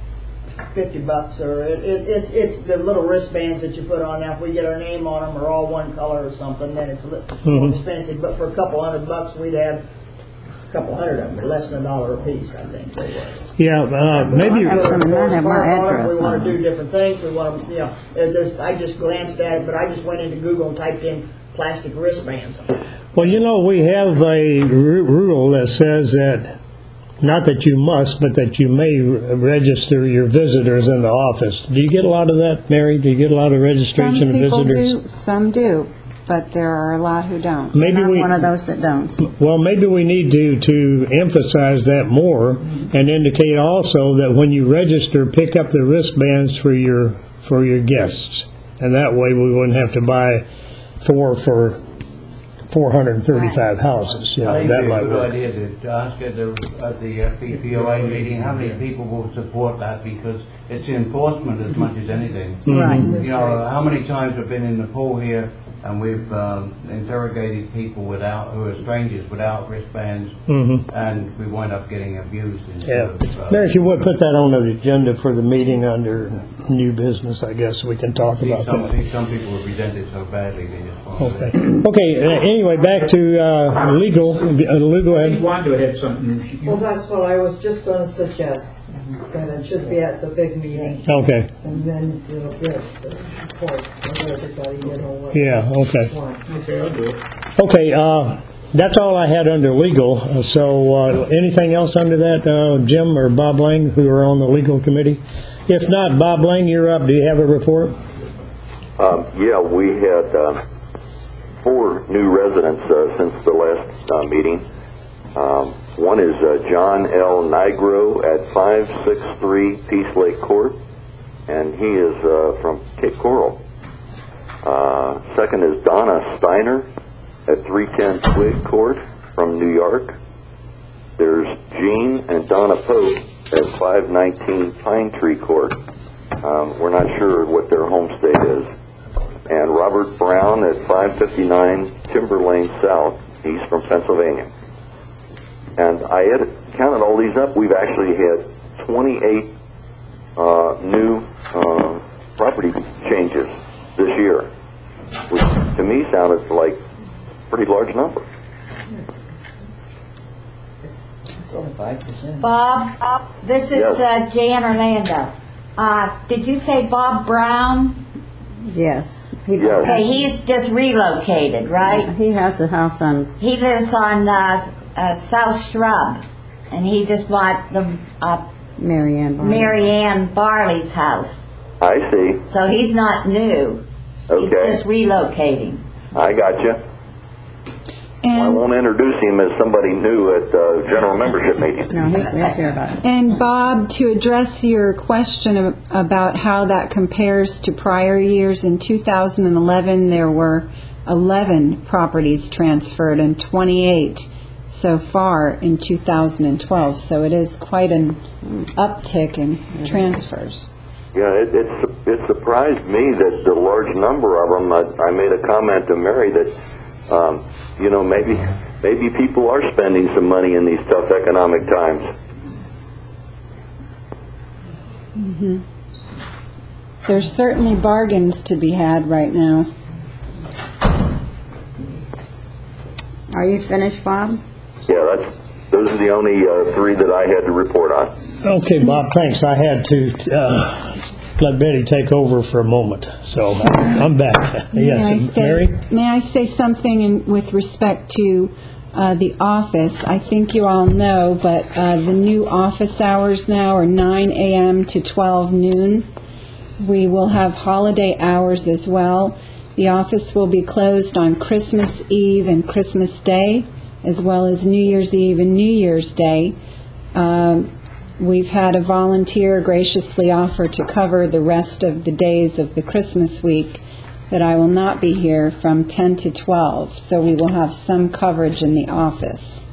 $50, or it's the little wristbands that you put on. Now, if we get our name on them or all one color or something, then it's a little more expensive. But for a couple $100, we'd have couple hundred of them, for less than $1 a piece, I think they were. Yeah, maybe. We want to do different things. We want to, you know. I just glanced at it, but I just went into Google and typed in plastic wristbands. Well, you know, we have a rule that says that, not that you must, but that you may register your visitors in the office. Do you get a lot of that, Mary? Do you get a lot of registration of visitors? Some people do, some do. But there are a lot who don't. Maybe I'm one of those that don't. Well, maybe we need to emphasize that more and indicate also that when you register, pick up the wristbands for your guests, and that way we wouldn't have to buy 4 for 435 houses. You know, I think that it's a might good work. idea to ask at the FPPOA meeting how many people will support that, because it's enforcement as much as anything. Right. You know, how many times I've been in the pool here and we've interrogated people who are strangers without wristbands, and we wind up getting abused. Mary, if you would put that on the agenda for the meeting under new business, I guess we can talk about that. Some people are resented so badly they just want to. Okay. Anyway, back to legal. Lou, go ahead. Wanda had something. Well, that's what I was just going to suggest, that it should be at the big meeting. Okay. And then you'll get the report of everybody, you know what. Yeah, okay. Okay, I'll do it. Okay, that's all I had under legal. So anything else under that, Jim or Bob Lang, who are on the legal committee? If not, Bob Lang, you're up. Do you have a report? Yeah, we had 4 new residents since the last meeting. One is John L. Nigro at 563 Peace Lake Court, and he is from Cape Coral. Second is Donna Steiner at 310 Twig Court from New York. There's Jean and Donna Pope at 519 Pine Tree Court. We're not sure what their home state is. And Robert Brown at 559 Timber Lane South. He's from Pennsylvania. And I had counted all these up. We've actually had 28 new property changes this year, which to me sounded like a pretty large number. It's only 5%. Bob, this is Jan Orlando. Did you say Bob Brown? Yes. Okay, he's just relocated, right? He has a house on... He lives on South Shrub, and he just bought the Marianne Barley's house. I see. So he's not new. Okay. He's just relocating. I got you. I won't introduce him as somebody new at general membership meeting. No, he's here about it. And Bob, to address your question about how that compares to prior years, in 2011 there were 11 properties transferred and 28 so far in 2012. So it is quite an uptick in transfers. Yeah, it surprised me that the large number of them. I made a comment to Mary that, maybe people are spending some money in these tough economic times. Mm-hmm. There's certainly bargains to be had right now. Are you finished, Bob? Yeah, those are the only three that I had to report on. Okay, Bob, thanks. I had to let Betty take over for a moment, so I'm back. Yes, Mary? May I say something with respect to the office? I think you all know, but the new office hours now are 9 a.m. to 12 noon. We will have holiday hours as well. The office will be closed on Christmas Eve and Christmas Day, as well as New Year's Eve and New Year's Day. We've had a volunteer graciously offer to cover the rest of the days of the Christmas week that I will not be here from 10 to 12, so we will have some coverage in the office.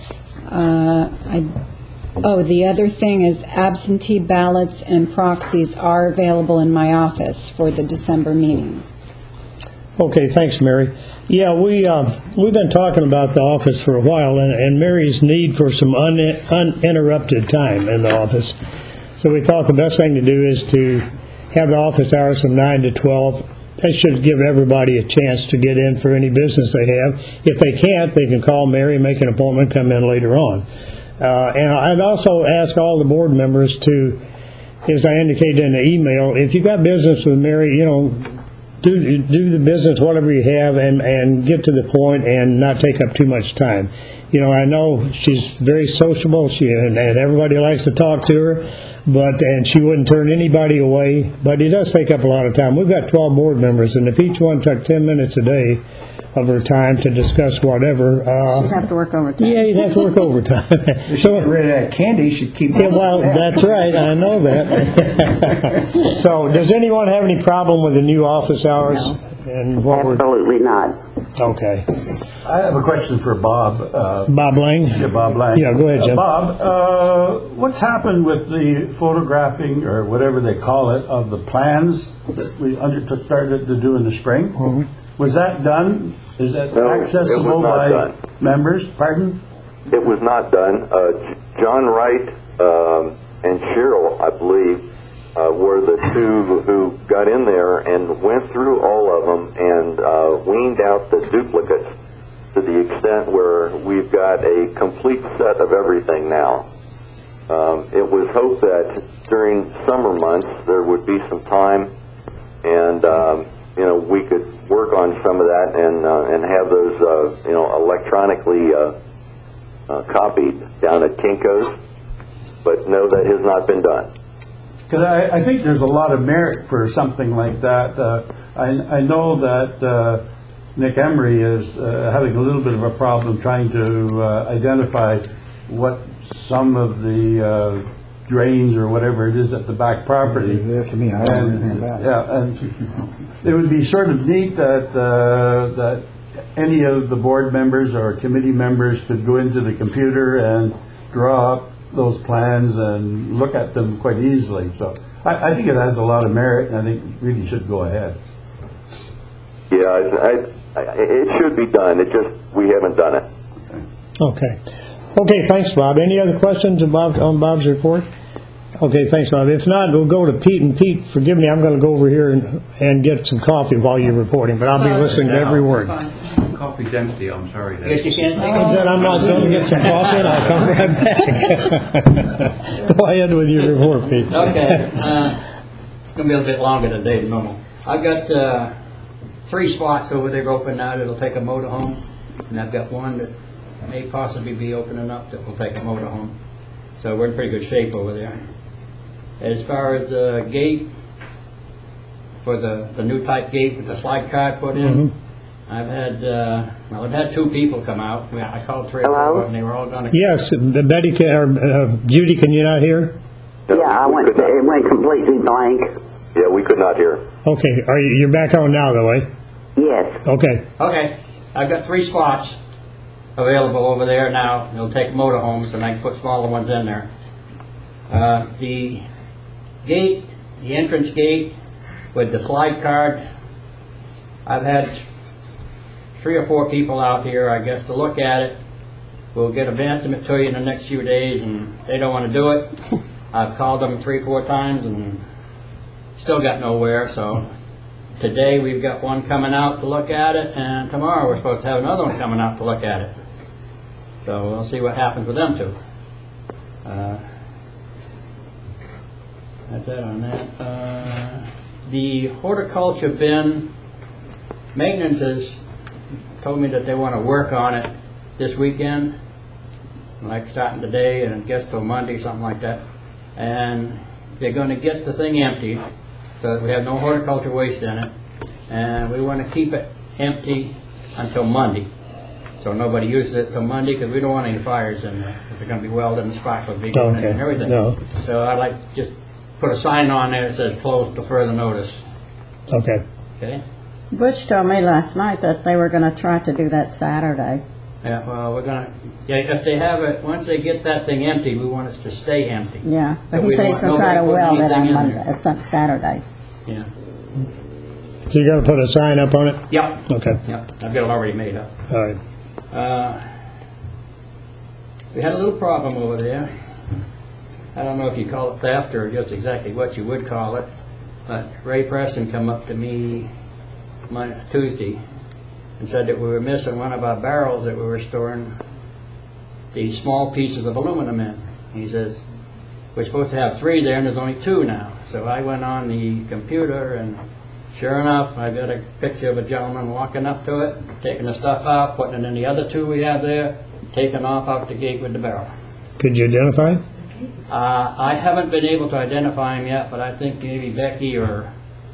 The other thing is absentee ballots and proxies are available in my office for the December meeting. Okay, thanks, Mary. Yeah, we've been talking about the office for a while, and Mary's need for some uninterrupted time in the office. So we thought the best thing to do is to have the office hours from 9 to 12. That should give everybody a chance to get in for any business they have. If they can't, they can call Mary, make an appointment, come in later on. And I'd also ask all the board members to, as I indicated in the email, if you've got business with Mary, do the business, whatever you have, and get to the point and not take up too much time. I know she's very sociable, and everybody likes to talk to her, and she wouldn't turn anybody away, but it does take up a lot of time. We've got 12 board members, and if each one took 10 minutes a day of her time to discuss whatever... She'd have to work overtime. Yeah, you'd have to work overtime. If she get rid of that candy, she'd keep... Yeah, well, that's right, I know that. So, does anyone have any problem with the new office hours? No. And Absolutely not. Okay. I have a question for Bob. Bob Lang? Yeah, Bob Lang. Yeah, go ahead, Jim. Bob, what's happened with the photographing, or whatever they call it, of the plans that we started to do in the spring? Mm-hmm. Was that done? Is that accessible by members? Pardon? It was not done. John Wright and Cheryl, I believe, were the two who got in there and went through all of them and weaned out the duplicates to the extent where we've got a complete set of everything now. It was hoped that during summer months there would be some time and we could work on some of that and have those electronically copied down at Kinko's, but no, that has not been done. Because I think there's a lot of merit for something like that. I know that Nick Emery is having a little bit of a problem trying to identify what some of the drains or whatever it is at the back property. And it would be sort of neat that any of the board members or committee members could go into the computer and draw up those plans and look at them quite easily. So I think it has a lot of merit, and I think it really should go ahead. Yeah, it should be done. We haven't done it. Okay. Okay, thanks, Bob. Any other questions on Bob's report? Okay, thanks, Bob. If not, we'll go to Pete. And Pete, forgive me, I'm going to go over here and get some coffee while you're reporting, but I'll be listening to every word. Coffee's empty, I'm sorry. Yes, you can. Then I'm not going to get some coffee, and I'll come right back. Go ahead with your report, Pete. Okay. It's going to be a little bit longer today than normal. I've got 3 spots over there open now that'll take a motorhome, and I've got one that may possibly be opening up that will take a motorhome. So we're in pretty good shape over there. As far as the gate, for the new type gate with the slide card put in, I've had 2 people come out. I called 3 or 4, and they were all going to... Yes, Betty, Judy, can you not hear? Yeah, it went completely blank. Yeah, we could not hear. Okay, you're back on now, though, eh? Yes. Okay. Okay, I've got 3 spots. available over there now. They'll take motorhomes and I can put smaller ones in there. The gate, the entrance gate with the slide card, I've had 3 or 4 people out here, I guess, to look at it. We'll get an estimate to you in the next few days, and they don't want to do it. I've called them 3 or 4 times and still got nowhere, so today we've got one coming out to look at it, and tomorrow we're supposed to have another one coming out to look at it. So we'll see what happens with them two. That's that on that. The horticulture bin maintenance has told me that they want to work on it this weekend, like starting today and I guess till Monday, something like that. And they're going to get the thing empty so that we have no horticulture waste in it. And we want to keep it empty until Monday. So nobody uses it till Monday because we don't want any fires in there. Because they're going to be welded and sparks will be going in and everything. No. So I'd like to just put a sign on there that says closed to further notice. Okay. Okay? Butch told me last night that they were going to try to do that Saturday. Yeah, well, we're going to, if they have it, once they get that thing empty, we want it to stay empty. Yeah, but So he we said don't he's going to want try to nobody weld putting it on anything in Monday, there. Saturday. Yeah. So you're going to put a sign up on it? Yep. Okay. Yep, I've got it already made up. All right. We had a little problem over there. I don't know if you call it theft or just exactly what you would call it, but Ray Preston come up to me Tuesday and said that we were missing one of our barrels that we were storing these small pieces of aluminum in. He says, we're supposed to have 3 there and there's only 2 now. So I went on the computer and sure enough, I got a picture of a gentleman walking up to it, taking the stuff out, putting it in the other 2 we have there, taking off out the gate with the barrel. Could you identify him? I haven't been able to identify him yet, but I think maybe Becky or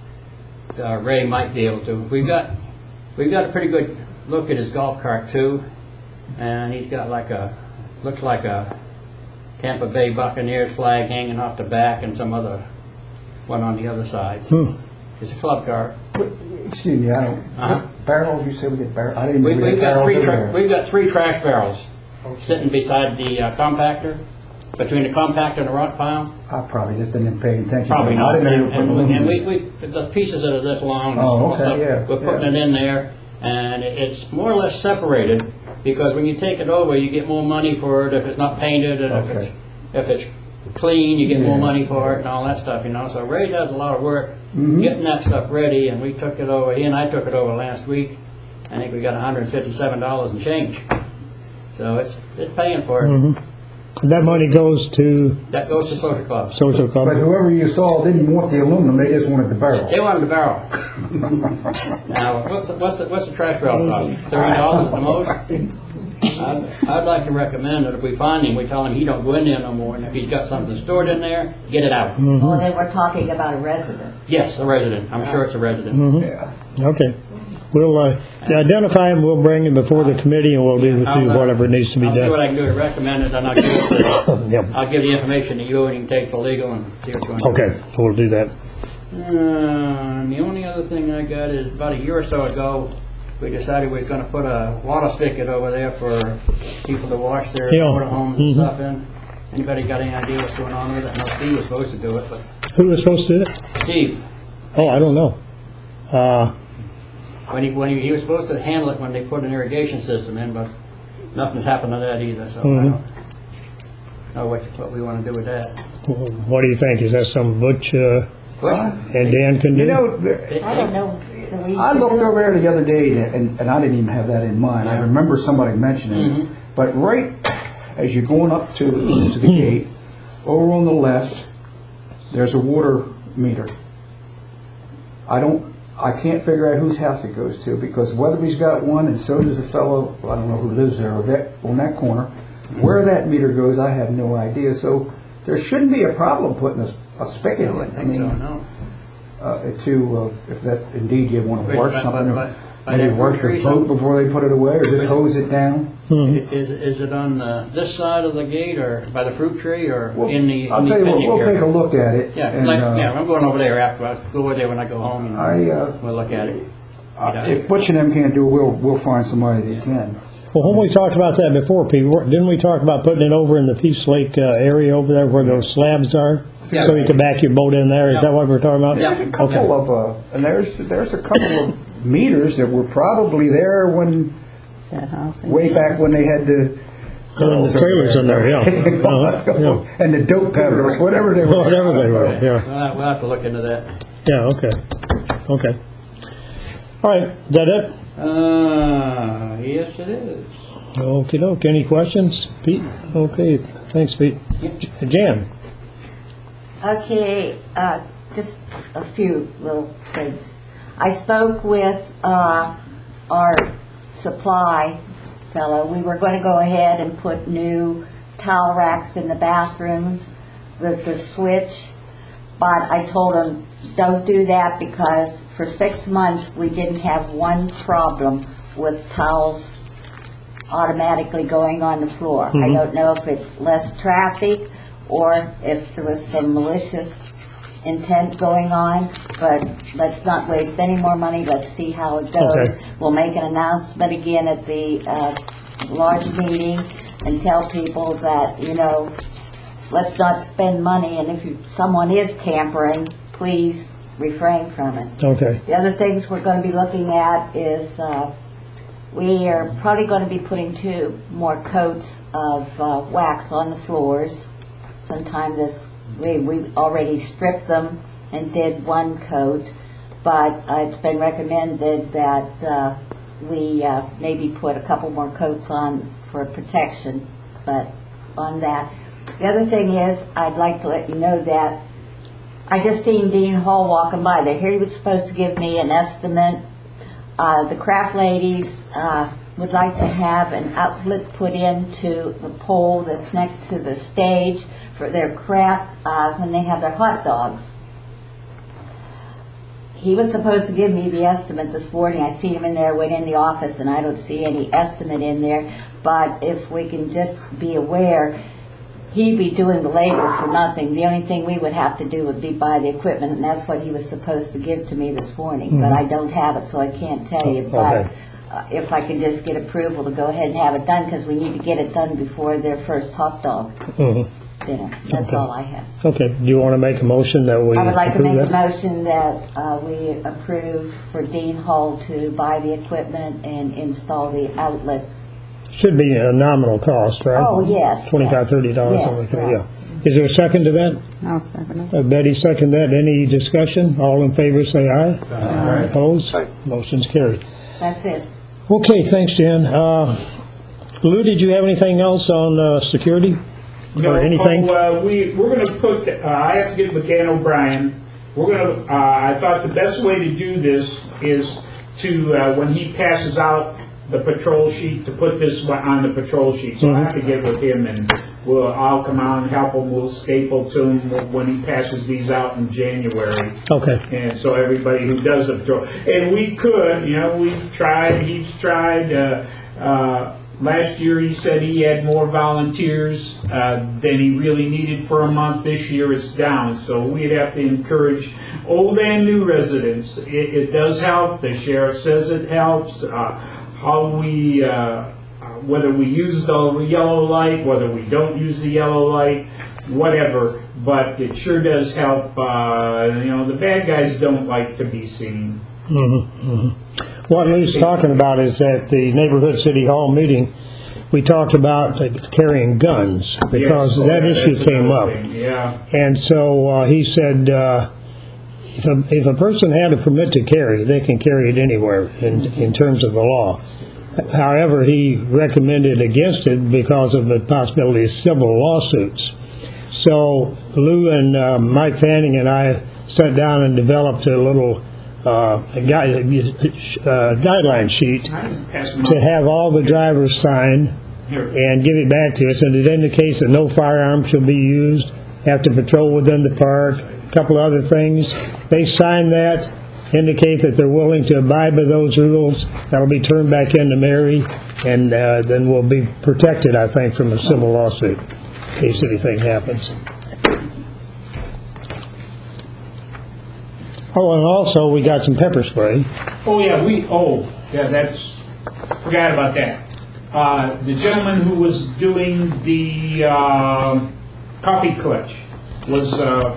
Ray might be able to. We've got a pretty good look at his golf cart too, and he's got looks like a Tampa Bay Buccaneers flag hanging off the back and some other one on the other side. It's a club car. Excuse me, I don't. What barrels you say we get barrels? I didn't. We've got 3 trash barrels sitting beside the compactor, between the compactor and the rock pile. I probably just didn't pay attention. Probably I not. didn't know you put aluminum. And the pieces that are this long, and Oh, small okay, stuff, yeah, we're putting it in there, and it's more or less separated because when you take it over, you get more money for it if it's not painted, and Okay. if it's clean, you get more Yeah. money for it and all that stuff, you know. So Ray does a lot of work getting that stuff ready, and we took it over. He and I took it over last week. I think we got $157 and change. So it's paying for it. That money goes to That goes to social clubs. social club. But whoever you saw didn't want the aluminum; they just wanted the barrel. They wanted the barrel. Now, what's the trash barrel cost? $30 at the most. I'd like to recommend that if we find him, we tell him he don't go in there no more, and if he's got something stored in there, get it out. Oh, they were talking about a resident. Yes, a resident. I'm sure it's a resident. Yeah. Okay. We'll identify him. We'll bring him before the committee, and we'll do whatever needs to be I'll see what done. I can do to recommend it, and I'll give the information to you, and you can take the legal and see what's going on. Okay, we'll do that. The only other thing I got is about a year or so ago, we decided we were going to put a water spigot over there for people to wash their motorhomes and stuff in. Anybody got any idea what's going on with it? No, Steve was supposed to do it, but Who was supposed to do it? Steve, Oh, I don't know. when he was supposed to handle it when they put an irrigation system in, but nothing's happened to that either. So I don't know what we want to do with that. What do you think? Is that some Butch and Dan can do? You know, I don't know. I looked over there the other day, and I didn't even have that in mind. I remember somebody mentioning it. But right as you're going up to the gate, over on the left, there's a water meter. I can't figure out whose house it goes to, because Weatherby's got one, and so does a fellow, I don't know who lives there, on that corner. Where that meter goes, I have no idea. So there shouldn't be a problem putting a spigot in. I think so, no. If that indeed you want to work something, or by maybe that work your fruit boat tree, before they put it away, or just hose it down. Is it on this side of the gate, or by the fruit tree, or in the? I'll in the tell you what, picnic we'll area? take a look at it. Yeah, and, I'm going over there after. I'll go over there when I go home, and we'll look at it. if Butch and them can't do it, we'll find somebody that can. Well, when we talked about that before, Pete, didn't we talk about putting it over in the Peace Lake area over there where those slabs are? Yeah. So you can back your boat in there? Is that what we're talking about? There's a couple of, and there's a couple of meters that were probably there when, way back when they had the trailers in there, yeah. And the dope peddlers, whatever they were. Whatever they were, yeah. We'll have to look into that. Yeah, okay. All right, is that it? Yes, it is. Okie doke. Any questions, Pete? Okay, thanks, Pete. Jan? Okay, just a few little things. I spoke with our supply fellow. We were going to go ahead and put new towel racks in the bathrooms with the switch, but I told him don't do that because for 6 months we didn't have one problem with towels automatically going on the floor. I don't know if it's less traffic or if there was some malicious intent going on, but let's not waste any more money. Let's see how it goes. Okay. We'll make an announcement again at the large meeting and tell people that, let's not spend money, and if someone is tampering, please refrain from it. Okay. The other things we're going to be looking at is we are probably going to be putting 2 more coats of wax on the floors sometime this week. We've already stripped them and did 1 coat, but it's been recommended that we maybe put a couple more coats on for protection, but on that. The other thing is, I'd like to let you know that I just seen Dean Hall walking by there. Here he was supposed to give me an estimate. The craft ladies would like to have an outlet put into the pole that's next to the stage for their craft when they have their hot dogs. He was supposed to give me the estimate this morning. I seen him in there, went in the office, and I don't see any estimate in there. But if we can just be aware, he'd be doing the labor for nothing. The only thing we would have to do would be buy the equipment, and that's what he was supposed to give to me this morning. But I don't have it, so I can't tell you. But if I can just get approval to go ahead and have it done, because we need to get it done before their first hot dog dinner. That's all I have. Okay. Do you want to make a motion that we I would like to approve make a that? motion that we approve for Dean Hall to buy the equipment and install the outlet. Should be a nominal cost, right? Oh, yes. $25, $30, Yes, something like that, right. yeah. Is there a second to that? I'll second it. Betty second that. Any discussion? All in favor say aye. Aye. Opposed? Motion's carried. That's it. Okay, thanks, Jan. Lou, did you have anything else on security? No, or anything? we're going to put. I have to get with Dan O'Brien. We're going to. I thought the best way to do this is to when he passes out the patrol sheet, to put this on the patrol sheet. So I have to get with him, and I'll come out and help him. We'll staple to him when he passes these out in January. Okay. And so everybody who does the patrol, and we could, we've tried. He's tried. Last year he said he had more volunteers than he really needed for a month. This year it's down. So we'd have to encourage old and new residents. It does help. The sheriff says it helps. How we, whether we use the yellow light, whether we don't use the yellow light, whatever. But it sure does help. The bad guys don't like to be seen. What Lou's talking about is at the neighborhood city hall meeting, we talked about carrying guns because that issue came up. Yeah. And so he said if a person had a permit to carry, they can carry it anywhere in terms of the law. However, he recommended against it because of the possibility of civil lawsuits. So Lou and Mike Fanning and I sat down and developed a little guideline sheet to have all the drivers sign and give it back to us, and it indicates that no firearms shall be used, have to patrol within the park, a couple other things. They sign that, indicate that they're willing to abide by those rules. That'll be turned back into Mary, and then we'll be protected, I think, from a civil lawsuit in case anything happens. Oh, and also we got some pepper spray. Oh yeah, that's forgot about that. the gentleman who was doing the coffee clutch was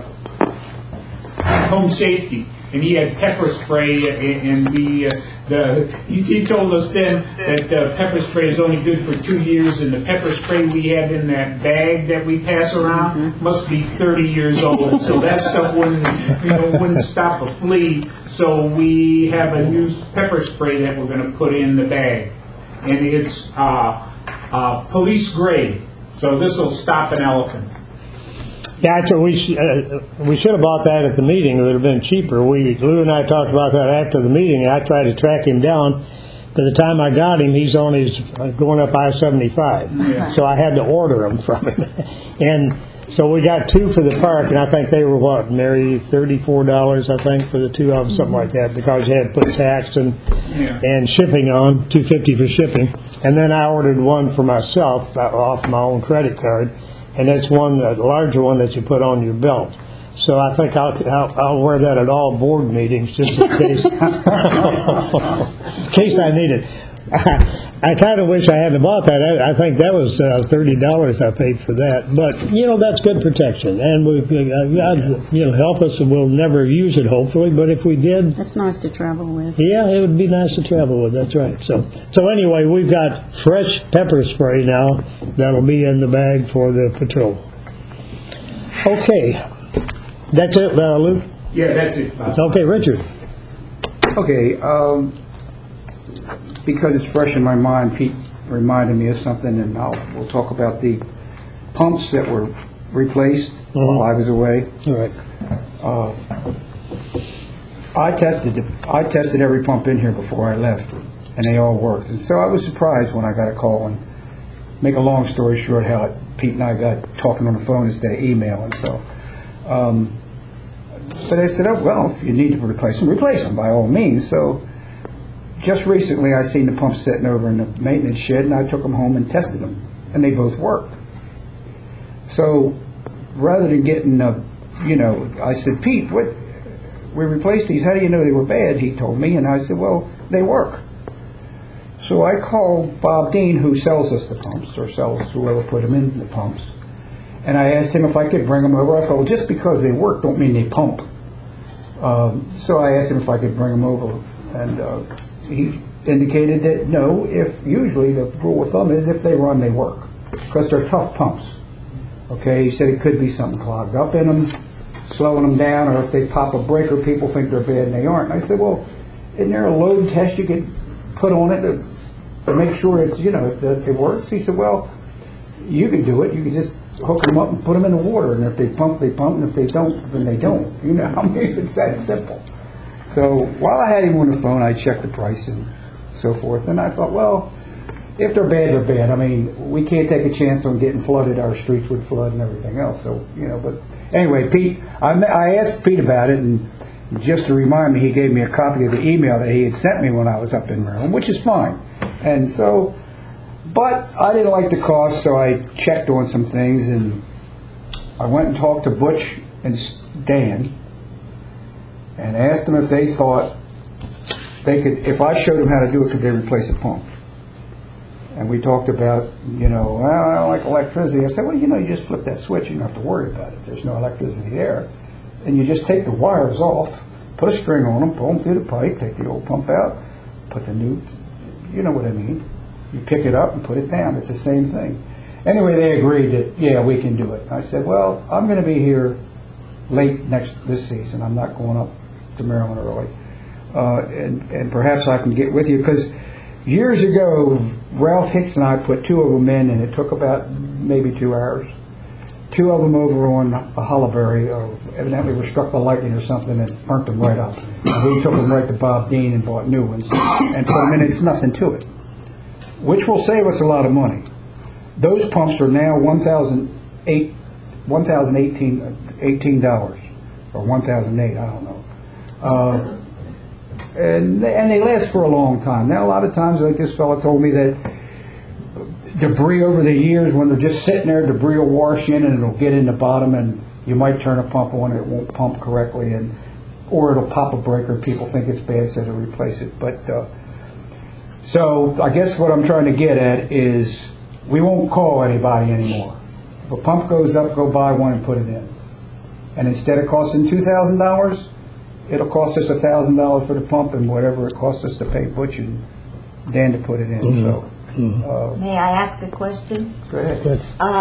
home safety, and he had pepper spray, and he told us then that pepper spray is only good for 2 years, and the pepper spray we had in that bag that we pass around must be 30 years old. So that stuff wouldn't stop a flea. So we have a new pepper spray that we're going to put in the bag, and it's police grade. So this will stop an elephant. Yeah, we should have bought that at the meeting. It would have been cheaper. Lou and I talked about that after the meeting. I tried to track him down. By the time I got him, he's on his going up I-75. Yeah. So I had to order them from him. And so we got 2 for the park, and I think they were, what, Mary, $34, I think, for the 2 of them, something like that, because you had to put tax and shipping on, $2.50 for shipping. And then I ordered one for myself off my own credit card. And that's the larger one that you put on your belt. So I think I'll wear that at all board meetings just in case, in case I need it. I kind of wish I hadn't bought that. I think that was $30 I paid for that. But, that's good protection. And God, help us, and we'll never use it, hopefully. But if we did... It's nice to travel with. Yeah, it would be nice to travel with. That's right. So anyway, we've got fresh pepper spray now that'll be in the bag for the patrol. Okay. That's it, Lou? Yeah, that's it. Okay, Richard. Okay, because it's fresh in my mind, Pete reminded me of something, and we'll talk about the pumps that were replaced while I was away. All right. I tested every pump in here before I left, and they all worked. And so I was surprised when I got a call. And make a long story short, how Pete and I got talking on the phone instead of email, and so. But I said, if you need to replace them by all means. So. Just recently, I seen the pumps sitting over in the maintenance shed, and I took them home and tested them, and they both worked. So, rather than getting, I said, Pete, we replaced these. How do you know they were bad? He told me, and I said, well, they work. So I called Bob Dean, who sells us the pumps, or sells whoever put them in the pumps, and I asked him if I could bring them over. I thought, well, just because they work don't mean they pump. So I asked him if I could bring them over, and he indicated that no, usually the rule of thumb is if they run, they work, because they're tough pumps. Okay, he said it could be something clogged up in them, slowing them down, or if they pop a breaker, people think they're bad and they aren't. And I said, well, isn't there a load test you could put on it to make sure it's, that it works? He said, well, you can do it. You can just hook them up and put them in the water, and if they pump, and if they don't, then they don't. It's that simple. So while I had him on the phone, I checked the price and so forth, and I thought, well, if they're bad, they're bad. I mean, we can't take a chance on getting flooded. Our streets would flood and everything else. So, but anyway, Pete, I asked Pete about it, and just to remind me, he gave me a copy of the email that he had sent me when I was up in Maryland, which is fine. And so, but I didn't like the cost, so I checked on some things, and I went and talked to Butch and Dan, and asked them if they thought they could, if I showed them how to do it, could they replace a pump? And we talked about, well, I don't like electricity. I said, well, you just flip that switch, you don't have to worry about it. There's no electricity there. And you just take the wires off, put a string on them, pull them through the pipe, take the old pump out, put the new, you know what I mean. You pick it up and put it down. It's the same thing. Anyway, they agreed that, yeah, we can do it. I said, well, I'm going to be here late this season. I'm not going up to Maryland early. And perhaps I can get with you, because years ago, Ralph Hicks and I put 2 of them in, and it took about maybe 2 hours. 2 of them over on a Holliberry, evidently were struck by lightning or something, and burnt them right up. And we took them right to Bob Dean and bought new ones and put them in. It's nothing to it, which will save us a lot of money. Those pumps are now $1,018 or $1,008, I don't know. And they last for a long time. Now, a lot of times, like this fellow told me, that debris over the years, when they're just sitting there, debris will wash in and it'll get in the bottom, and you might turn a pump on and it won't pump correctly, or it'll pop a breaker and people think it's bad, so they'll replace it. But So I guess what I'm trying to get at is we won't call anybody anymore. If a pump goes up, go buy one and put it in. And instead of costing $2,000, it'll cost us $1,000 for the pump and whatever it costs us to pay Butch and Dan to put it in. So, May I ask a question? go ahead.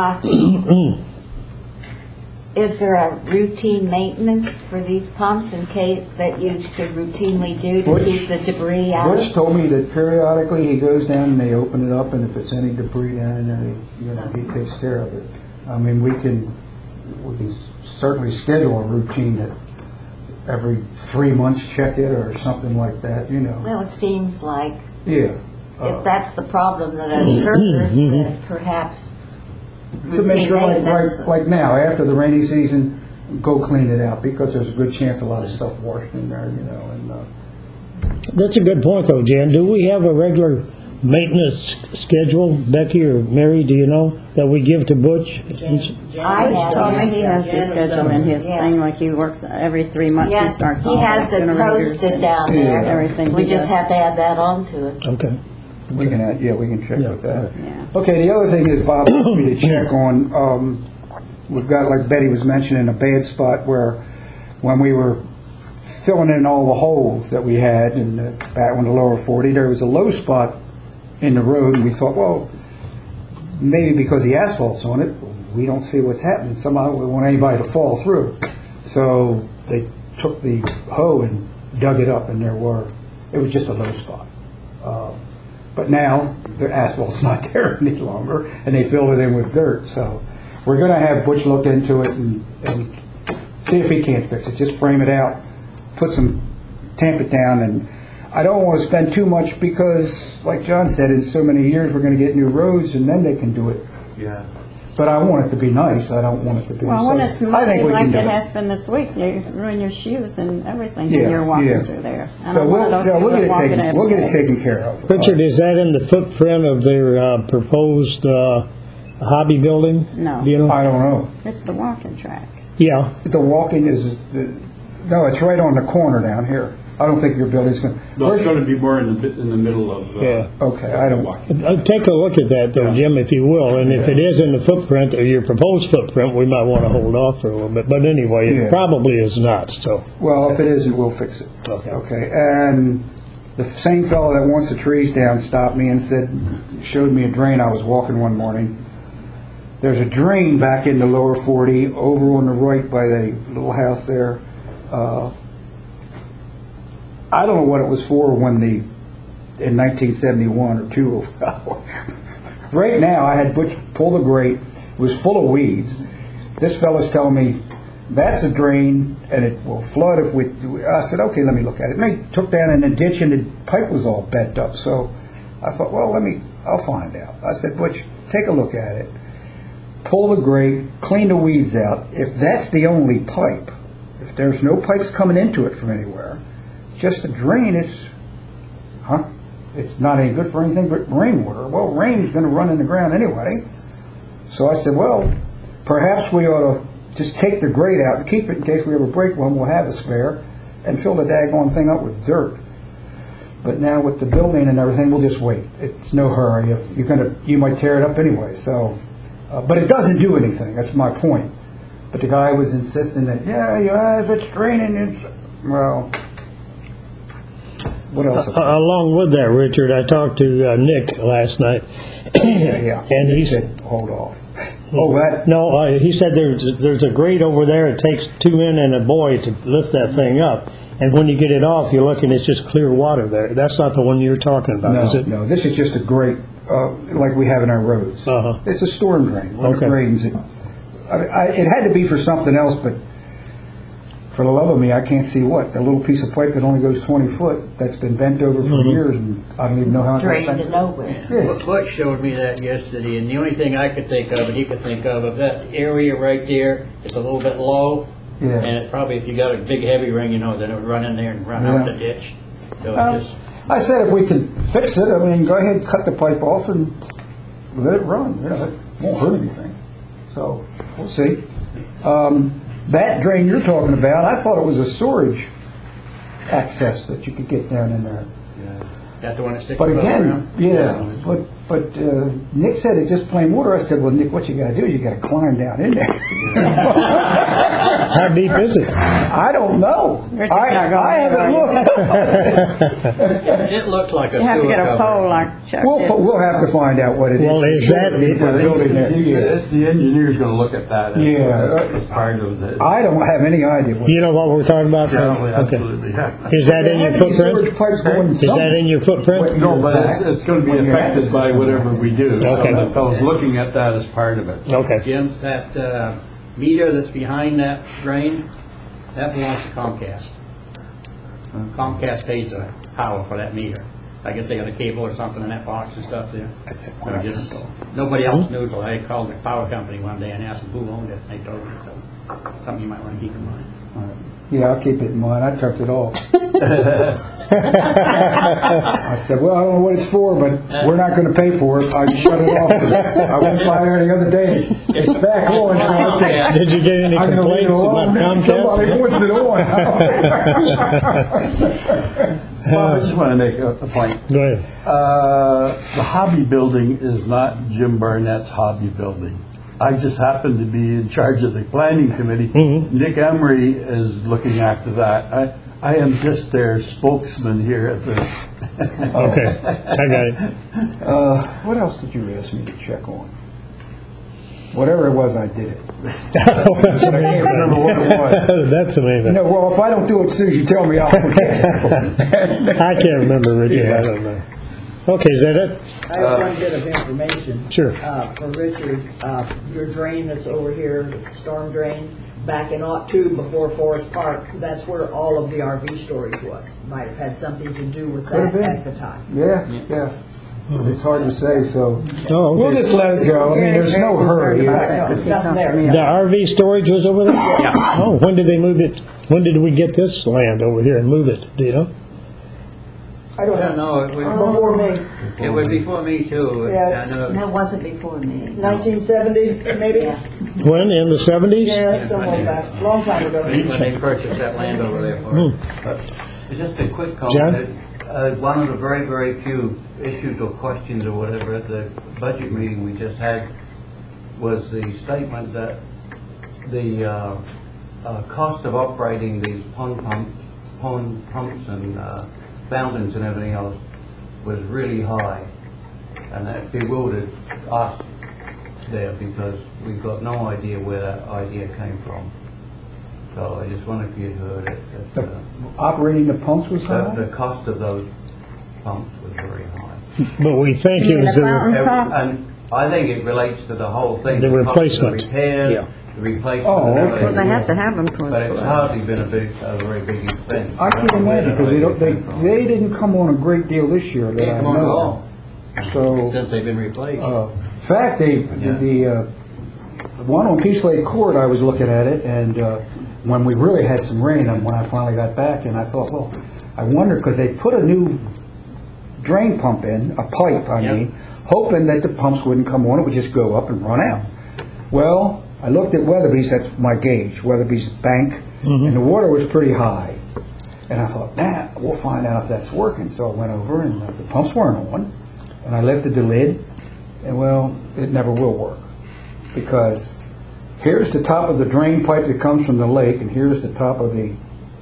Is there a routine maintenance for these pumps in case that you should routinely do to Butch- keep the debris out? Butch told me that periodically he goes down and they open it up, and if it's any debris down in there, he takes care of it. I mean, we can certainly schedule a routine that every 3 months check it or something like that. Well, it seems like Yeah. if that's the problem that occurs, that perhaps To make sure, maintenance. like now, after the rainy season, go clean it out, because there's a good chance a lot of stuff washed in there, and That's a good point, though, Jan. Do we have a regular maintenance schedule, Becky or Mary, do you know, that we give to Butch? I told me he has his schedule in his thing, like he works every 3 months, he starts all He has the it generators posted and down there. everything We he just does. have to add that on to it. Okay. we can check with that. Okay, the other thing is Bob asked me to check on, we've got, like Betty was mentioning, a bad spot where when we were filling in all the holes that we had back on the lower 40, there was a low spot in the road, and we thought, well, maybe because the asphalt's on it, we don't see what's happening. Somehow we want anybody to fall through. So they took the hoe and dug it up, and it was just a low spot. But now the asphalt's not there any longer, and they filled it in with dirt. So we're going to have Butch look into it and see if he can't fix it. Just frame it out, tamp it down, and I don't want to spend too much because, like John said, in so many years we're going to get new roads, and then they can do it. Yeah. But I want it to be nice. I don't want it to be. Well, when so it's I think muddy we like can do it it. has been this week, you ruin your shoes and everything Yeah, when you're walking yeah. through there. I So don't want those we'll people get walking it every day. taken care of. Richard, is that in the footprint of their proposed hobby building? No. Do you know? I don't know. It's the walking track. Yeah. The walking no, it's right on the corner down here. I don't think your building's going to. No, it's going to be more in the middle of. Yeah. Okay, I don't. Take a look at that, though, Jim, if you will. And if it is in the footprint, or your proposed footprint, we might want to hold off for a little bit. But anyway, it Yeah. probably is not. So. Well, if it isn't, we'll fix it. Okay. And the same fellow that wants the trees down stopped me and showed me a drain. I was walking one morning. There's a drain back in the lower 40 over on the right by the little house there. I don't know what it was for in 1971 or 2. Right now, I had Butch pull the grate. It was full of weeds. This fella's telling me that's a drain and it will flood if we. I said, okay, let me look at it. And they took down in a ditch and the pipe was all bent up. So I thought, well, I'll find out. I said, Butch, take a look at it. Pull the grate, clean the weeds out. If that's the only pipe, if there's no pipes coming into it from anywhere, just a drain, it's not any good for anything but rainwater. Well, rain's going to run in the ground anyway. So I said, well, perhaps we ought to just take the grate out and keep it in case we ever break one. We'll have a spare and fill the daggone thing up with dirt. But now with the building and everything, we'll just wait. It's no hurry. If you might tear it up anyway. So, but it doesn't do anything. That's my point. But the guy was insisting that if it's draining, well. What else? Along with that, Richard, I talked to Nick last night. Yeah. And he said, hold off. Oh, that? No, he said there's a grate over there. It takes 2 men and a boy to lift that thing up. And when you get it off, you're looking, it's just clear water there. That's not the one you're talking about, is it? No, this is just a grate like we have in our roads. It's a storm drain. When it rains, it had to be for something else, but for the love of me, I can't see what. That little piece of pipe that only goes 20 foot that's been bent over for years, and I don't even know how it Drained to nowhere. Butch showed me that yesterday, and the only thing I could think of, and he could think of that area right there is a little bit low, and it probably, if you got a big heavy rain, then it would run in there and run out the ditch. So it just. I said if we could fix it, go ahead and cut the pipe off and let it run. It won't hurt anything. So we'll see. That drain you're talking about, I thought it was a storage access that you could get down in there. That the one that sticks But above again, the ground? yeah, but Nick said it's just plain water. I said, well, Nick, what you got to do is you got to climb down in there. How deep is it? I don't know. I haven't looked. It looked like a You have to sewer get a cover. pole like Chuck did. We'll have to find out what it is. Well, is that- We're building there. Yeah. The engineer's going to look at that as Yeah. as part of it. I don't have any idea. What You know what we're talking about? Yeah, Okay. absolutely. Yeah. Is that in your There has to be footprint? sewage pipes going Is that in your footprint? No, but it's going to be affected by whatever we do. Okay. So the fellow's looking at that as part of it. Okay. Jim, that meter that's behind that drain, that belongs to Comcast. Comcast pays the power for that meter. I guess they got a cable or something in that box and stuff there. That's it. So just, nobody else knew till I called the power company one day and asked them who owned it, and they told me, so something you might want to keep in mind. Yeah, I'll keep it in mind. I turned it off. I said, well, I don't know what it's for, but we're not going to pay for it. I shut it off. I went by there the other day. It's back on. So I said, Did you get any I'm gonna leave it complaints about alone. Somebody Comcast? wants it on. Bob, I just want to make a point. Go ahead. The hobby building is not Jim Barnett's hobby building. I just happen to be in charge of the planning committee. Mm-hmm. Nick Emery is looking after that. I am just their spokesman here at the... Okay, I got it. What else did you ask me to check on? Whatever it was, I did it. That's I can't remember what it was. That's amazing. No, well, if I don't do it as soon as you tell me, I'll forget. I can't remember, Richard. Yeah. I don't know. Okay, is that it? I have one bit of information. Sure. For Richard, your drain that's over here, the storm drain, back in '02 before Forest Park, that's where all of the RV storage was. Might have had something to do with Could have that been. at the time. Yeah. It's hard to say, so Oh, we'll okay. just let it go. I mean, there's no hurry. Right, no, there's nothing there. The RV storage was over there? Yeah. Oh, when did they move it? When did we get this land over here and move it? Do you know? I don't I don't know. know, Before me, it was before me too. Yeah. I know. That wasn't before me. 1970, maybe? When, in the 70s? Yeah, somewhere back, long time ago. When they purchased that land over there for us. Just a quick John? comment. One of the very, very few issues or questions or whatever at the budget meeting we just had was the statement that the cost of operating these pond pumps and fountains and everything else was really high, and that bewildered us there because we've got no idea where that idea came from. So I just wonder if you'd heard it. That, Operating the pumps was high? the cost of those pumps was very high. But we think You it mean was the the... fountain pumps? And I think it relates to the whole thing. The cost of replacement. The repair, Yeah. the replacement. Oh, and okay. everything. Well, they have to have them for But it's the hardly been a very big expense. I can imagine, because they didn't come on a great deal this year that They I come on at know. all, So, since they've been replaced. in fact, the one on Peace Lake Court, I was looking at it, and when we really had some rain, and when I finally got back, and I thought, well, I wonder, because they put a new drain pump in, a pipe, I Yep. mean, hoping that the pumps wouldn't come on, it would just go up and run out. Well, I looked at Weatherby's, that's my gauge, Weatherby's bank, and the water was pretty high. And I thought, nah, we'll find out if that's working. So I went over, and the pumps weren't on, and I lifted the lid, and well, it never will work. Because here's the top of the drain pipe that comes from the lake, and here's the top of the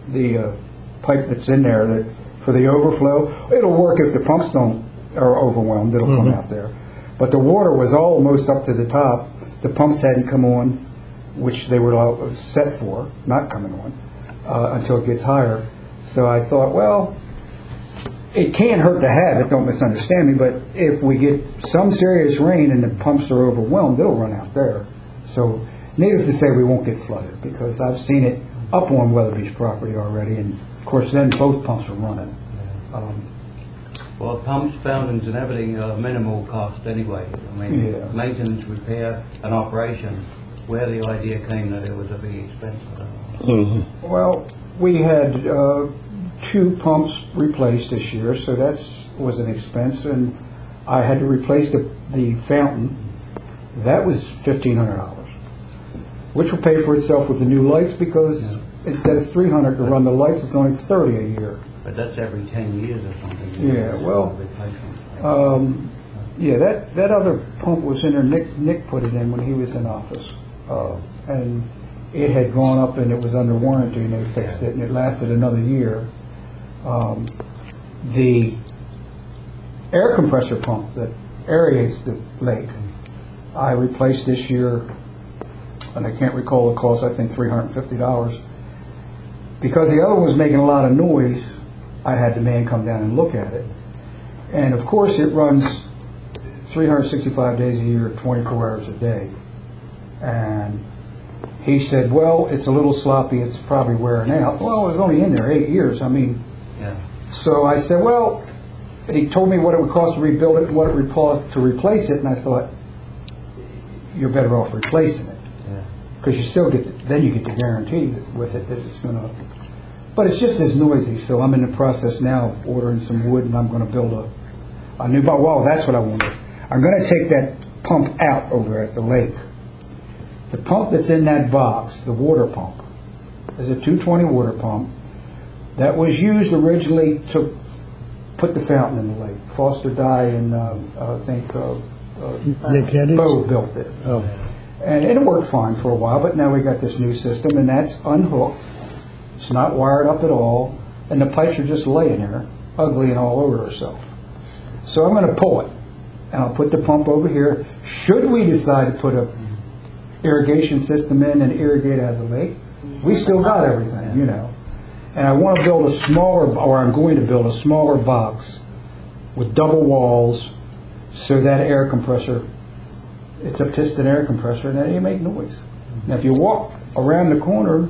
pipe that's in there that for the overflow. It'll work if the pumps are overwhelmed. It'll come out there. But the water was almost up to the top. The pumps hadn't come on, which they were all set for, not coming on until it gets higher. So I thought, well, it can't hurt to have it, don't misunderstand me, but if we get some serious rain and the pumps are overwhelmed, it'll run out there. So needless to say, we won't get flooded, because I've seen it up on Weatherby's property already, and of course then both pumps are running. Well, pumps, fountains and everything are minimal cost anyway. I mean, Yeah. maintenance, repair and operation, where the idea came that it was a big expense. Well, we had 2 pumps replaced this year, so that was an expense, and I had to replace the fountain. That was $1,500, which will pay for itself with the new lights, because instead of $300 to run the lights, it's only $30 a year. But that's every 10 years or something. Yeah, well, Replacement. yeah, that other pump was in there. Nick put it in when he was in office, and it had gone up and it was under warranty, and they fixed it, and it lasted another year. The air compressor pump that aerates the lake, I replaced this year, and I can't recall the cost. I think $350. Because the other one was making a lot of noise, I had the man come down and look at it. And of course it runs 365 days a year, 24 hours a day. And he said, well, it's a little sloppy, it's probably wearing out. Well, it was only in there 8 years. I mean, Yeah. so I said, well, and he told me what it would cost to rebuild it and what it would cost to replace it, and I thought, you're better off replacing it. Because you still get, then you get the guarantee with it that it's going to, but it's just as noisy. So I'm in the process now of ordering some wood, and I'm going to build a new box. Well, that's what I wanted. I'm going to take that pump out over at the lake. The pump that's in that box, the water pump, is a 220 water pump that was used originally to put the fountain in the lake. Foster Dye and I think Nick Henry? Bo built it. Oh. And it worked fine for a while, but now we got this new system, and that's unhooked. It's not wired up at all, and the pipes are just laying there, ugly and all over herself. So I'm going to pull it, and I'll put the pump over here. Should we decide to put a irrigation system in and irrigate out of the lake, we still got everything, you know. And I want to build a smaller, or I'm going to build a smaller box with double walls, so that air compressor, it's a piston air compressor, and it make noise. Now, if you walk around the corner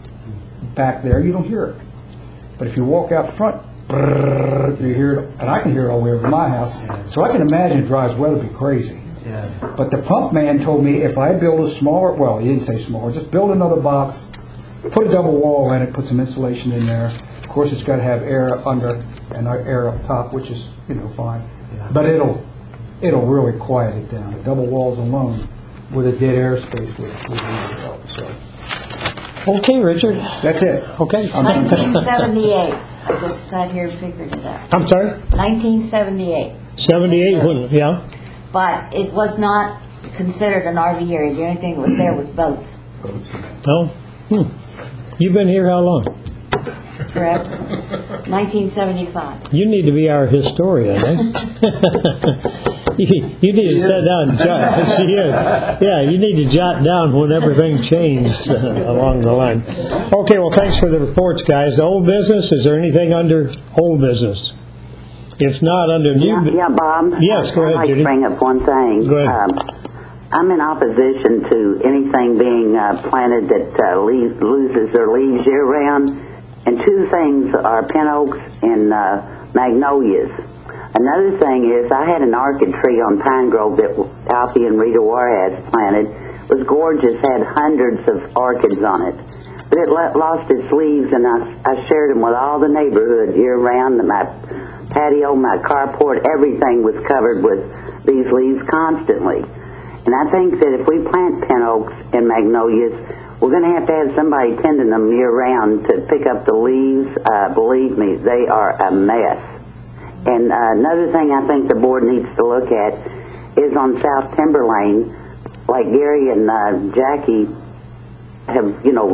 back there, you don't hear it. But if you walk out front, brrr, you hear it, and I can hear it all the way over my house. So I can imagine it drives Weatherby crazy. But the pump man told me if I build a smaller, well, he didn't say smaller, just build another box, put a double wall in it, put some insulation in there. Of course, it's got to have air under and air up top, which is, you know, fine. But it'll really quiet it down. The double walls alone with a dead airspace would really help. So. Okay, Richard. That's it. Okay. 1978. I just sat here and figured it out. I'm sorry? 1978. 78, yeah. But it was not considered an RV area. The only thing that was there was boats. Oh? You've been here how long? Correct? 1975. You need to be our historian, eh? You need to sit down and jot. She is. Yeah, you need to jot down when everything changed along the line. Okay, well, thanks for the reports, guys. The old business, is there anything under old business? If not, under new... Yeah, Bob. Yes, go ahead, I'd like Judy. to bring up one thing. Go ahead. I'm in opposition to anything being planted that loses their leaves year-round. And two things are pin oaks and magnolias. Another thing is I had an orchid tree on Pine Grove that Alfie and Rita Juarez planted. It was gorgeous, had hundreds of orchids on it. But it lost its leaves, and I shared them with all the neighborhood year-round. My patio, my carport, everything was covered with these leaves constantly. And I think that if we plant pin oaks and magnolias, we're going to have somebody tending them year-round to pick up the leaves. Believe me, they are a mess. And another thing I think the board needs to look at is on South Timber Lane, like Gary and Jackie have,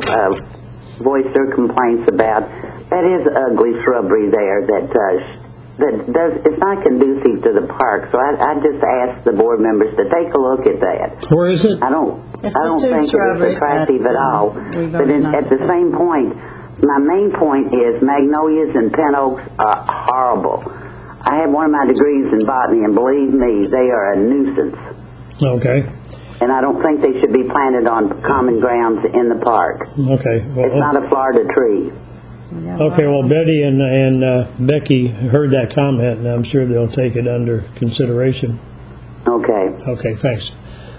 voiced their complaints about. That is ugly shrubbery there that does, it's not conducive to the park. So I just ask the board members to take a look at that. Where is it? I don't think it's attractive at all. But at the same point, my main point is magnolias and pin oaks are horrible. I have one of my degrees in botany, and believe me, they are a nuisance. Okay. And I don't think they should be planted on common grounds in the park. Okay. Well, it's not a Florida tree. Okay, well, Betty and Becky heard that comment, and I'm sure they'll take it under consideration. Okay. Okay, thanks.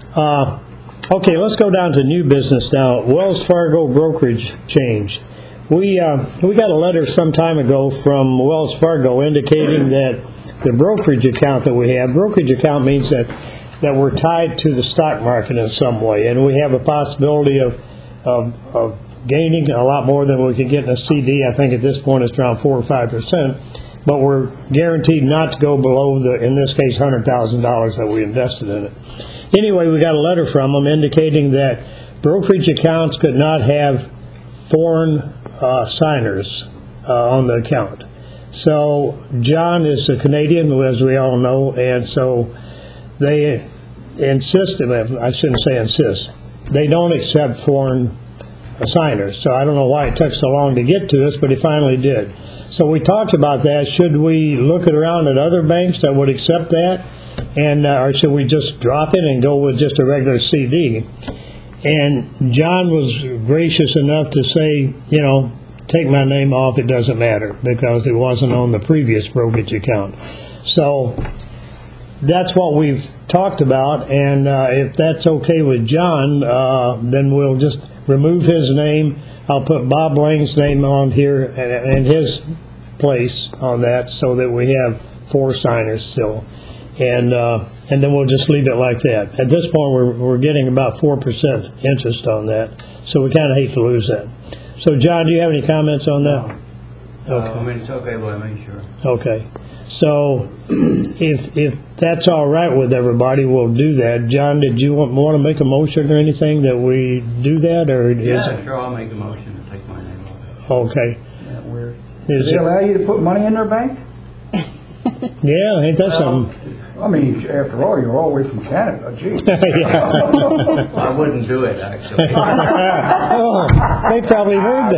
Okay, let's go down to new business now. Wells Fargo brokerage change. We got a letter some time ago from Wells Fargo indicating that the brokerage account that we have, brokerage account means that we're tied to the stock market in some way, and we have a possibility of gaining a lot more than we could get in a CD. I think at this point it's around 4 or 5%, but we're guaranteed not to go below in this case, $100,000 that we invested in it. Anyway, we got a letter from them indicating that brokerage accounts could not have foreign signers on the account. So John is a Canadian, as we all know, and so they insist, I shouldn't say insist, they don't accept foreign signers. So I don't know why it took so long to get to us, but it finally did. So we talked about that. Should we look around at other banks that would accept that, and or should we just drop it and go with just a regular CD? And John was gracious enough to say, take my name off, it doesn't matter, because it wasn't on the previous brokerage account. So that's what we've talked about, and if that's okay with John, then we'll just remove his name. I'll put Bob Lang's name on here and his place on that, so that we have 4 signers still. And then we'll just leave it like that. At this point, we're getting about 4% interest on that, so we kind of hate to lose that. So, John, do you have any comments on that? Okay. It's okay, but I make sure. Okay. So, if that's all right with everybody, we'll do that. John, did you want to make a motion or anything that we do that, or Yeah, sure. I'll make a motion to take my name off. Okay. Isn't that weird? Does it allow you to put money in their bank? Yeah, ain't that something? I mean, after all, you're all the way from Canada. Gee. I wouldn't do it, actually. Oh, they probably heard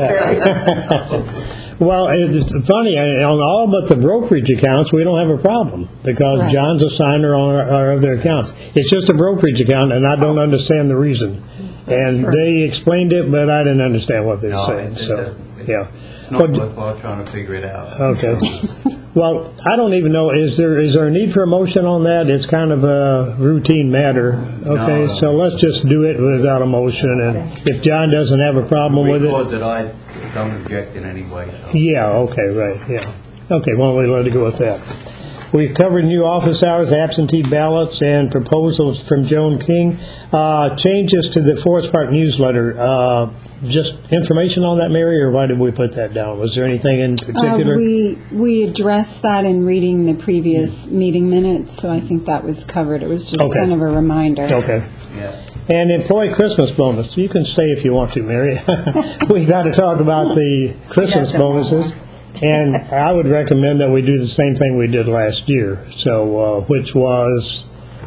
that. Well, it's funny, on all but the brokerage accounts, we don't have a problem, because right. John's a signer on our other accounts. It's just a brokerage account, and I don't understand the reason. And they explained it, but I didn't understand what they were saying. So, yeah. It's not worthwhile trying to figure it out. Okay. Well, I don't even know, is there a need for a motion on that? It's kind of a routine matter. Okay, no. So let's just do it without a motion, and if John doesn't have a problem with it. That I don't object in any way. So. Yeah, okay, right, yeah. Okay, why don't we let it go with that? We've covered new office hours, absentee ballots, and proposals from Joan King. Changes to the Forest Park newsletter. Just information on that, Mary, or why did we put that down? Was there anything in particular? We addressed that in reading the previous meeting minutes, so I think that was covered. It was just kind of a reminder. Okay. Yeah. And employee Christmas bonus. You can stay if you want to, Mary. We got to talk about the Christmas bonuses. And I would recommend that we do the same thing we did last year. So, which was,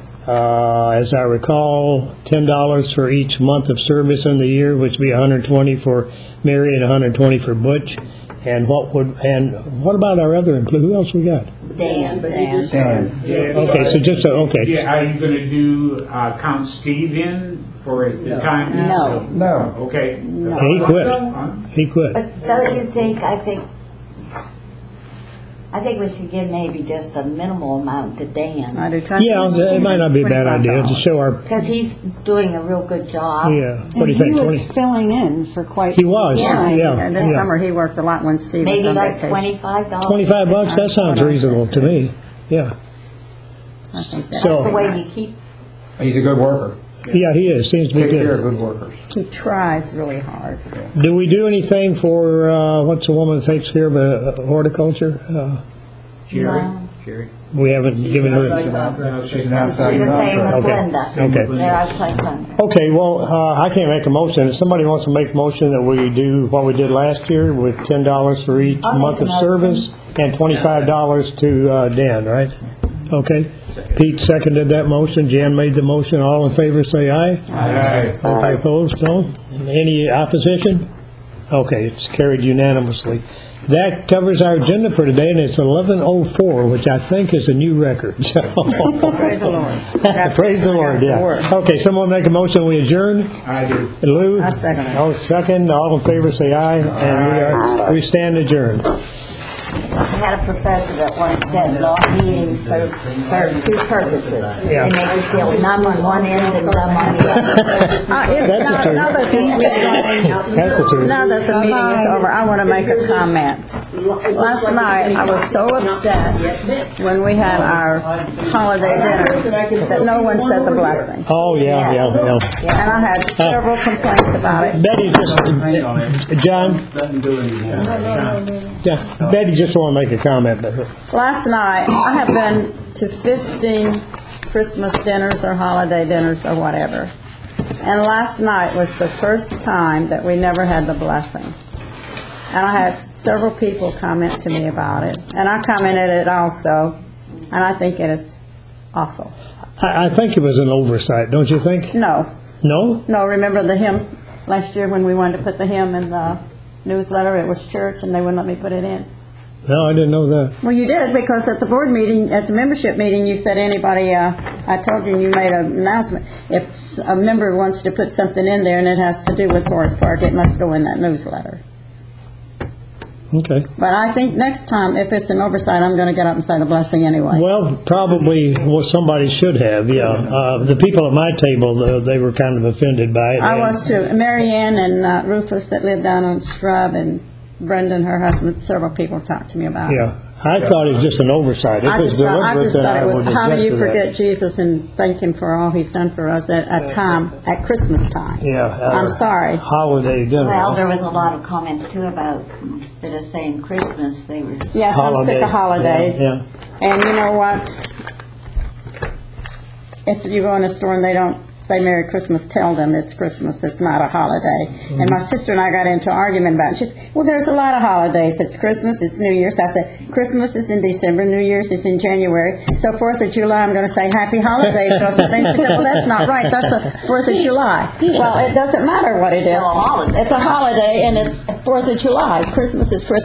as I recall, $10 for each month of service in the year, which would be $120 for Mary and $120 for Butch. And what about our other employees? Who else we got? Dan. Okay, so just okay. Yeah, are you going to do count Steve in for the time? No. Okay. No. He quit. But don't you think? I think we should give maybe just a minimal amount to Dan. I do too. Yeah, it might not be a bad idea to show our. Because he's doing a real good job. Yeah. And What do you think? He was filling in for quite. He was. time. Yeah. And this summer he worked a lot when Steve was Maybe on like vacation. $25. $25. That sounds reasonable to me. Yeah. I think That's the way you keep. He's a good worker. Yeah, he is. Seems to be Take good. care of good workers. He tries really hard. Do we do anything for what's the woman that takes care of horticulture? Jerry. We haven't given her. She's an outside She's the same as Okay. Linda. Okay. They're outside Linda. Okay, well, I can't make a motion. If somebody wants to make a motion that we do what we did last year with $10 for each I'll month of make a motion. service and $25 to Dan, right? Okay. Pete seconded that motion. Jan made the motion. All in favor say aye. Aye. Aye. Opposed? No. Any opposition? Okay, it's carried unanimously. That covers our agenda for today, and it's 11:04, which I think is a new record. So. Praise the Lord. Praise the Lord, yeah. Okay, someone make a motion, we adjourn? I do. Lou? I second it. Oh, second. All in favor say aye. And we stand adjourned. I had a professor that once said, meetings serve two purposes. Yeah. They make you feel numb on one end and numb on the other. That's the truth. Now that this meeting, That's the truth. now that the meeting is over, I want to make a comment. Last night, I was so upset when we had our holiday dinner that no one said the blessing. Oh, yeah. And I had several complaints about it. Betty John? Yeah, Betty just want to make a comment. Last night, I have been to 15 Christmas dinners or holiday dinners or whatever. And last night was the first time that we never had the blessing. And I had several people comment to me about it. And I commented it also. And I think it is awful. I think it was an oversight, don't you think? No. No? No, remember the hymns last year when we wanted to put the hymn in the newsletter? It was church and they wouldn't let me put it in. No, I didn't know that. Well, you did, because at the board meeting, at the membership meeting, you said anybody, I told you, and you made an announcement, if a member wants to put something in there and it has to do with Forest Park, it must go in that newsletter. Okay. But I think next time, if it's an oversight, I'm going to get up and say the blessing anyway. Well, probably what somebody should have, yeah. The people at my table, they were kind of offended by it. I was too. Mary Ann and Rufus that lived down on Scrub, and Brendan, her husband, several people talked to me about it. Yeah. I thought it was just an oversight. I just thought it was, how do you would forget Jesus and thank Him for all He's done for us at Christmas time? Yeah. I'm sorry. Holiday dinner. Well, there was a lot of comment too about, instead of saying Christmas, they were... Yes, I'm sick of holidays. Yeah. And you know what? If you go in a store and they don't say Merry Christmas, tell them it's Christmas, it's not a holiday. Mm-hmm. And my sister and I got into an argument about it. She said, well, there's a lot of holidays. It's Christmas, it's New Year's. I said, Christmas is in December, New Year's is in January. So 4th of July, I'm going to say Happy Holidays or something. She said, well, that's not right. That's a 4th of July. Well, it doesn't matter what it is. It's a holiday, and it's 4th of July. Christmas is Christmas.